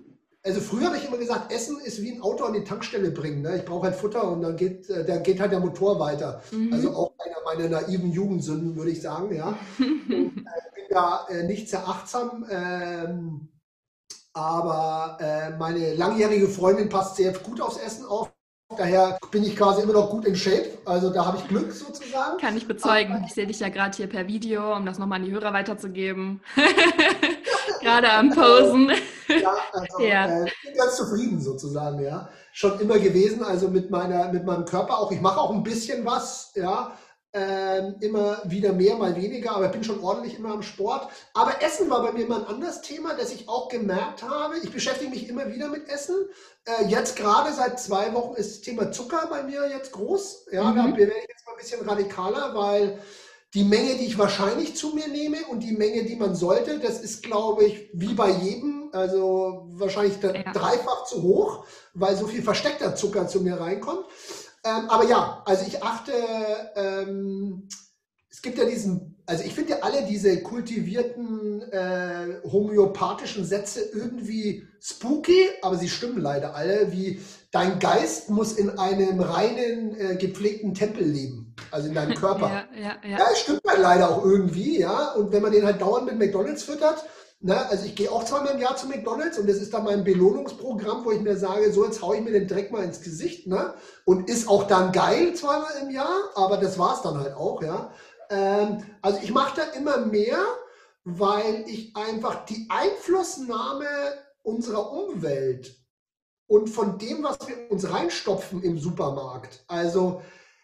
[SPEAKER 3] Also früher habe ich immer gesagt, Essen ist wie ein Auto an die Tankstelle bringen. Ne? Ich brauche halt Futter und dann geht, äh, dann geht halt der Motor weiter. Mhm. Also auch einer meiner naiven Jugendsünden, würde ich sagen. Ja. Und, äh, ich bin da äh, nicht sehr achtsam, ähm, aber äh, meine langjährige Freundin passt sehr gut aufs Essen auf. Daher bin ich quasi immer noch gut in Shape. Also da habe ich Glück sozusagen.
[SPEAKER 2] Kann ich bezeugen. Aber ich sehe dich ja gerade hier per Video, um das nochmal an die Hörer weiterzugeben. Gerade am Posen.
[SPEAKER 3] Ja, also ja. Äh, ich bin ganz zufrieden sozusagen, ja. Schon immer gewesen, also mit meiner, mit meinem Körper auch. Ich mache auch ein bisschen was, ja. Ähm, immer wieder mehr, mal weniger, aber ich bin schon ordentlich immer am Sport. Aber Essen war bei mir immer ein anderes Thema, das ich auch gemerkt habe. Ich beschäftige mich immer wieder mit Essen. Äh, jetzt gerade seit zwei Wochen ist das Thema Zucker bei mir jetzt groß. Ja, mhm. Da werde ich jetzt mal ein bisschen radikaler, weil die Menge, die ich wahrscheinlich zu mir nehme und die Menge, die man sollte, das ist, glaube ich, wie bei jedem, also wahrscheinlich ja. dreifach zu hoch, weil so viel versteckter Zucker zu mir reinkommt. Ähm, aber ja, also ich achte, ähm, es gibt ja diesen, also ich finde ja alle diese kultivierten äh, homöopathischen Sätze irgendwie spooky, aber sie stimmen leider alle, wie dein Geist muss in einem reinen, äh, gepflegten Tempel leben, also in deinem Körper.
[SPEAKER 2] Ja, ja, ja.
[SPEAKER 3] Ja, es stimmt halt leider auch irgendwie, ja, und wenn man den halt dauernd mit McDonald's füttert, na, also ich gehe auch zweimal im Jahr zu McDonald's und das ist dann mein Belohnungsprogramm, wo ich mir sage, so jetzt haue ich mir den Dreck mal ins Gesicht, ne? Und ist auch dann geil zweimal im Jahr, aber das war es dann halt auch, ja. Ähm, also ich mache da immer mehr, weil ich einfach die Einflussnahme unserer Umwelt und von dem, was wir uns reinstopfen im Supermarkt, also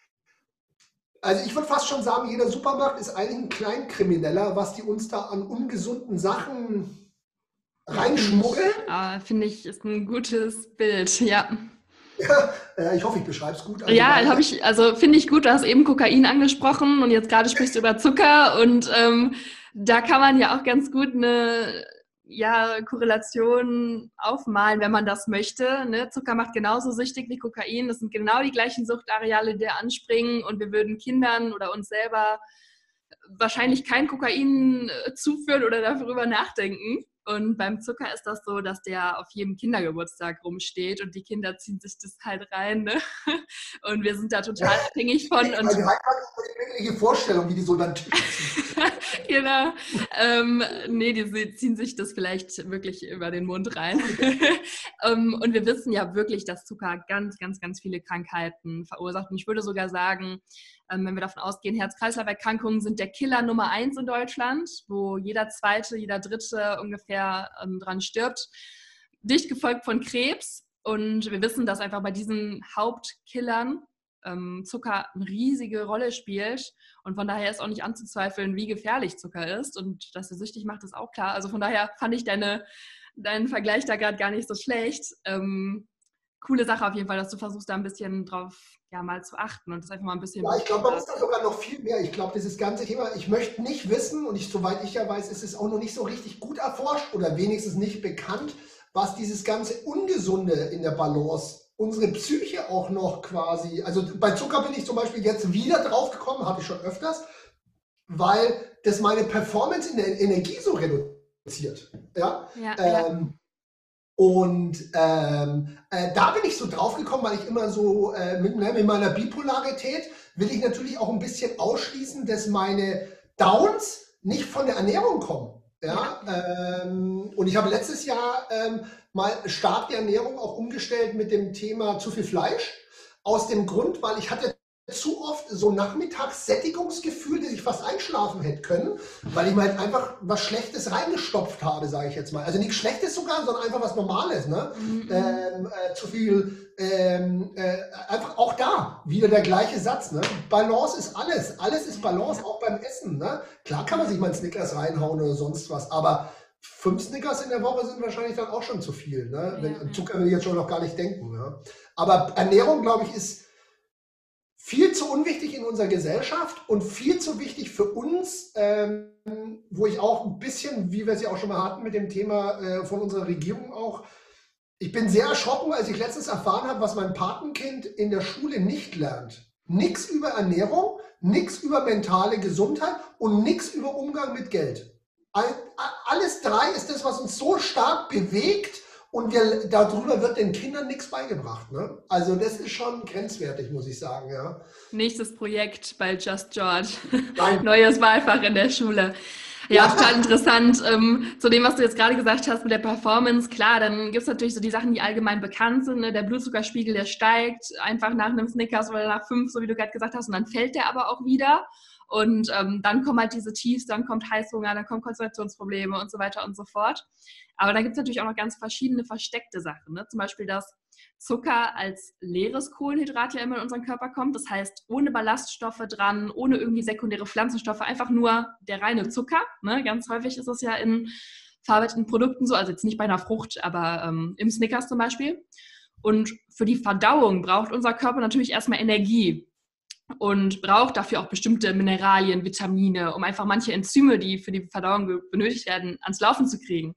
[SPEAKER 3] Also ich würde fast schon sagen, jeder Supermarkt ist eigentlich ein Kleinkrimineller, was die uns da an ungesunden Sachen reinschmuggeln.
[SPEAKER 2] Ah, finde ich, ist ein gutes Bild, ja.
[SPEAKER 3] Ja, äh, ich hoffe, ich beschreibe es gut. Also
[SPEAKER 2] ja, habe ich, also finde ich gut, du hast eben Kokain angesprochen und jetzt gerade sprichst du über Zucker und ähm, da kann man ja auch ganz gut eine ja, Korrelation aufmalen, wenn man das möchte. Ne? Zucker macht genauso süchtig wie Kokain. Das sind genau die gleichen Suchtareale, die da anspringen und wir würden Kindern oder uns selber wahrscheinlich kein Kokain zuführen oder darüber nachdenken. Und beim Zucker ist das so, dass der auf jedem Kindergeburtstag rumsteht und die Kinder ziehen sich das halt rein. Ne? Und wir sind da total abhängig von. Und
[SPEAKER 3] also eine Vorstellung, wie die so dann
[SPEAKER 2] Genau. Ähm, nee, die ziehen sich das vielleicht wirklich über den Mund rein. um, und wir wissen ja wirklich, dass Zucker ganz, ganz, ganz viele Krankheiten verursacht. Und ich würde sogar sagen, ähm, wenn wir davon ausgehen, Herz-Kreislauf-Erkrankungen sind der Killer Nummer eins in Deutschland, wo jeder Zweite, jeder Dritte ungefähr ähm, dran stirbt. Dicht gefolgt von Krebs. Und wir wissen, dass einfach bei diesen Hauptkillern Zucker eine riesige Rolle spielt und von daher ist auch nicht anzuzweifeln, wie gefährlich Zucker ist und dass er süchtig macht, ist auch klar. Also von daher fand ich deine, deinen Vergleich da gerade gar nicht so schlecht. Ähm, coole Sache auf jeden Fall, dass du versuchst, da ein bisschen drauf ja, mal zu achten und das einfach mal ein bisschen...
[SPEAKER 3] Ja, ich glaube, man muss da sogar noch viel mehr. Ich glaube, dieses ganze Thema, ich möchte nicht wissen und ich, soweit ich ja weiß, ist es auch noch nicht so richtig gut erforscht oder wenigstens nicht bekannt, was dieses ganze Ungesunde in der Balance unsere Psyche auch noch quasi, also bei Zucker bin ich zum Beispiel jetzt wieder drauf gekommen, hatte ich schon öfters, weil das meine Performance in der Energie so reduziert. Ja.
[SPEAKER 2] ja,
[SPEAKER 3] ähm,
[SPEAKER 2] ja.
[SPEAKER 3] Und ähm, äh, da bin ich so drauf gekommen, weil ich immer so äh, mit, ne, mit meiner Bipolarität will ich natürlich auch ein bisschen ausschließen, dass meine Downs nicht von der Ernährung kommen. Ja, ja. Ähm, und ich habe letztes Jahr ähm, mal stark die Ernährung auch umgestellt mit dem Thema zu viel Fleisch. Aus dem Grund, weil ich hatte zu oft so nachmittags Sättigungsgefühl, dass ich fast einschlafen hätte können, weil ich mir halt einfach was Schlechtes reingestopft habe, sage ich jetzt mal. Also nichts Schlechtes sogar, sondern einfach was Normales. Ne? Mhm. Ähm, äh, zu viel, ähm, äh, einfach auch da wieder der gleiche Satz. Ne? Balance ist alles. Alles ist Balance, auch beim Essen. Ne? Klar kann man sich mal einen Snickers reinhauen oder sonst was, aber fünf Snickers in der Woche sind wahrscheinlich dann auch schon zu viel. Ne? Wenn, ja. Zucker will ich jetzt schon noch gar nicht denken. Ne? Aber Ernährung, glaube ich, ist viel zu unwichtig in unserer Gesellschaft und viel zu wichtig für uns, ähm, wo ich auch ein bisschen, wie wir es ja auch schon mal hatten mit dem Thema äh, von unserer Regierung auch, ich bin sehr erschrocken, als ich letztens erfahren habe, was mein Patenkind in der Schule nicht lernt. Nichts über Ernährung, nichts über mentale Gesundheit und nichts über Umgang mit Geld. All, alles drei ist das, was uns so stark bewegt und wir, darüber wird den Kindern nichts beigebracht. Ne? Also das ist schon grenzwertig, muss ich sagen. Ja.
[SPEAKER 2] Nächstes Projekt bei Just George.
[SPEAKER 3] Nein.
[SPEAKER 2] Neues Wahlfach in der Schule. Ja, total interessant. Ähm, zu dem, was du jetzt gerade gesagt hast mit der Performance, klar, dann gibt es natürlich so die Sachen, die allgemein bekannt sind. Ne? Der Blutzuckerspiegel, der steigt einfach nach einem Snickers oder nach fünf, so wie du gerade gesagt hast, und dann fällt der aber auch wieder. Und ähm, dann kommen halt diese Tiefs, dann kommt Heißhunger, dann kommen Konzentrationsprobleme und so weiter und so fort. Aber da gibt es natürlich auch noch ganz verschiedene versteckte Sachen. Ne? Zum Beispiel, dass Zucker als leeres Kohlenhydrat ja immer in unseren Körper kommt. Das heißt, ohne Ballaststoffe dran, ohne irgendwie sekundäre Pflanzenstoffe, einfach nur der reine Zucker. Ne? Ganz häufig ist es ja in verarbeiteten Produkten so, also jetzt nicht bei einer Frucht, aber ähm, im Snickers zum Beispiel. Und für die Verdauung braucht unser Körper natürlich erstmal Energie und braucht dafür auch bestimmte Mineralien, Vitamine, um einfach manche Enzyme, die für die Verdauung benötigt werden, ans Laufen zu kriegen.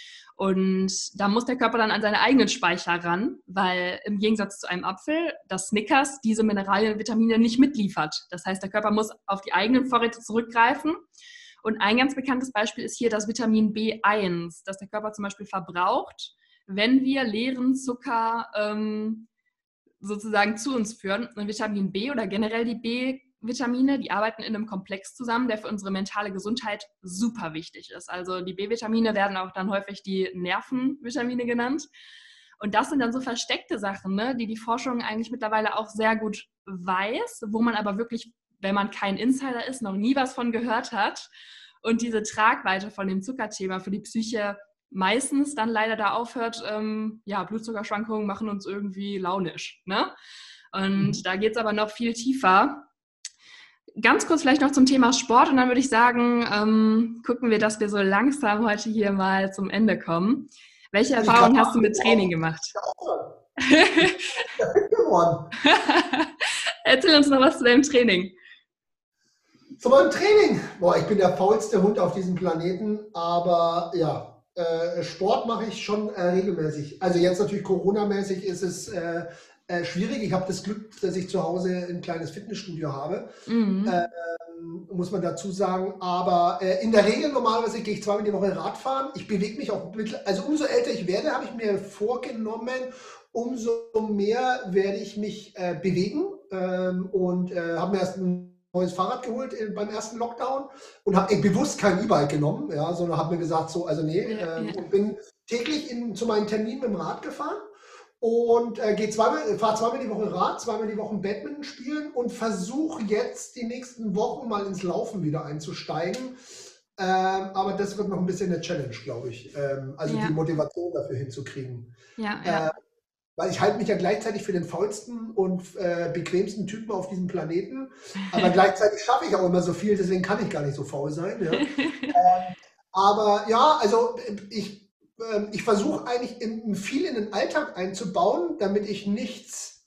[SPEAKER 2] Und da muss der Körper dann an seine eigenen Speicher ran, weil im Gegensatz zu einem Apfel das Snickers diese Mineralien und Vitamine nicht mitliefert. Das heißt, der Körper muss auf die eigenen Vorräte zurückgreifen. Und ein ganz bekanntes Beispiel ist hier das Vitamin B eins, das der Körper zum Beispiel verbraucht, wenn wir leeren Zucker ähm, sozusagen zu uns führen. Und Vitamin B oder generell die B-Vitamine, die arbeiten in einem Komplex zusammen, der für unsere mentale Gesundheit super wichtig ist. Also die B-Vitamine werden auch dann häufig die Nervenvitamine genannt. Und das sind dann so versteckte Sachen, ne, die die Forschung eigentlich mittlerweile auch sehr gut weiß, wo man aber wirklich, wenn man kein Insider ist, noch nie was von gehört hat. Und diese Tragweite von dem Zuckerthema für die Psyche meistens dann leider da aufhört, ähm, ja, Blutzuckerschwankungen machen uns irgendwie launisch. Ne? Und mhm. da geht es aber noch viel tiefer. Ganz kurz vielleicht noch zum Thema Sport und dann würde ich sagen, ähm, gucken wir, dass wir so langsam heute hier mal zum Ende kommen. Welche Erfahrungen hast du mit Training gemacht? Erzähl uns noch was zu deinem Training.
[SPEAKER 3] Zu meinem Training? Boah, ich bin der faulste Hund auf diesem Planeten, aber ja, Äh, Sport mache ich schon äh, regelmäßig. Also jetzt natürlich Corona-mäßig ist es äh, äh, schwierig. Ich habe das Glück, dass ich zu Hause ein kleines Fitnessstudio habe, mhm. äh, muss man dazu sagen. Aber äh, in der Regel normalerweise gehe ich zweimal die Woche Radfahren. Ich bewege mich auch, mit, also umso älter ich werde, habe ich mir vorgenommen, umso mehr werde ich mich äh, bewegen ähm, und äh, habe mir erst ein neues Fahrrad geholt beim ersten Lockdown und habe bewusst kein E-Bike genommen, ja, sondern habe mir gesagt, so, also nee, ja, ähm, ja. und bin täglich in, zu meinen Terminen mit dem Rad gefahren und äh, gehe zweimal, fahre zweimal die Woche Rad, zweimal die Woche Badminton spielen und versuche jetzt die nächsten Wochen mal ins Laufen wieder einzusteigen. Ähm, aber das wird noch ein bisschen eine Challenge, glaube ich. Ähm, also ja. die Motivation dafür hinzukriegen.
[SPEAKER 2] Ja, ja.
[SPEAKER 3] Äh, Weil ich halte mich ja gleichzeitig für den faulsten und äh, bequemsten Typen auf diesem Planeten. Aber gleichzeitig schaffe ich auch immer so viel, deswegen kann ich gar nicht so faul sein. Ja. ähm, aber ja, also ich, äh, ich versuche eigentlich in, viel in den Alltag einzubauen, damit ich nichts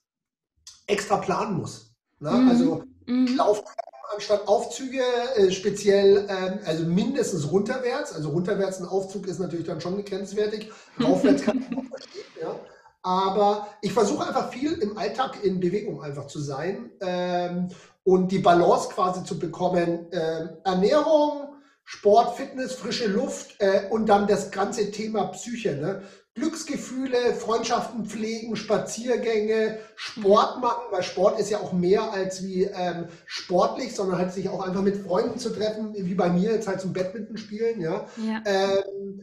[SPEAKER 3] extra planen muss. Ne? Mhm. Also ich laufe anstatt Aufzüge äh, speziell, ähm, also mindestens runterwärts. Also runterwärts ein Aufzug ist natürlich dann schon grenzwertig. Raufwärts kann ich noch verstehen, ja. Aber ich versuche einfach viel im Alltag in Bewegung einfach zu sein ähm, und die Balance quasi zu bekommen. Ähm, Ernährung, Sport, Fitness, frische Luft äh, und dann das ganze Thema Psyche. Ne? Glücksgefühle, Freundschaften pflegen, Spaziergänge, Sport machen, weil Sport ist ja auch mehr als wie ähm, sportlich, sondern halt sich auch einfach mit Freunden zu treffen, wie bei mir jetzt halt zum Badminton spielen. Ja. ja. Ähm,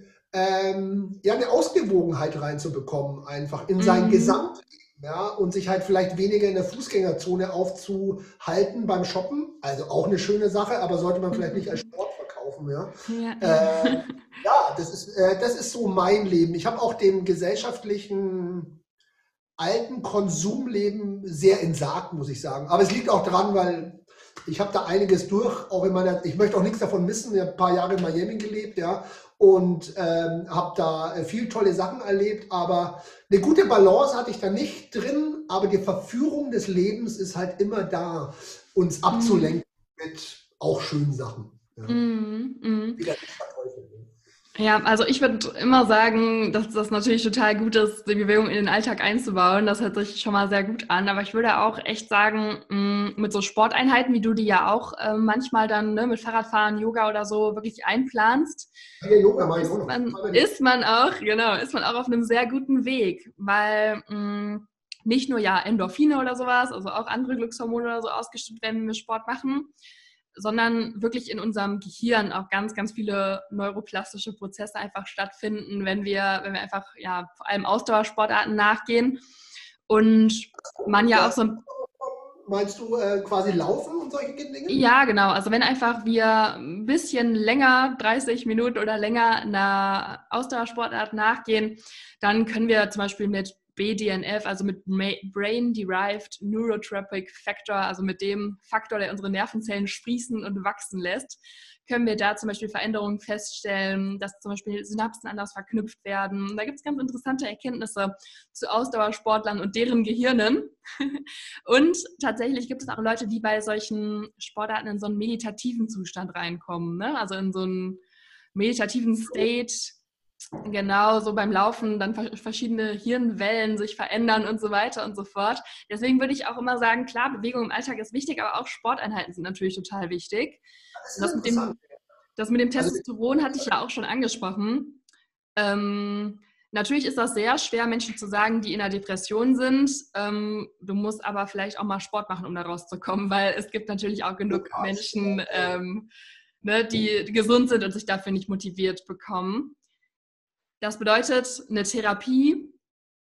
[SPEAKER 3] Ähm, ja, eine Ausgewogenheit reinzubekommen, einfach in sein mhm. Gesamtleben, ja, und sich halt vielleicht weniger in der Fußgängerzone aufzuhalten beim Shoppen, also auch eine schöne Sache, aber sollte man vielleicht nicht als Sport verkaufen, ja. Ja, äh, ja das ist, äh, das ist so mein Leben. Ich habe auch dem gesellschaftlichen alten Konsumleben sehr entsagt, muss ich sagen, aber es liegt auch daran, weil ich habe da einiges durch, auch in meiner, ich möchte auch nichts davon missen, ich habe ein paar Jahre in Miami gelebt, ja, und ähm, habe da viel tolle Sachen erlebt, aber eine gute Balance hatte ich da nicht drin, aber die Verführung des Lebens ist halt immer da, uns abzulenken mm. mit auch schönen Sachen. Ja.
[SPEAKER 2] Mm, mm.
[SPEAKER 3] Wieder nicht verteufeln.
[SPEAKER 2] Ja, also ich würde immer sagen, dass das natürlich total gut ist, die Bewegung in den Alltag einzubauen. Das hört sich schon mal sehr gut an. Aber ich würde auch echt sagen, mh, mit so Sporteinheiten, wie du die ja auch äh, manchmal dann ne, mit Fahrradfahren, Yoga oder so wirklich einplanst,
[SPEAKER 3] Ja, Yoga mache ich auch
[SPEAKER 2] ist
[SPEAKER 3] noch.
[SPEAKER 2] man,
[SPEAKER 3] Aber
[SPEAKER 2] ist man auch, genau, ist man auch auf einem sehr guten Weg, weil mh, nicht nur ja Endorphine oder sowas, also auch andere Glückshormone oder so ausgeschüttet werden, wenn wir Sport machen, sondern wirklich in unserem Gehirn auch ganz, ganz viele neuroplastische Prozesse einfach stattfinden, wenn wir, wenn wir einfach ja vor allem Ausdauersportarten nachgehen und man ja auch so ein
[SPEAKER 3] Meinst du äh, quasi Laufen und solche Dinge?
[SPEAKER 2] ja, genau. Also wenn einfach wir ein bisschen länger, dreißig Minuten oder länger einer Ausdauersportart nachgehen, dann können wir zum Beispiel mit B D N F, also mit Brain-Derived Neurotrophic Factor, also mit dem Faktor, der unsere Nervenzellen sprießen und wachsen lässt, können wir da zum Beispiel Veränderungen feststellen, dass zum Beispiel Synapsen anders verknüpft werden. Da gibt es ganz interessante Erkenntnisse zu Ausdauersportlern und deren Gehirnen. Und tatsächlich gibt es auch Leute, die bei solchen Sportarten in so einen meditativen Zustand reinkommen, ne? Also in so einen meditativen State, genau, so beim Laufen dann verschiedene Hirnwellen sich verändern und so weiter und so fort. Deswegen würde ich auch immer sagen, klar, Bewegung im Alltag ist wichtig, aber auch Sporteinheiten sind natürlich total wichtig.
[SPEAKER 3] Das ist
[SPEAKER 2] Das mit dem, das mit dem
[SPEAKER 3] Also,
[SPEAKER 2] Testosteron hatte ich ja auch schon angesprochen. Ähm, natürlich ist das sehr schwer, Menschen zu sagen, die in einer Depression sind. Ähm, du musst aber vielleicht auch mal Sport machen, um da rauszukommen, weil es gibt natürlich auch genug Menschen, ähm, ne, die gesund sind und sich dafür nicht motiviert bekommen. Das bedeutet, eine Therapie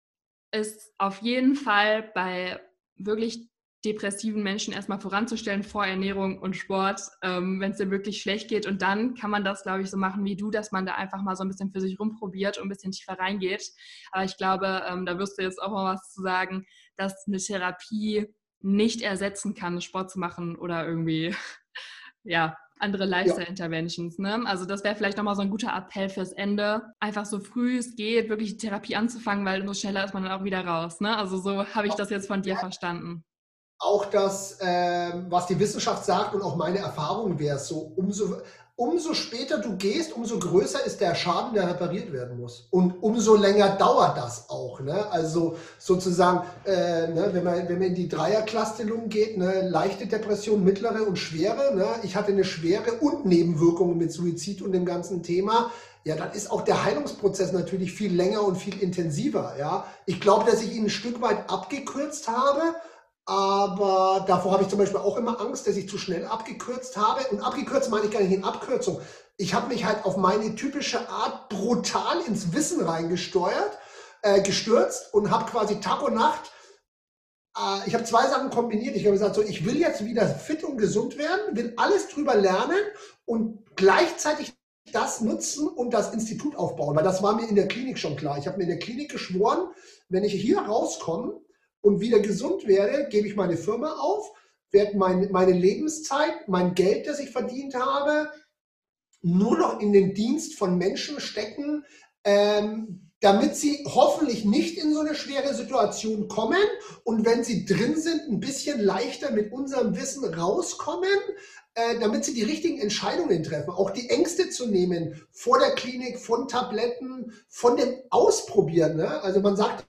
[SPEAKER 2] ist auf jeden Fall bei wirklich depressiven Menschen erstmal voranzustellen vor Ernährung und Sport, ähm, wenn es dir wirklich schlecht geht. Und dann kann man das, glaube ich, so machen wie du, dass man da einfach mal so ein bisschen für sich rumprobiert und ein bisschen tiefer reingeht. Aber ich glaube, ähm, da wirst du jetzt auch mal was zu sagen, dass eine Therapie nicht ersetzen kann, Sport zu machen oder irgendwie, ja, andere Lifestyle-Interventions. Ne? Also das wäre vielleicht nochmal so ein guter Appell fürs Ende. Einfach so früh es geht, wirklich die Therapie anzufangen, weil umso schneller ist man dann auch wieder raus. Ne? Also so habe ich das jetzt von dir verstanden.
[SPEAKER 3] Auch das, ähm, was die Wissenschaft sagt und auch meine Erfahrung wäre es so, umso, umso später du gehst, umso größer ist der Schaden, der repariert werden muss. Und umso länger dauert das auch. Ne? Also sozusagen, äh, ne, wenn, man, wenn man in die Dreierklastelung geht, ne, leichte Depression, mittlere und schwere. Ne? Ich hatte eine schwere und Nebenwirkungen mit Suizid und dem ganzen Thema. Ja, dann ist auch der Heilungsprozess natürlich viel länger und viel intensiver. Ja? Ich glaube, dass ich ihn ein Stück weit abgekürzt habe. Aber davor habe ich zum Beispiel auch immer Angst, dass ich zu schnell abgekürzt habe. Und abgekürzt meine ich gar nicht in Abkürzung. Ich habe mich halt auf meine typische Art brutal ins Wissen reingesteuert, äh, gestürzt und habe quasi Tag und Nacht, äh, ich habe zwei Sachen kombiniert. Ich habe gesagt, so, ich will jetzt wieder fit und gesund werden, will alles drüber lernen und gleichzeitig das nutzen und das Institut aufbauen. Weil das war mir in der Klinik schon klar. Ich habe mir in der Klinik geschworen, wenn ich hier rauskomme und wieder gesund werde, gebe ich meine Firma auf, werde mein, meine Lebenszeit, mein Geld, das ich verdient habe, nur noch in den Dienst von Menschen stecken, ähm, damit sie hoffentlich nicht in so eine schwere Situation kommen und wenn sie drin sind, ein bisschen leichter mit unserem Wissen rauskommen, äh, damit sie die richtigen Entscheidungen treffen. Auch die Ängste zu nehmen vor der Klinik, von Tabletten, von dem Ausprobieren. Ne? Also man sagt,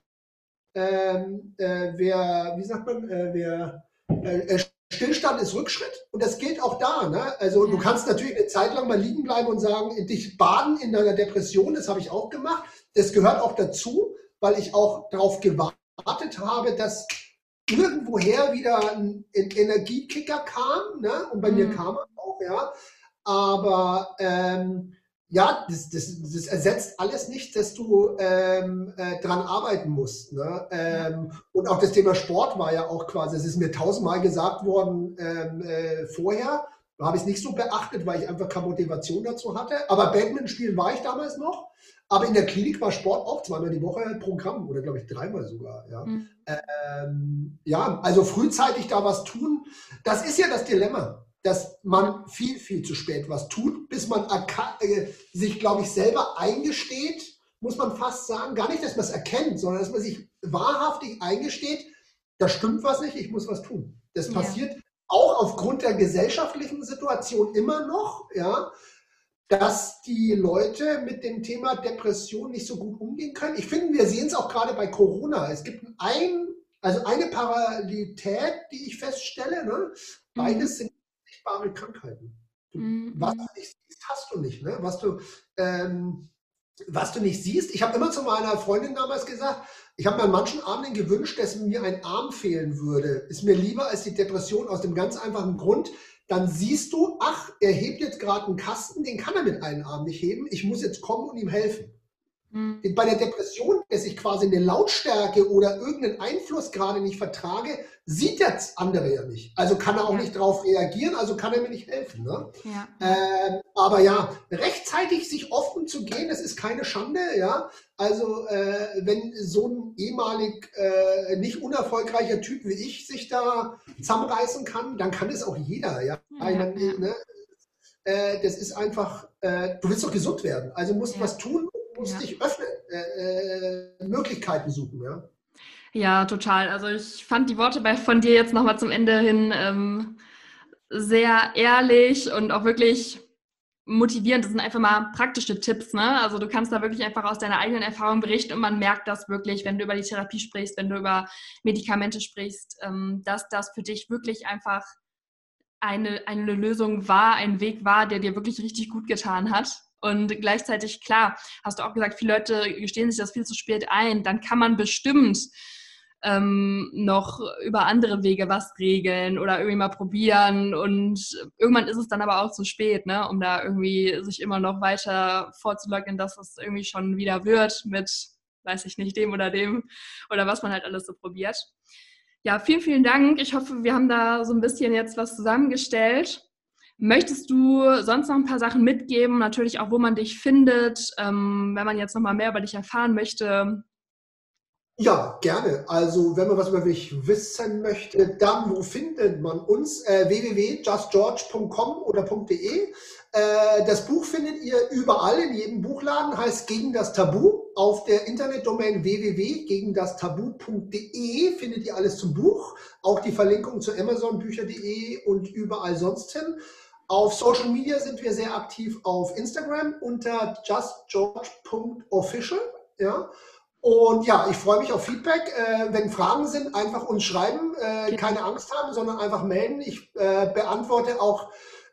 [SPEAKER 3] Ähm, äh, wer, wie sagt man, äh, wer, äh, Stillstand ist Rückschritt und das gilt auch da. Ne? Also du kannst natürlich eine Zeit lang mal liegen bleiben und sagen, dich baden in deiner Depression, das habe ich auch gemacht. Das gehört auch dazu, weil ich auch darauf gewartet habe, dass irgendwoher wieder ein, ein Energiekicker kam. Ne? Und bei mhm. mir kam er auch, ja. Aber ähm, ja, das, das, das ersetzt alles nicht, dass du ähm, äh, dran arbeiten musst. Ne? Ähm, und auch das Thema Sport war ja auch quasi, es ist mir tausendmal gesagt worden ähm, äh, vorher, da habe ich es nicht so beachtet, weil ich einfach keine Motivation dazu hatte. Aber Badminton spielen war ich damals noch. Aber in der Klinik war Sport auch zweimal die Woche Programm oder glaube ich dreimal sogar. Ja. Mhm. Ähm, ja, also frühzeitig da was tun, das ist ja das Dilemma, dass man viel, viel zu spät was tut, bis man äh, sich, glaube ich, selber eingesteht, muss man fast sagen. Gar nicht, dass man es erkennt, sondern dass man sich wahrhaftig eingesteht, da stimmt was nicht, ich muss was tun. Das ja. passiert auch aufgrund der gesellschaftlichen Situation immer noch. Ja. dass die Leute mit dem Thema Depression nicht so gut umgehen können. Ich finde, wir sehen es auch gerade bei Corona. Es gibt ein, also eine Parallelität, die ich feststelle. Ne? Beides sind sichtbare Krankheiten. Du, mhm. Was du nicht siehst, hast du nicht. Ne? Was du, ähm, was du nicht siehst. Ich habe immer zu meiner Freundin damals gesagt, ich habe mir an manchen Abenden gewünscht, dass mir ein Arm fehlen würde. Ist mir lieber als die Depression aus dem ganz einfachen Grund. Dann siehst du, ach, er hebt jetzt gerade einen Kasten, den kann er mit einem Arm nicht heben. Ich muss jetzt kommen und ihm helfen. Mhm. Bei der Depression, dass ich quasi eine Lautstärke oder irgendeinen Einfluss gerade nicht vertrage, sieht der andere ja nicht. Also kann er auch ja. nicht darauf reagieren, also kann er mir nicht helfen. Ne? Ja. Ähm, aber ja, rechtzeitig sich offen zu gehen, das ist keine Schande. Ja? Also äh, wenn so ein ehemalig äh, nicht unerfolgreicher Typ wie ich sich da zusammenreißen kann, dann kann das auch jeder. Ja? Ja, ja. Meine, ne? äh, das ist einfach, äh, du willst doch gesund werden, also musst ja. was tun. Du musst ja. dich öffnen, äh, äh, Möglichkeiten suchen, ja.
[SPEAKER 2] Ja, total. Also ich fand die Worte bei, von dir jetzt nochmal zum Ende hin ähm, sehr ehrlich und auch wirklich motivierend. Das sind einfach mal praktische Tipps, ne? Also du kannst da wirklich einfach aus deiner eigenen Erfahrung berichten und man merkt das wirklich, wenn du über die Therapie sprichst, wenn du über Medikamente sprichst, ähm, dass das für dich wirklich einfach eine, eine Lösung war, ein Weg war, der dir wirklich richtig gut getan hat. Und gleichzeitig, klar, hast du auch gesagt, viele Leute gestehen sich das viel zu spät ein. Dann kann man bestimmt ähm, noch über andere Wege was regeln oder irgendwie mal probieren. Und irgendwann ist es dann aber auch zu spät, ne, um da irgendwie sich immer noch weiter vorzuleugnen, dass es irgendwie schon wieder wird mit, weiß ich nicht, dem oder dem oder was man halt alles so probiert. Ja, vielen, vielen Dank. Ich hoffe, wir haben da so ein bisschen jetzt was zusammengestellt. Möchtest du sonst noch ein paar Sachen mitgeben? Natürlich auch, wo man dich findet, ähm, wenn man jetzt noch mal mehr über dich erfahren möchte.
[SPEAKER 3] Ja, gerne. Also wenn man was über mich wissen möchte, dann wo findet man uns? Äh, w w w punkt just george punkt com oder .de. Äh, das Buch findet ihr überall, in jedem Buchladen, heißt Gegen das Tabu. Auf der Internetdomain w w w punkt gegen das tabu punkt de findet ihr alles zum Buch. Auch die Verlinkung zu amazon bücher punkt de und überall sonst hin. Auf Social Media sind wir sehr aktiv auf Instagram unter just george punkt official. Ja. Und ja, ich freue mich auf Feedback. Äh, wenn Fragen sind, einfach uns schreiben. Äh, keine Angst haben, sondern einfach melden. Ich äh, beantworte auch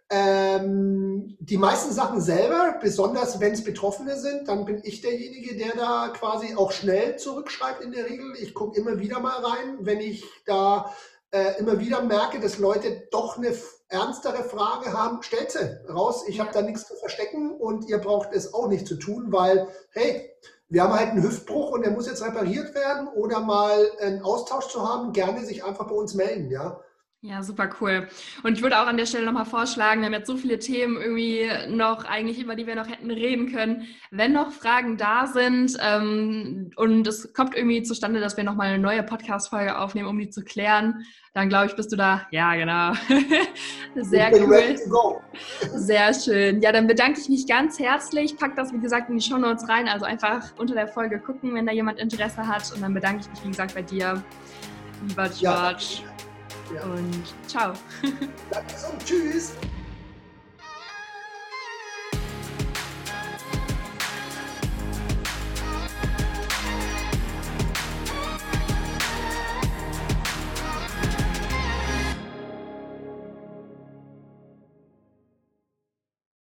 [SPEAKER 3] ähm, die meisten Sachen selber, besonders wenn es Betroffene sind. Dann bin ich derjenige, der da quasi auch schnell zurückschreibt in der Regel. Ich gucke immer wieder mal rein, wenn ich da äh, immer wieder merke, dass Leute doch eine ernstere Frage haben, stellt sie raus. Ich habe da nichts zu verstecken und ihr braucht es auch nicht zu tun, weil, hey, wir haben halt einen Hüftbruch und der muss jetzt repariert werden oder mal einen Austausch zu haben, gerne sich einfach bei uns melden, ja.
[SPEAKER 2] Ja, super cool. Und ich würde auch an der Stelle nochmal vorschlagen, wir haben jetzt so viele Themen irgendwie noch eigentlich, über die wir noch hätten reden können. Wenn noch Fragen da sind ähm, und es kommt irgendwie zustande, dass wir nochmal eine neue Podcast-Folge aufnehmen, um die zu klären, dann glaube ich, bist du da. Ja, genau. Sehr cool. Sehr schön. Ja, dann bedanke ich mich ganz herzlich. Pack das, wie gesagt, in die Shownotes rein. Also einfach unter der Folge gucken, wenn da jemand Interesse hat. Und dann bedanke ich mich, wie gesagt, bei dir, lieber George.
[SPEAKER 3] Ja. Ja.
[SPEAKER 2] Und ciao.
[SPEAKER 3] Danke so, tschüss.